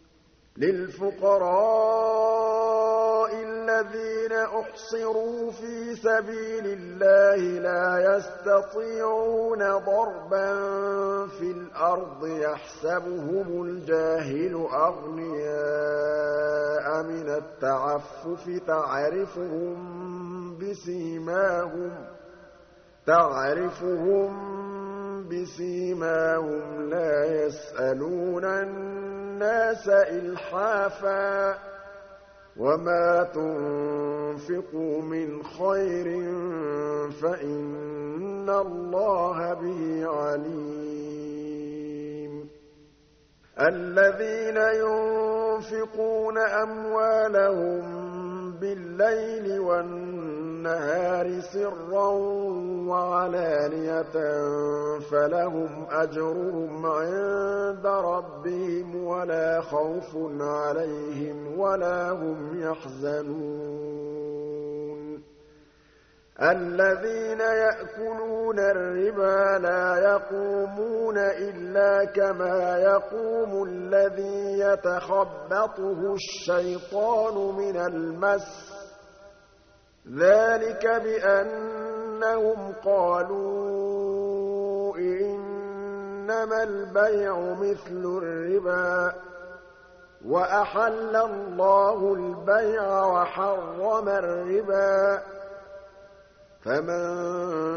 Speaker 1: لِلْفُقَرَاءِ الَّذِينَ أُحْصِرُوا فِي سَبِيلِ اللَّهِ لَا يَسْتَطِيعُونَ ضَرْبًا فِي الْأَرْضِ يَحْسَبُهُمُ الْجَاهِلُ أَغْنِيَاءَ مِنَ التَّعَفُّفِ تَعْرِفُهُم بِسِيمَاهُمْ لَا يَسْأَلُونَ النَّاسَ إِلْحَافًا ۗ وَمَا تُنفِقُوا مِنْ خَيْرٍ فَإِنَّ اللَّهَ بِهِ عَلِيمٌ الَّذِينَ يُنفِقُونَ أَمْوَالَهُم بِاللَّيْلِ وَالنَّهَارِ سِرًّا وَعَلَانِيَةً فَلَهُمْ أَجْرُهُمْ عِندَ رَبِّهِمْ وَلَا خَوْفٌ عَلَيْهِمْ وَلَا هُمْ يَحْزَنُونَ الَّذِينَ يَأْكُلُونَ الرِّبَا لَا يَقُومُونَ إِلَّا كَمَا يَقُومُ الَّذِي يَتَخَبَّطُهُ الشَّيْطَانُ مِنَ الْمَسِّ ۚ ذَٰلِكَ بِأَنَّهُمْ قَالُوا إِنَّمَا الْبَيْعُ مِثْلُ الرِّبَا ۗ وَأَحَلَّ اللَّهُ الْبَيْعَ وَحَرَّمَ الرِّبَا ۚ فَمَن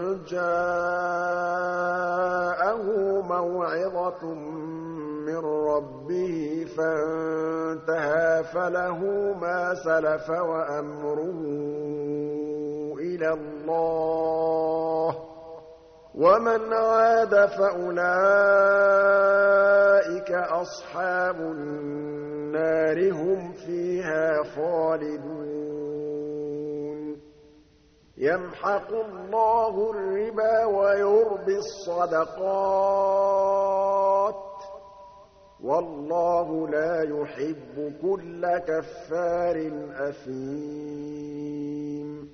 Speaker 1: جَاءَهُ مَوْعِظَةٌ مِّن ربه فانتهى فله ما سلف وأمره إلى الله ومن عاد فأولئك أصحاب النار هم فيها خالدون يمحق الله الربا ويربي الصدقات والله لا يحب كل كفار أثيم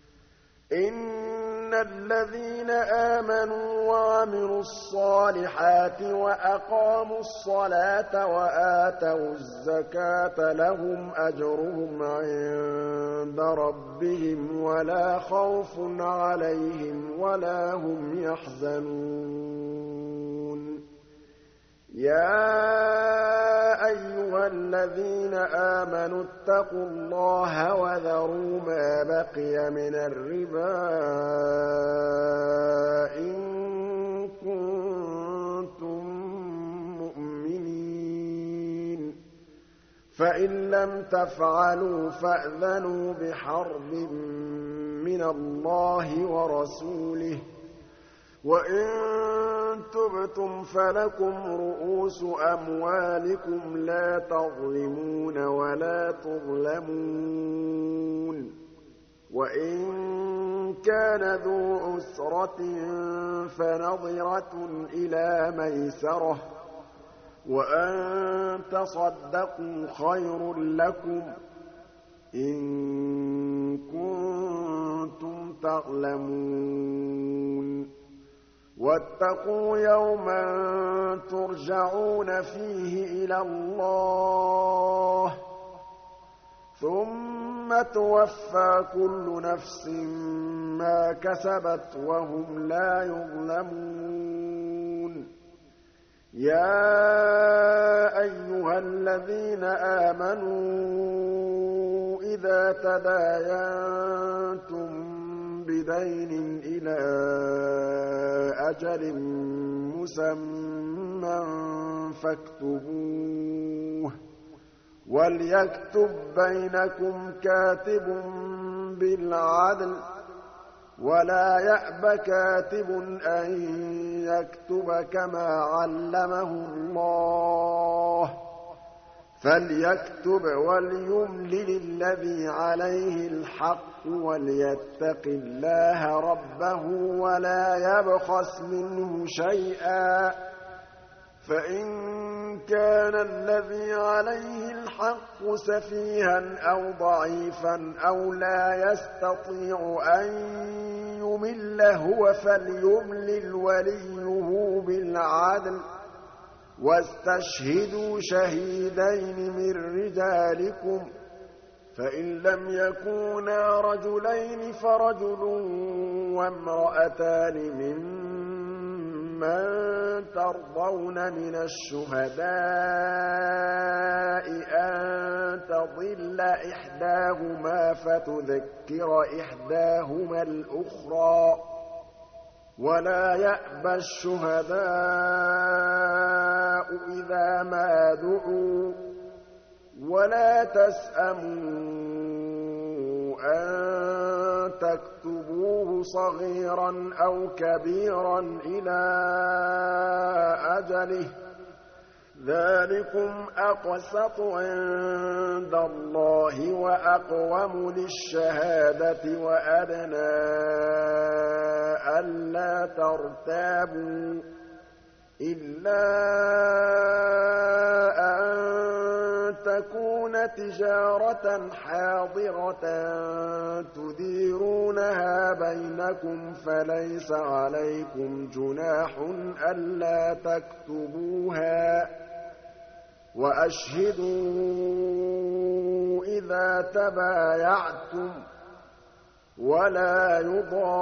Speaker 1: إن الذين آمنوا وعملوا الصالحات وأقاموا الصلاة وآتوا الزكاة لهم أجرهم عند ربهم ولا خوف عليهم ولا هم يحزنون يا أيها الذين آمنوا اتقوا الله وذروا ما بقي من الربا إن كنتم مؤمنين فإن لم تفعلوا فأذنوا بحرب من الله ورسوله وإن تبتم فلكم رؤوس أموالكم لا تظلمون ولا تظلمون وإن كان ذو عسرة فنظرة إلى ميسرة وأن تصدقوا خير لكم إن كنتم تعلمون واتقوا يوما ترجعون فيه إلى الله ثم توفى كل نفس ما كسبت وهم لا يظلمون يا أيها الذين آمنوا إذا تداينتم بدين إلى أجل مسمى فاكتبوه وليكتب بينكم كاتب بالعدل ولا يأب كاتب أن يكتب كما علمه الله فليكتب وليملل الذي عليه الحق وليتق الله ربه ولا يبخس منه شيئا فإن كان الذي عليه الحق سفيها أو ضعيفا أو لا يستطيع أن يمل هو فليملل وليه بالعدل واستشهدوا شهيدين من رجالكم فإن لم يكونا رجلين فرجل وامرأتان ممن ترضون من الشهداء أن تضل إحداهما فتذكر إحداهما الأخرى ولا يأبى الشهداء إذا ما دعوا ولا تسأموا أن تكتبوه صغيرا أو كبيرا إلى أجله ذلكم أقسط عند الله وأقوم للشهادة وأدنى ألا ترتابوا إلا أن تكون تجارة حاضرة تديرونها بينكم فليس عليكم جناح ألا تكتبوها وأشهدوا إذا تبايعتم ولا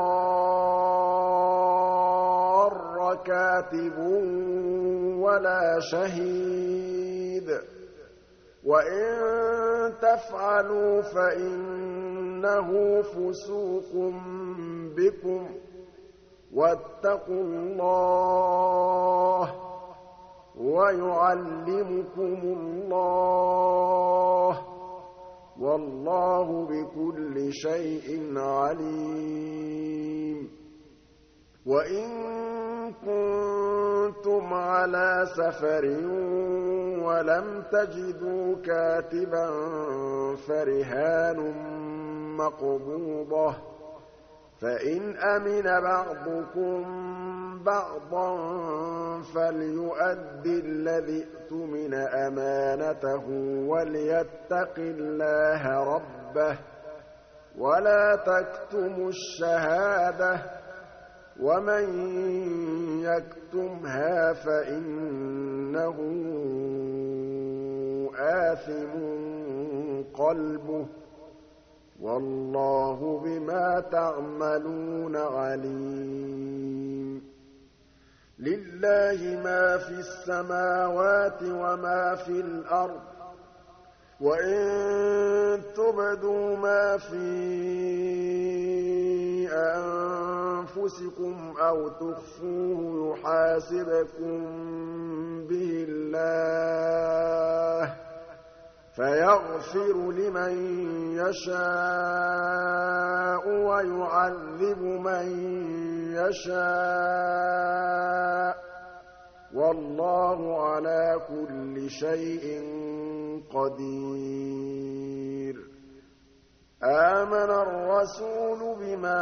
Speaker 1: يضار كاتب ولا شهيد وإن تفعلوا فإنه فسوق بكم واتقوا الله وَيُعَلِّمُكُمُ اللَّهُ ۗ وَاللَّهُ بِكُلِّ شَيْءٍ عَلِيمٌ وَإِن كُنتُمْ عَلَىٰ سَفَرٍ وَلَمْ تَجِدُوا كَاتِبًا فَرِهَانٌ مَّقْبُوضَةٌ ۖ فَإِنْ أَمِنَ بَعْضُكُم بَعْضًا فَلْيُؤَدِّ الَّذِي اؤْتُمِنَ أَمَانَتَهُ وَلْيَتَّقِ اللَّهَ رَبَّهُ ۗ وَلَا تَكْتُمُوا الشَّهَادَةَ ۚ وَمَن يَكْتُمْهَا فَإِنَّهُ آثِمٌ قَلْبُهُ ۗ وَاللَّهُ بِمَا تَعْمَلُونَ عَلِيمٌ لِّلَّهِ مَا فِي السَّمَاوَاتِ وَمَا فِي الْأَرْضِ ۚ وَإِن تُبْدُوا مَا فِي أَنفُسِكُمْ أَوْ تُخْفُوهُ يُحَاسِبْكُم بِهِ اللَّهُ ۖ فَيَغْفِرُ لِمَن يَشَاءُ وَيُعَذِّبُ مَن يَشَاءُ ۗ وَاللَّهُ عَلَىٰ كُلِّ شَيْءٍ قَدِيرٌ آمَنَ الرَّسُولُ بِمَا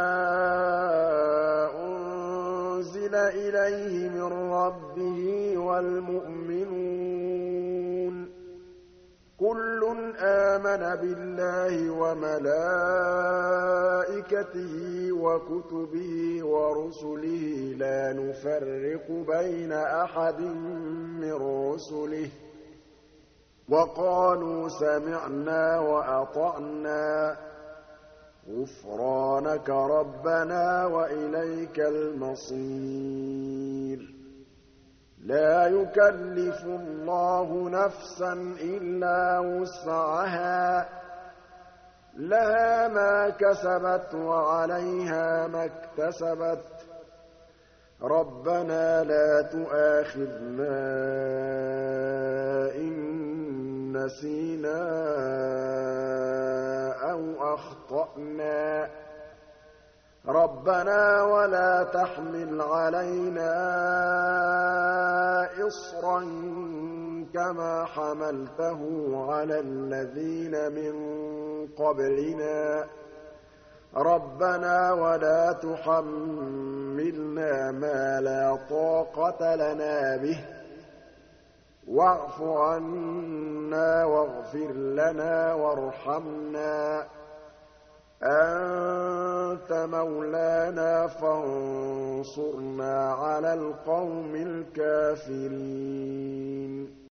Speaker 1: أُنزِلَ إِلَيْهِ مِن رَّبِّهِ وَالْمُؤْمِنُونَ كُلٌّ آمَنَ بِاللَّهِ وَمَلَائِكَتِهِ وَكُتُبِهِ وَرُسُلِهِ لَا نُفَرِّقُ بَيْنَ أَحَدٍ مِّن رُّسُلِهِ ۚ وَقَالُوا سَمِعْنَا وَأَطَعْنَا ۖ غُفْرَانَكَ رَبَّنَا وَإِلَيْكَ الْمَصِيرُ لَا يُكَلِّفُ اللَّهُ نَفْسًا إِلَّا وُسْعَهَا ۚ لَهَا مَا كَسَبَتْ وَعَلَيْهَا مَا اكْتَسَبَتْ ۗ رَبَّنَا لَا تُؤَاخِذْنَا إِن نَّسِينَا أَوْ أَخْطَأْنَا ۚ رَبَّنَا وَلَا تَحْمِلْ عَلَيْنَا إِصْرًا كَمَا حَمَلْتَهُ عَلَى الَّذِينَ مِن قَبْلِنَا ۚ رَبَّنَا وَلَا تُحَمِّلْنَا مَا لَا طَاقَةَ لَنَا بِهِ ۖ وَاعْفُ عَنَّا وَاغْفِرْ لَنَا وَارْحَمْنَا ۚ أَنتَ مَوْلَانَا فَانصُرْنَا عَلَى الْقَوْمِ الْكَافِرِينَ